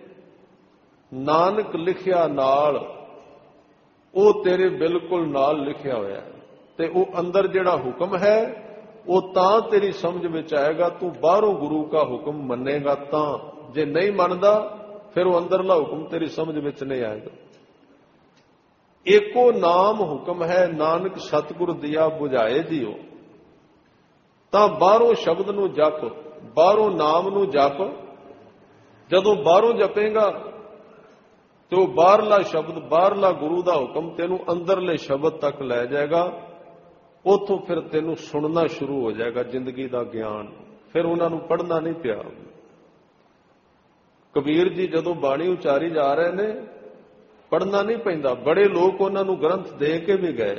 ਨਾਨਕ ਲਿਖਿਆ ਨਾਲ, ਉਹ ਤੇਰੇ ਬਿਲਕੁਲ ਨਾਲ ਲਿਖਿਆ ਹੋਇਆ ਹੈ। ਤੇ ਉਹ ਅੰਦਰ ਜਿਹੜਾ ਹੁਕਮ ਹੈ ਉਹ ਤਾਂ ਤੇਰੀ ਸਮਝ ਵਿੱਚ ਆਏਗਾ, ਤੂੰ ਬਾਹਰੋਂ ਗੁਰੂ ਦਾ ਹੁਕਮ ਮੰਨੇਗਾ ਤਾਂ। ਜੇ ਨਹੀਂ ਮੰਨਦਾ ਫਿਰ ਉਹ ਅੰਦਰਲਾ ਹੁਕਮ ਤੇਰੀ ਸਮਝ ਵਿੱਚ ਨਹੀਂ ਆਏਗਾ। ਏਕੋ ਨਾਮ ਹੁਕਮ ਹੈ, ਨਾਨਕ ਸਤਿਗੁਰ ਦਿਆ ਬੁਝਾਏ ਜੀਓ। ਤਾਂ ਬਾਹਰੋਂ ਸ਼ਬਦ ਨੂੰ ਜਪ, ਬਾਹਰੋਂ ਨਾਮ ਨੂੰ ਜਪ। ਜਦੋਂ ਬਾਹਰੋਂ ਜਪੇਗਾ ਤੇ ਉਹ ਬਾਹਰਲਾ ਸ਼ਬਦ, ਬਾਹਰਲਾ ਗੁਰੂ ਦਾ ਹੁਕਮ ਤੈਨੂੰ ਅੰਦਰਲੇ ਸ਼ਬਦ ਤੱਕ ਲੈ ਜਾਏਗਾ। ਉੱਥੋਂ ਫਿਰ ਤੈਨੂੰ ਸੁਣਨਾ ਸ਼ੁਰੂ ਹੋ ਜਾਏਗਾ ਜ਼ਿੰਦਗੀ ਦਾ ਗਿਆਨ। ਫਿਰ ਉਹਨਾਂ ਨੂੰ ਪੜ੍ਹਨਾ ਨਹੀਂ ਪਿਆ। ਕਬੀਰ ਜੀ ਜਦੋਂ ਬਾਣੀ ਉਚਾਰੀ ਜਾ ਰਹੇ ਨੇ, ਪੜ੍ਹਨਾ ਨਹੀਂ ਪੈਂਦਾ। ਬੜੇ ਲੋਕ ਉਹਨਾਂ ਨੂੰ ਗ੍ਰੰਥ ਦੇ ਕੇ ਵੀ ਗਏ,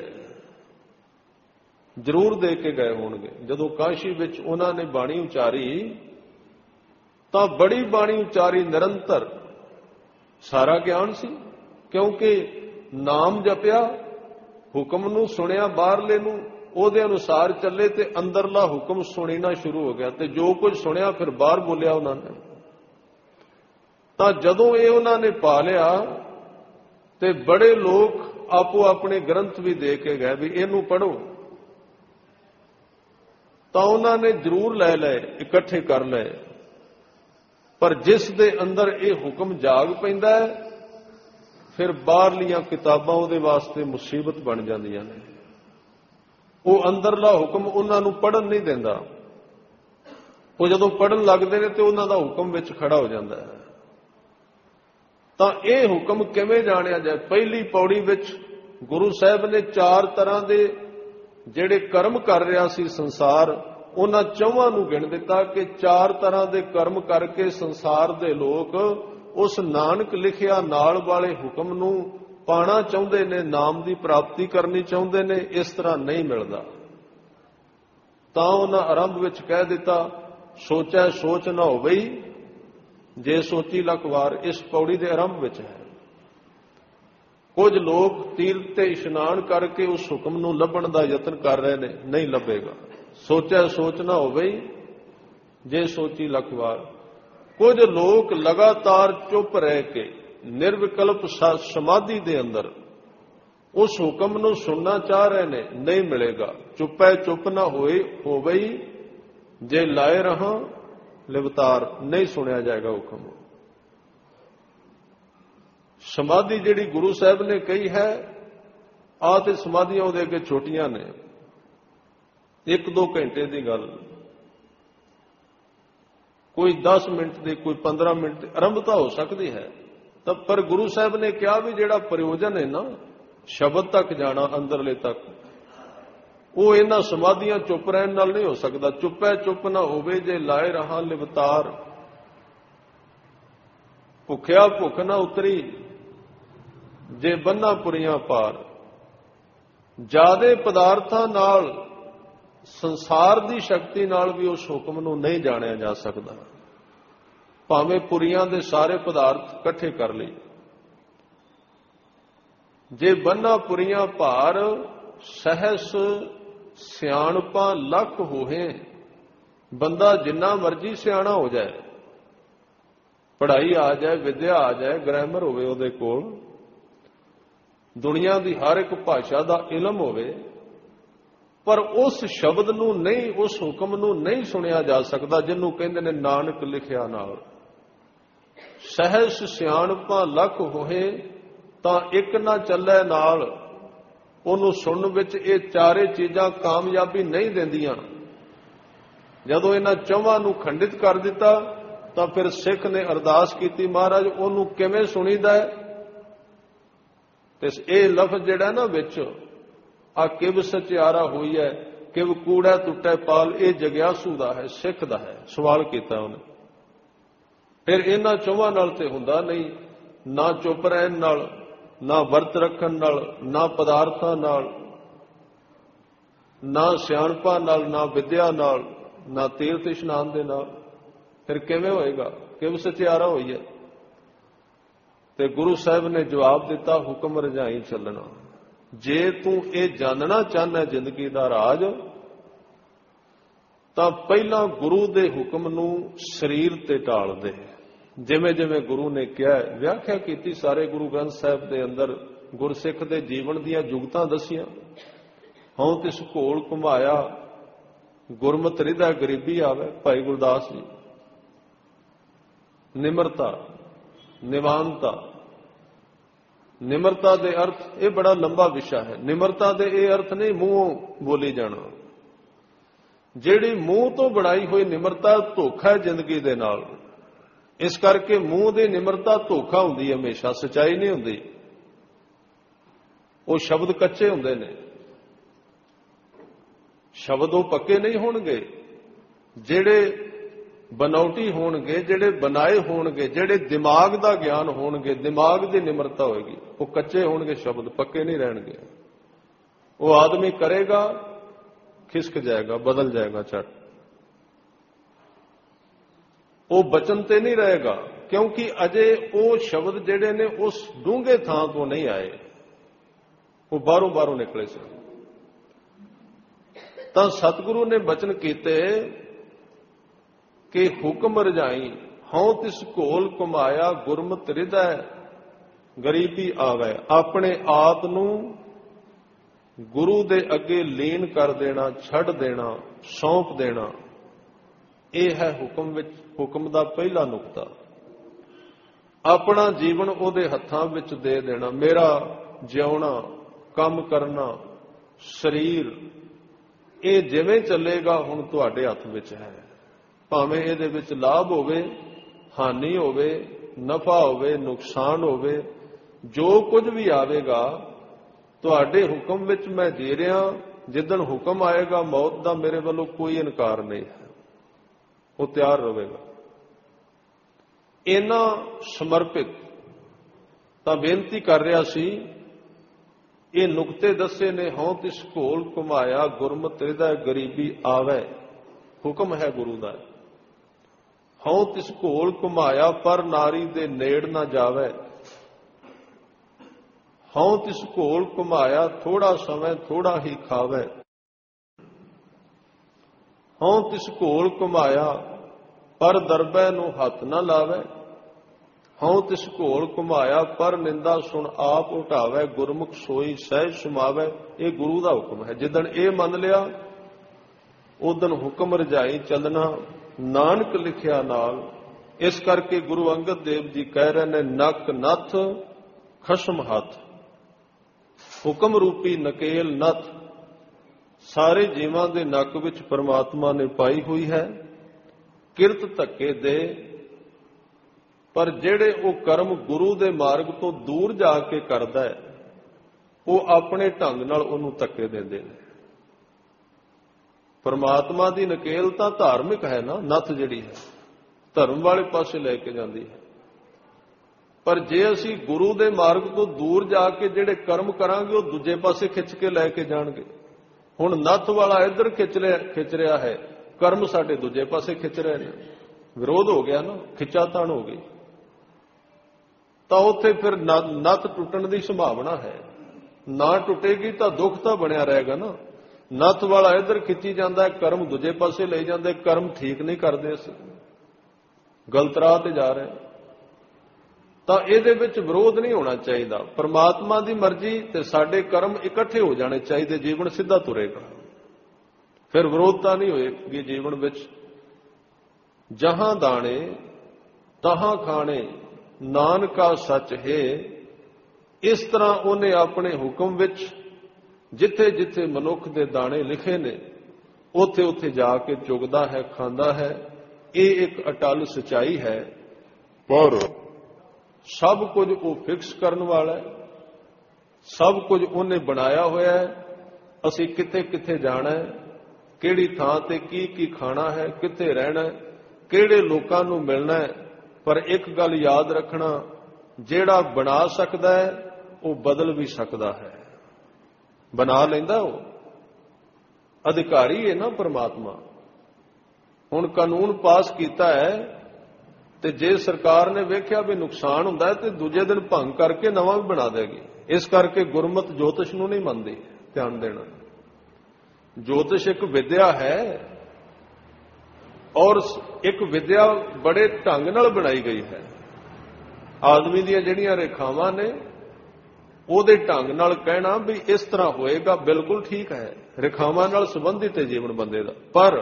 ਜ਼ਰੂਰ ਦੇ ਕੇ ਗਏ ਹੋਣਗੇ। ਜਦੋਂ ਕਾਸ਼ੀ ਵਿੱਚ ਉਹਨਾਂ ਨੇ ਬਾਣੀ ਉਚਾਰੀ ਤਾਂ ਬੜੀ ਬਾਣੀ ਉਚਾਰੀ, ਨਿਰੰਤਰ ਸਾਰਾ ਗਿਆਨ ਸੀ। ਕਿਉਂਕਿ ਨਾਮ ਜਪਿਆ, ਹੁਕਮ ਨੂੰ ਸੁਣਿਆ ਬਾਹਰਲੇ ਨੂੰ, ਉਹਦੇ ਅਨੁਸਾਰ ਚੱਲੇ ਤੇ ਅੰਦਰਲਾ ਹੁਕਮ ਸੁਣਨਾ ਸ਼ੁਰੂ ਹੋ ਗਿਆ। ਤੇ ਜੋ ਕੁਝ ਸੁਣਿਆ ਫਿਰ ਬਾਹਰ ਬੋਲਿਆ ਉਹਨਾਂ ਨੇ। ਤਾਂ ਜਦੋਂ ਇਹ ਉਹਨਾਂ ਨੇ ਪਾ ਲਿਆ ਤੇ ਬੜੇ ਲੋਕ ਆਪੋ ਆਪਣੇ ਗ੍ਰੰਥ ਵੀ ਦੇ ਕੇ ਗਏ ਵੀ ਇਹਨੂੰ ਪੜ੍ਹੋ। ਤਾਂ ਉਹਨਾਂ ਨੇ ਜ਼ਰੂਰ ਲੈ ਲਏ, ਇਕੱਠੇ ਕਰ ਲਏ। ਪਰ ਜਿਸ ਦੇ ਅੰਦਰ ਇਹ ਹੁਕਮ ਜਾਗ ਪੈਂਦਾ ਹੈ, ਫਿਰ ਬਾਹਰਲੀਆਂ ਕਿਤਾਬਾਂ ਉਹਦੇ ਵਾਸਤੇ ਮੁਸੀਬਤ ਬਣ ਜਾਂਦੀਆਂ ਨੇ। ਉਹ ਅੰਦਰਲਾ ਹੁਕਮ ਉਹਨਾਂ ਨੂੰ ਪੜ੍ਹਨ ਨਹੀਂ ਦਿੰਦਾ। ਉਹ ਜਦੋਂ ਪੜ੍ਹਨ ਲੱਗਦੇ ਨੇ ਤੇ ਉਹਨਾਂ ਦਾ ਹੁਕਮ ਵਿੱਚ ਖੜਾ ਹੋ ਜਾਂਦਾ ਹੈ। ਤਾਂ ਇਹ ਹੁਕਮ ਕਿਵੇਂ ਜਾਣਿਆ ਜਾਏ? ਪਹਿਲੀ ਪੌੜੀ ਵਿੱਚ ਗੁਰੂ ਸਾਹਿਬ ਨੇ 4 ਤਰ੍ਹਾਂ ਦੇ ਜਿਹੜੇ ਕਰਮ ਕਰ ਰਿਹਾ ਸੀ ਸੰਸਾਰ, ਉਹਨਾਂ 4 ਨੂੰ ਗਿਣ ਦਿੱਤਾ ਕਿ 4 ਤਰ੍ਹਾਂ ਦੇ ਕਰਮ ਕਰਕੇ ਸੰਸਾਰ ਦੇ ਲੋਕ ਉਸ ਨਾਨਕ ਲਿਖਿਆ ਨਾਲ ਵਾਲੇ ਹੁਕਮ ਨੂੰ ਪਾਣਾ ਚਾਹੁੰਦੇ ਨੇ, ਨਾਮ ਦੀ ਪ੍ਰਾਪਤੀ ਕਰਨੀ ਚਾਹੁੰਦੇ ਨੇ। ਇਸ ਤਰ੍ਹਾਂ ਨਹੀਂ ਮਿਲਦਾ। ਤਾਂ ਉਹਨਾਂ ਆਰੰਭ ਵਿੱਚ ਕਹਿ ਦਿੱਤਾ, ਸੋਚੈ ਸੋਚ ਨਾ ਹੋਵਈ ਜੇ ਸੋਚੀ ਲੱਖ ਵਾਰ। ਇਸ ਪੌੜੀ ਦੇ ਆਰੰਭ ਵਿੱਚ ਹੈ। ਕੁਝ ਲੋਕ ਤੀਰਥ ਤੇ ਇਸ਼ਨਾਨ ਕਰਕੇ ਉਸ ਹੁਕਮ ਨੂੰ ਲੱਭਣ ਦਾ ਯਤਨ ਕਰ ਰਹੇ ਨੇ, ਨਹੀਂ ਲੱਭੇਗਾ। ਸੋਚੈ ਸੋਚ ਨਾ ਹੋਵਈ ਜੇ ਸੋਚੀ ਲੱਖ ਵਾਰ। ਕੁਝ ਲੋਕ ਲਗਾਤਾਰ ਚੁੱਪ ਰਹਿ ਕੇ ਨਿਰਵਿਕਲਪ ਸਮਾਧੀ ਦੇ ਅੰਦਰ ਉਸ ਹੁਕਮ ਨੂੰ ਸੁਣਨਾ ਚਾਹ ਰਹੇ ਨੇ, ਨਹੀਂ ਮਿਲੇਗਾ। ਚੁੱਪੈ ਚੁੱਪ ਨਾ ਹੋਵਈ ਜੇ ਲਾਏ ਰਹਾ ਲਿਵਤਾਰ। ਨਹੀਂ ਸੁਣਿਆ ਜਾਏਗਾ ਹੁਕਮ। ਸਮਾਧੀ ਜਿਹੜੀ ਗੁਰੂ ਸਾਹਿਬ ਨੇ ਕਹੀ ਹੈ, ਆਹ ਤੇ ਸਮਾਧੀਆਂ ਉਹਦੇ ਅੱਗੇ ਛੋਟੀਆਂ ਨੇ, 1-2 ਘੰਟੇ ਦੀ ਗੱਲ, ਕੋਈ 10 ਮਿੰਟ ਦੀ, ਕੋਈ 15 ਮਿੰਟ ਦੀ ਆਰੰਭਤਾ ਹੋ ਸਕਦੀ ਹੈ। ਤਾਂ ਪਰ ਗੁਰੂ ਸਾਹਿਬ ਨੇ ਕਿਹਾ ਵੀ ਜਿਹੜਾ ਪ੍ਰਯੋਜਨ ਹੈ ਨਾ ਸ਼ਬਦ ਤੱਕ ਜਾਣਾ, ਅੰਦਰਲੇ ਤੱਕ, ਉਹ ਇਹਨਾਂ ਸਮਾਧੀਆਂ ਚੁੱਪ ਰਹਿਣ ਨਾਲ ਨਹੀਂ ਹੋ ਸਕਦਾ। ਚੁੱਪੈ ਚੁੱਪ ਨਾ ਹੋਵੇ ਜੇ ਲਾਏ ਰਹਾ ਲਿਵਤਾਰ। ਭੁੱਖਿਆ ਭੁੱਖ ਨਾ ਉਤਰੀ ਜੇ ਬੰਨਾ ਪੁਰੀਆਂ ਪਾਰ। ਜ਼ਿਆਦੇ ਪਦਾਰਥਾਂ ਨਾਲ, ਸੰਸਾਰ ਦੀ ਸ਼ਕਤੀ ਨਾਲ ਵੀ ਉਸ ਹੁਕਮ ਨੂੰ ਨਹੀਂ ਜਾਣਿਆ ਜਾ ਸਕਦਾ, ਭਾਵੇਂ ਪੁਰੀਆਂ ਦੇ ਸਾਰੇ ਪਦਾਰਥ ਇਕੱਠੇ ਕਰ ਲਈ। ਜੇ ਬੰਨਾ ਪੁਰੀਆਂ ਭਾਰ ਸਹਿਸ ਸਿਆਣਪਾਂ ਲੱਖ ਹੋਏ। ਬੰਦਾ ਜਿੰਨਾ ਮਰਜ਼ੀ ਸਿਆਣਾ ਹੋ ਜਾਏ, ਪੜ੍ਹਾਈ ਆ ਜਾਏ, ਵਿਦਿਆ ਆ ਜਾਏ, ਗ੍ਰਾਮਰ ਹੋਵੇ ਉਹਦੇ ਕੋਲ, ਦੁਨੀਆ ਦੀ ਹਰ ਇੱਕ ਭਾਸ਼ਾ ਦਾ ਇਲਮ ਹੋਵੇ, ਪਰ ਉਸ ਸ਼ਬਦ ਨੂੰ ਨਹੀਂ, ਉਸ ਹੁਕਮ ਨੂੰ ਨਹੀਂ ਸੁਣਿਆ ਜਾ ਸਕਦਾ ਜਿਹਨੂੰ ਕਹਿੰਦੇ ਨੇ ਨਾਨਕ ਲਿਖਿਆ ਨਾਲ। ਸਹਿਜ ਸਿਆਣਪਾਂ ਲੱਖ ਹੋਏ ਤਾਂ ਇੱਕ ਨਾ ਚੱਲੇ ਨਾਲ। ਉਹਨੂੰ ਸੁਣਨ ਵਿੱਚ ਇਹ ਚਾਰੇ ਚੀਜ਼ਾਂ ਕਾਮਯਾਬੀ ਨਹੀਂ ਦਿੰਦੀਆਂ। ਜਦੋਂ ਇਹਨਾਂ ਚੌਵਾਂ ਨੂੰ ਖੰਡਿਤ ਕਰ ਦਿੱਤਾ ਤਾਂ ਫਿਰ ਸਿੱਖ ਨੇ ਅਰਦਾਸ ਕੀਤੀ, ਮਹਾਰਾਜ ਉਹਨੂੰ ਕਿਵੇਂ ਸੁਣੀਦਾ ਹੈ? ਤੇ ਇਹ ਲਫ਼ਜ਼ ਜਿਹੜਾ ਨਾ ਵਿੱਚ ਆ ਕਿਵ ਸਚਿਆਰਾ ਹੋਈ ਹੈ, ਕਿਵ ਕੂੜਾ ਟੁੱਟੇ ਪਾਲ, ਇਹ ਜਗਿਆਸੂ ਦਾ ਹੈ, ਸਿੱਖ ਦਾ ਹੈ। ਸਵਾਲ ਕੀਤਾ ਉਹਨੇ। ਫਿਰ ਇਹਨਾਂ ਚੌਵਾਂ ਨਾਲ ਤੇ ਹੁੰਦਾ ਨਹੀਂ, ਨਾ ਚੁੱਪ ਰਹਿਣ ਨਾਲ, ਨਾ ਵਰਤ ਰੱਖਣ ਨਾਲ, ਨਾ ਪਦਾਰਥਾਂ ਨਾਲ, ਨਾ ਸਿਆਣਪਾਂ ਨਾਲ, ਨਾ ਵਿਦਿਆ ਨਾਲ, ਨਾ ਤੀਰਥ ਇਸ਼ਨਾਨ ਦੇ ਨਾਲ। ਫਿਰ ਕਿਵੇਂ ਹੋਏਗਾ? ਕਿਵ ਸਚਿਆਰਾ ਹੋਈ ਹੈ। ਤੇ ਗੁਰੂ ਸਾਹਿਬ ਨੇ ਜਵਾਬ ਦਿੱਤਾ, ਹੁਕਮ ਰਜਾਈ ਚੱਲਣਾ। ਜੇ ਤੂੰ ਇਹ ਜਾਣਨਾ ਚਾਹੁੰਦਾ ਜ਼ਿੰਦਗੀ ਦਾ ਰਾਜ, ਤਾਂ ਪਹਿਲਾਂ ਗੁਰੂ ਦੇ ਹੁਕਮ ਨੂੰ ਸਰੀਰ ਤੇ ਢਾਲ ਦੇ। ਜਿਵੇਂ ਜਿਵੇਂ ਗੁਰੂ ਨੇ ਕਿਹਾ, ਵਿਆਖਿਆ ਕੀਤੀ ਸਾਰੇ ਗੁਰੂ ਗ੍ਰੰਥ ਸਾਹਿਬ ਦੇ ਅੰਦਰ, ਗੁਰਸਿੱਖ ਦੇ ਜੀਵਨ ਦੀਆਂ ਜੁਗਤਾਂ ਦੱਸੀਆਂ। ਹਉ ਤਿਸ ਘੋਲ ਘੁਮਾਇਆ, ਗੁਰਮਤਿ ਰਿਦਾ ਗਰੀਬੀ ਆਵੇ। ਭਾਈ ਗੁਰਦਾਸ ਜੀ। ਨਿਮਰਤਾ, ਨਿਵਾਨਤਾ। ਨਿਮਰਤਾ ਦੇ ਅਰਥ, ਇਹ ਬੜਾ ਲੰਬਾ ਵਿਸ਼ਾ ਹੈ। ਨਿਮਰਤਾ ਦੇ ਇਹ ਅਰਥ ਨਹੀਂ ਮੂੰਹੋਂ ਬੋਲੀ ਜਾਣਾ। ਜਿਹੜੀ ਮੂੰਹ ਤੋਂ ਬਣਾਈ ਹੋਈ ਨਿਮਰਤਾ ਧੋਖਾ ਹੈ ਜ਼ਿੰਦਗੀ ਦੇ ਨਾਲ। ਇਸ ਕਰਕੇ ਮੂੰਹ ਦੀ ਨਿਮਰਤਾ ਧੋਖਾ ਹੁੰਦੀ ਹੈ, ਹਮੇਸ਼ਾ ਸਚਾਈ ਨਹੀਂ ਹੁੰਦੀ। ਉਹ ਸ਼ਬਦ ਕੱਚੇ ਹੁੰਦੇ ਨੇ, ਸ਼ਬਦ ਉਹ ਪੱਕੇ ਨਹੀਂ ਹੋਣਗੇ। ਜਿਹੜੇ ਬਨਾਉਟੀ ਹੋਣਗੇ, ਜਿਹੜੇ ਬਣਾਏ ਹੋਣਗੇ, ਜਿਹੜੇ ਦਿਮਾਗ ਦਾ ਗਿਆਨ ਹੋਣਗੇ, ਦਿਮਾਗ ਦੀ ਨਿਮਰਤਾ ਹੋਏਗੀ, ਉਹ ਕੱਚੇ ਹੋਣਗੇ, ਸ਼ਬਦ ਪੱਕੇ ਨਹੀਂ ਰਹਿਣਗੇ। ਉਹ ਆਦਮੀ ਕਰੇਗਾ, ਖਿਸਕ ਜਾਏਗਾ, ਬਦਲ ਜਾਏਗਾ ਝਟ। ਉਹ ਬਚਨ ਤੇ ਨਹੀਂ ਰਹੇਗਾ, ਕਿਉਂਕਿ ਅਜੇ ਉਹ ਸ਼ਬਦ ਜਿਹੜੇ ਨੇ ਉਸ ਡੂੰਘੇ ਥਾਂ ਤੋਂ ਨਹੀਂ ਆਏ, ਉਹ ਬਾਹਰੋਂ ਨਿਕਲੇ ਸਨ। ਤਾਂ ਸਤਿਗੁਰੂ ਨੇ ਬਚਨ ਕੀਤੇ ਕਿ ਹੁਕਮ ਰਜਾਈ, ਹਉ ਤਿਸ ਘੋਲ ਘੁਮਾਇਆ, ਗੁਰਮਤਿ ਰਿਦਾ ਗਰੀਬੀ ਆਵੇ। ਆਪਣੇ ਆਪ ਨੂੰ ਗੁਰੂ ਦੇ ਅੱਗੇ ਲੀਨ ਕਰ ਦੇਣਾ, ਛੱਡ ਦੇਣਾ, ਸੌਂਪ ਦੇਣਾ, ਇਹ ਹੈ ਹੁਕਮ ਦਾ ਪਹਿਲਾ ਨੁਕਤਾ। ਆਪਣਾ ਜੀਵਨ ਉਹਦੇ ਹੱਥਾਂ ਵਿੱਚ ਦੇ ਦੇਣਾ। ਮੇਰਾ ਜਿਉਣਾ, ਕੰਮ ਕਰਨਾ, ਸਰੀਰ, ਇਹ ਜਿਵੇਂ ਚੱਲੇਗਾ ਹੁਣ ਤੁਹਾਡੇ ਹੱਥ ਵਿੱਚ ਹੈ। ਭਾਵੇਂ ਇਹਦੇ ਵਿੱਚ ਲਾਭ ਹੋਵੇ, ਹਾਨੀ ਹੋਵੇ, ਨਫਾ ਹੋਵੇ, ਨੁਕਸਾਨ ਹੋਵੇ, ਜੋ ਕੁਝ ਵੀ ਆਵੇਗਾ ਤੁਹਾਡੇ ਹੁਕਮ ਵਿੱਚ ਮੈਂ ਦੇ ਰਿਹਾ। ਜਿੱਦਣ ਹੁਕਮ ਆਏਗਾ ਮੌਤ ਦਾ, ਮੇਰੇ ਵੱਲੋਂ ਕੋਈ ਇਨਕਾਰ ਨਹੀਂ ਹੈ, ਉਹ ਤਿਆਰ ਰਹੇਗਾ। ਇੰਨਾ ਸਮਰਪਿਤ ਤਾਂ ਬੇਨਤੀ ਕਰ ਰਿਹਾ ਸੀ। ਇਹ ਨੁਕਤੇ ਦੱਸੇ ਨੇ, ਹਉ ਤਿਸ ਘੋਲ ਘੁਮਾਇਆ, ਗੁਰਮਤਿ ਰਿਦਾ ਗਰੀਬੀ ਆਵੇ। ਹੁਕਮ ਹੈ ਗੁਰੂ ਦਾ। ਹਉ ਤਿਸ ਘੋਲ ਘੁਮਾਇਆ, ਪਰ ਨਾਰੀ ਦੇ ਨੇੜ ਨਾ ਜਾਵੇ। ਹਉ ਤਿਸ ਘੋਲ ਘੁਮਾਇਆ, ਥੋੜਾ ਸਮੇਂ ਥੋੜਾ ਹੀ ਖਾਵੇ। ਹਉ ਤਿਸ ਘੋਲ ਘੁਮਾਇਆ, ਪਰ ਦਰਬੈ ਨੂੰ ਹੱਥ ਨਾ ਲਾਵੇ। ਹਉ ਤਿਸ ਘੋਲ ਘੁਮਾਇਆ, ਪਰ ਨਿੰਦਾ ਸੁਣ ਆਪ ਉਠਾਵੇ। ਗੁਰਮੁਖ ਸੋਈ ਸਹਿਜ ਸੁਮਾਵੇ। ਇਹ ਗੁਰੂ ਦਾ ਹੁਕਮ ਹੈ। ਜਿੱਦਣ ਇਹ ਮੰਨ ਲਿਆ, ਉਦਣ ਹੁਕਮ ਰਜਾਈ ਚੱਲਣਾ, ਨਾਨਕ ਲਿਖਿਆ ਨਾਲ। ਇਸ ਕਰਕੇ ਗੁਰੂ ਅੰਗਦ ਦੇਵ ਜੀ ਕਹਿ ਰਹੇ ਨੇ, ਨੱਕ ਨੱਥ ਖਸਮ ਹੱਥ, ਹੁਕਮ ਰੂਪੀ ਨਕੇਲ ਨੱਥ। ਸਾਰੇ ਜੀਵਾਂ ਦੇ ਨੱਕ ਵਿੱਚ ਪਰਮਾਤਮਾ ਨੇ ਪਾਈ ਹੋਈ ਹੈ। ਕਿਰਤ ਧੱਕੇ ਦੇ, ਪਰ ਜਿਹੜੇ ਉਹ ਕਰਮ ਗੁਰੂ ਦੇ ਮਾਰਗ ਤੋਂ ਦੂਰ ਜਾ ਕੇ ਕਰਦਾ ਹੈ, ਉਹ ਆਪਣੇ ਢੰਗ ਨਾਲ ਉਹਨੂੰ ਧੱਕੇ ਦਿੰਦੇ ਨੇ। ਪਰਮਾਤਮਾ ਦੀ ਨਕੇਲ ਤਾਂ ਧਾਰਮਿਕ ਹੈ ਨਾ, ਨੱਥ ਜਿਹੜੀ ਹੈ ਧਰਮ ਵਾਲੇ ਪਾਸੇ ਲੈ ਕੇ ਜਾਂਦੀ ਹੈ। ਪਰ ਜੇ ਅਸੀਂ ਗੁਰੂ ਦੇ ਮਾਰਗ ਤੋਂ ਦੂਰ ਜਾ ਕੇ ਜਿਹੜੇ ਕਰਮ ਕਰਾਂਗੇ, ਉਹ ਦੂਜੇ ਪਾਸੇ ਖਿੱਚ ਕੇ ਲੈ ਕੇ ਜਾਣਗੇ। ਹੁਣ ਨੱਥ ਵਾਲਾ ਇੱਧਰ ਖਿੱਚ ਰਿਹਾ ਹੈ, ਕਰਮ ਸਾਡੇ ਦੂਜੇ ਪਾਸੇ ਖਿੱਚ ਰਹੇ ਨੇ। ਵਿਰੋਧ ਹੋ ਗਿਆ ਨਾ, ਖਿੱਚਾਤਾਣ ਹੋ ਗਈ, ਤਾਂ ਉੱਥੇ ਫਿਰ ਨੱਥ ਟੁੱਟਣ ਦੀ ਸੰਭਾਵਨਾ ਹੈ। ਨਾ ਟੁੱਟੇਗੀ ਤਾਂ ਦੁੱਖ ਤਾਂ ਬਣਿਆ ਰਹੇਗਾ ਨਾ। ਨੱਥ ਵਾਲਾ ਇੱਧਰ ਖਿੱਚੀ ਜਾਂਦਾ, ਕਰਮ ਦੂਜੇ ਪਾਸੇ ਲਈ ਜਾਂਦੇ, ਕਰਮ ਠੀਕ ਨਹੀਂ ਕਰਦੇ, ਅਸੀਂ ਗਲਤ ਰਾਹ ਤੇ ਜਾ ਰਹੇ। ਤਾਂ ਇਹਦੇ ਵਿੱਚ ਵਿਰੋਧ ਨਹੀਂ ਹੋਣਾ ਚਾਹੀਦਾ। ਪਰਮਾਤਮਾ ਦੀ ਮਰਜ਼ੀ ਤੇ ਸਾਡੇ ਕਰਮ ਇਕੱਠੇ ਹੋ ਜਾਣੇ ਚਾਹੀਦੇ, ਜੀਵਨ ਸਿੱਧਾ ਤੁਰੇਗਾ, ਫਿਰ ਵਿਰੋਧਤਾ ਨਹੀਂ ਹੋਏਗੀ ਜੀਵਨ ਵਿੱਚ। ਜਹਾਂ ਦਾਣੇ ਤਹਾਂ ਖਾਣੇ, ਨਾਨਕਾ ਸੱਚ ਹੈ। ਇਸ ਤਰ੍ਹਾਂ ਉਹਨੇ ਆਪਣੇ ਹੁਕਮ ਵਿੱਚ ਜਿੱਥੇ ਜਿੱਥੇ ਮਨੁੱਖ ਦੇ ਦਾਣੇ ਲਿਖੇ ਨੇ, ਉੱਥੇ ਉੱਥੇ ਜਾ ਕੇ ਚੁਗਦਾ ਹੈ, ਖਾਂਦਾ ਹੈ। ਇਹ ਇੱਕ ਅਟਲ ਸਚਾਈ ਹੈ। ਪਰ ਸਭ ਕੁਝ ਉਹ ਫਿਕਸ ਕਰਨ ਵਾਲਾ ਹੈ, ਸਭ ਕੁਝ ਉਹਨੇ ਬਣਾਇਆ ਹੋਇਆ ਹੈ। ਅਸੀਂ ਕਿੱਥੇ ਕਿੱਥੇ ਜਾਣਾ ਹੈ, ਕਿਹੜੀ ਥਾਂ ਤੇ ਕੀ ਕੀ ਖਾਣਾ ਹੈ, ਕਿੱਥੇ ਰਹਿਣਾ ਹੈ, ਕਿਹੜੇ ਲੋਕਾਂ ਨੂੰ ਮਿਲਣਾ ਹੈ। ਪਰ ਇੱਕ ਗੱਲ ਯਾਦ ਰੱਖਣਾ, ਜਿਹੜਾ ਬਣਾ ਸਕਦਾ ਹੈ ਉਹ ਬਦਲ ਵੀ ਸਕਦਾ ਹੈ। ਬਣਾ ਲੈਂਦਾ ਉਹ ਅਧਿਕਾਰੀ ਹੈ ਨਾ ਪਰਮਾਤਮਾ। ਹੁਣ ਕਾਨੂੰਨ ਪਾਸ ਕੀਤਾ ਹੈ ਤੇ ਜੇ ਸਰਕਾਰ ਨੇ ਵੇਖਿਆ ਵੀ ਨੁਕਸਾਨ ਹੁੰਦਾ ਹੈ ਤੇ ਦੂਜੇ ਦਿਨ ਭੰਗ ਕਰਕੇ ਨਵਾਂ ਵੀ ਬਣਾ ਦੇਗੀ। ਇਸ ਕਰਕੇ ਗੁਰਮਤਿ ਜੋਤਿਸ਼ ਨੂੰ ਨਹੀਂ ਮੰਨਦੀ। ਧਿਆਨ ਦੇਣਾ, ਜੋਤਿਸ਼ ਇੱਕ ਵਿਦਿਆ ਹੈ ਔਰ ਇੱਕ ਵਿਦਿਆ ਬੜੇ ਢੰਗ ਨਾਲ ਬਣਾਈ ਗਈ ਹੈ। ਆਦਮੀ ਦੀਆਂ ਜਿਹੜੀਆਂ ਰੇਖਾਵਾਂ ਨੇ ਉਹਦੇ ਢੰਗ ਨਾਲ ਕਹਿਣਾ ਵੀ ਇਸ ਤਰ੍ਹਾਂ ਹੋਏਗਾ, ਬਿਲਕੁਲ ਠੀਕ ਹੈ। ਰੇਖਾਵਾਂ ਨਾਲ ਸੰਬੰਧਿਤ ਹੈ ਜੀਵਨ ਬੰਦੇ ਦਾ। ਪਰ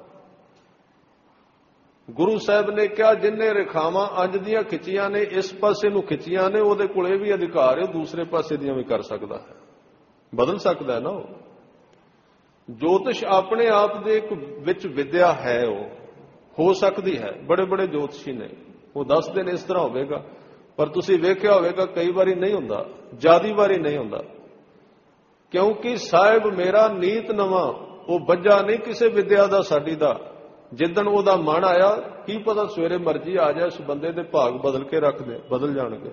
ਗੁਰੂ ਸਾਹਿਬ ਨੇ ਕਿਹਾ ਜਿੰਨੇ ਰੇਖਾਵਾਂ ਅੱਜ ਦੀਆਂ ਖਿੱਚੀਆਂ ਨੇ, ਇਸ ਪਾਸੇ ਨੂੰ ਖਿੱਚੀਆਂ ਨੇ, ਉਹਦੇ ਕੋਲ ਇਹ ਵੀ ਅਧਿਕਾਰ ਹੈ ਦੂਸਰੇ ਪਾਸੇ ਦੀਆਂ ਵੀ ਕਰ ਸਕਦਾ ਹੈ, ਬਦਲ ਸਕਦਾ ਹੈ ਨਾ ਉਹ। ਜੋਤਿਸ਼ ਆਪਣੇ ਆਪ ਦੇ ਇੱਕ ਵਿੱਚ ਵਿਦਿਆ ਹੈ, ਉਹ ਹੋ ਸਕਦੀ ਹੈ। ਬੜੇ ਬੜੇ ਜੋਤਸ਼ੀ ਨੇ, ਉਹ ਦੱਸਦੇ ਨੇ ਇਸ ਤਰ੍ਹਾਂ ਹੋਵੇਗਾ, ਪਰ ਤੁਸੀਂ ਵੇਖਿਆ ਹੋਵੇਗਾ ਕਈ ਵਾਰੀ ਨਹੀਂ ਹੁੰਦਾ, ਜ਼ਿਆਦੀ ਵਾਰੀ ਨਹੀਂ ਹੁੰਦਾ। ਕਿਉਂਕਿ ਸਾਹਿਬ ਮੇਰਾ ਨੀਤ ਨਵਾਂ, ਉਹ ਬੱਝਾ ਨਹੀਂ ਕਿਸੇ ਵਿਦਿਆ ਦਾ ਸਾਡੀ ਦਾ। ਜਿੱਦਣ ਉਹਦਾ ਮਨ ਆਇਆ, ਕੀ ਪਤਾ ਸਵੇਰੇ ਮਰਜ਼ੀ ਆ ਜਾਏ, ਉਸ ਬੰਦੇ ਦੇ ਭਾਗ ਬਦਲ ਕੇ ਰੱਖ ਦੇ, ਬਦਲ ਜਾਣਗੇ।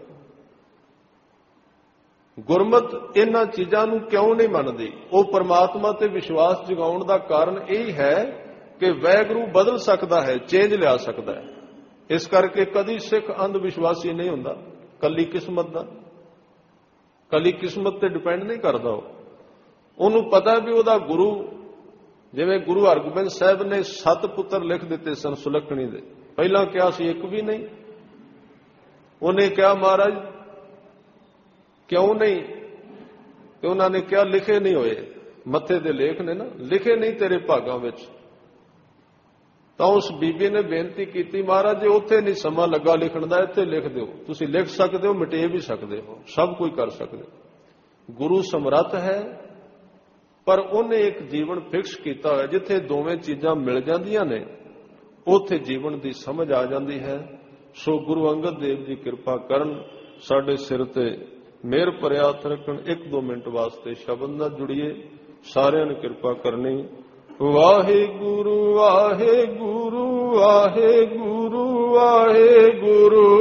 ਗੁਰਮਤ ਇਹਨਾਂ ਚੀਜ਼ਾਂ ਨੂੰ ਕਿਉਂ ਨਹੀਂ ਮੰਨਦੀ? ਉਹ ਪਰਮਾਤਮਾ ਤੇ ਵਿਸ਼ਵਾਸ ਜਗਾਉਣ ਦਾ ਕਾਰਨ ਇਹ ਹੈ ਕਿ ਵਾਹਿਗੁਰੂ ਬਦਲ ਸਕਦਾ ਹੈ, ਚੇਂਜ ਲਿਆ ਸਕਦਾ ਹੈ। ਇਸ ਕਰਕੇ ਕਦੀ ਸਿੱਖ ਅੰਧ ਵਿਸ਼ਵਾਸੀ ਨਹੀਂ ਹੁੰਦਾ। ਕੱਲੀ ਕਿਸਮਤ ਦਾ, ਕੱਲੀ ਕਿਸਮਤ ਤੇ ਡਿਪੈਂਡ ਨਹੀਂ ਕਰਦਾ ਉਹ। ਉਹਨੂੰ ਪਤਾ ਵੀ ਉਹਦਾ ਗੁਰੂ, ਜਿਵੇਂ ਗੁਰੂ ਹਰਗੋਬਿੰਦ ਸਾਹਿਬ ਨੇ 7 ਪੁੱਤਰ ਲਿਖ ਦਿੱਤੇ ਸਨ ਸੁਲੱਖਣੀ ਦੇ, ਪਹਿਲਾਂ ਕਿਹਾ ਸੀ ਇੱਕ ਵੀ ਨਹੀਂ। ਉਹਨੇ ਕਿਹਾ ਮਹਾਰਾਜ ਕਿਉਂ ਨਹੀਂ? ਤੇ ਉਹਨਾਂ ਨੇ ਕਿਹਾ ਲਿਖੇ ਨਹੀਂ ਹੋਏ, ਮੱਥੇ ਦੇ ਲੇਖ ਨੇ ਨਾ, ਲਿਖੇ ਨਹੀਂ ਤੇਰੇ ਭਾਗਾਂ ਵਿੱਚ। ਤਾਂ ਉਸ ਬੀਬੀ ਨੇ ਬੇਨਤੀ ਕੀਤੀ, ਮਹਾਰਾਜ ਜੇ ਉੱਥੇ ਨਹੀਂ ਸਮਾਂ ਲੱਗਾ ਲਿਖਣ ਦਾ, ਇੱਥੇ ਲਿਖ ਦਿਓ। ਤੁਸੀਂ ਲਿਖ ਸਕਦੇ ਹੋ, ਮਿਟੇ ਵੀ ਸਕਦੇ ਹੋ, ਸਭ ਕੁਝ ਕਰ ਸਕਦੇ ਹੋ। ਗੁਰੂ ਸਮਰੱਥ ਹੈ, ਪਰ ਉਹਨੇ ਇੱਕ ਜੀਵਨ ਫਿਕਸ ਕੀਤਾ ਹੋਇਆ। ਜਿੱਥੇ ਦੋਵੇਂ ਚੀਜ਼ਾਂ ਮਿਲ ਜਾਂਦੀਆਂ ਨੇ ਉੱਥੇ ਜੀਵਨ ਦੀ ਸਮਝ ਆ ਜਾਂਦੀ ਹੈ। ਸੋ ਗੁਰੂ ਅੰਗਦ ਦੇਵ ਜੀ ਕਿਰਪਾ ਕਰਨ, ਸਾਡੇ ਸਿਰ ਤੇ ਮਿਹਰ ਭਰਿਆ ਹੱਥ ਰੱਖਣ। 1-2 ਮਿੰਟ ਵਾਸਤੇ ਸ਼ਬਦ ਨਾਲ ਜੁੜੀਏ, ਸਾਰਿਆਂ ਨੇ ਕਿਰਪਾ ਕਰਨੀ। ਵਾਹਿਗੁਰੂ ਵਾਹਿਗੁਰੂ ਵਾਹਿਗੁਰੂ ਵਾਹਿਗੁਰੂ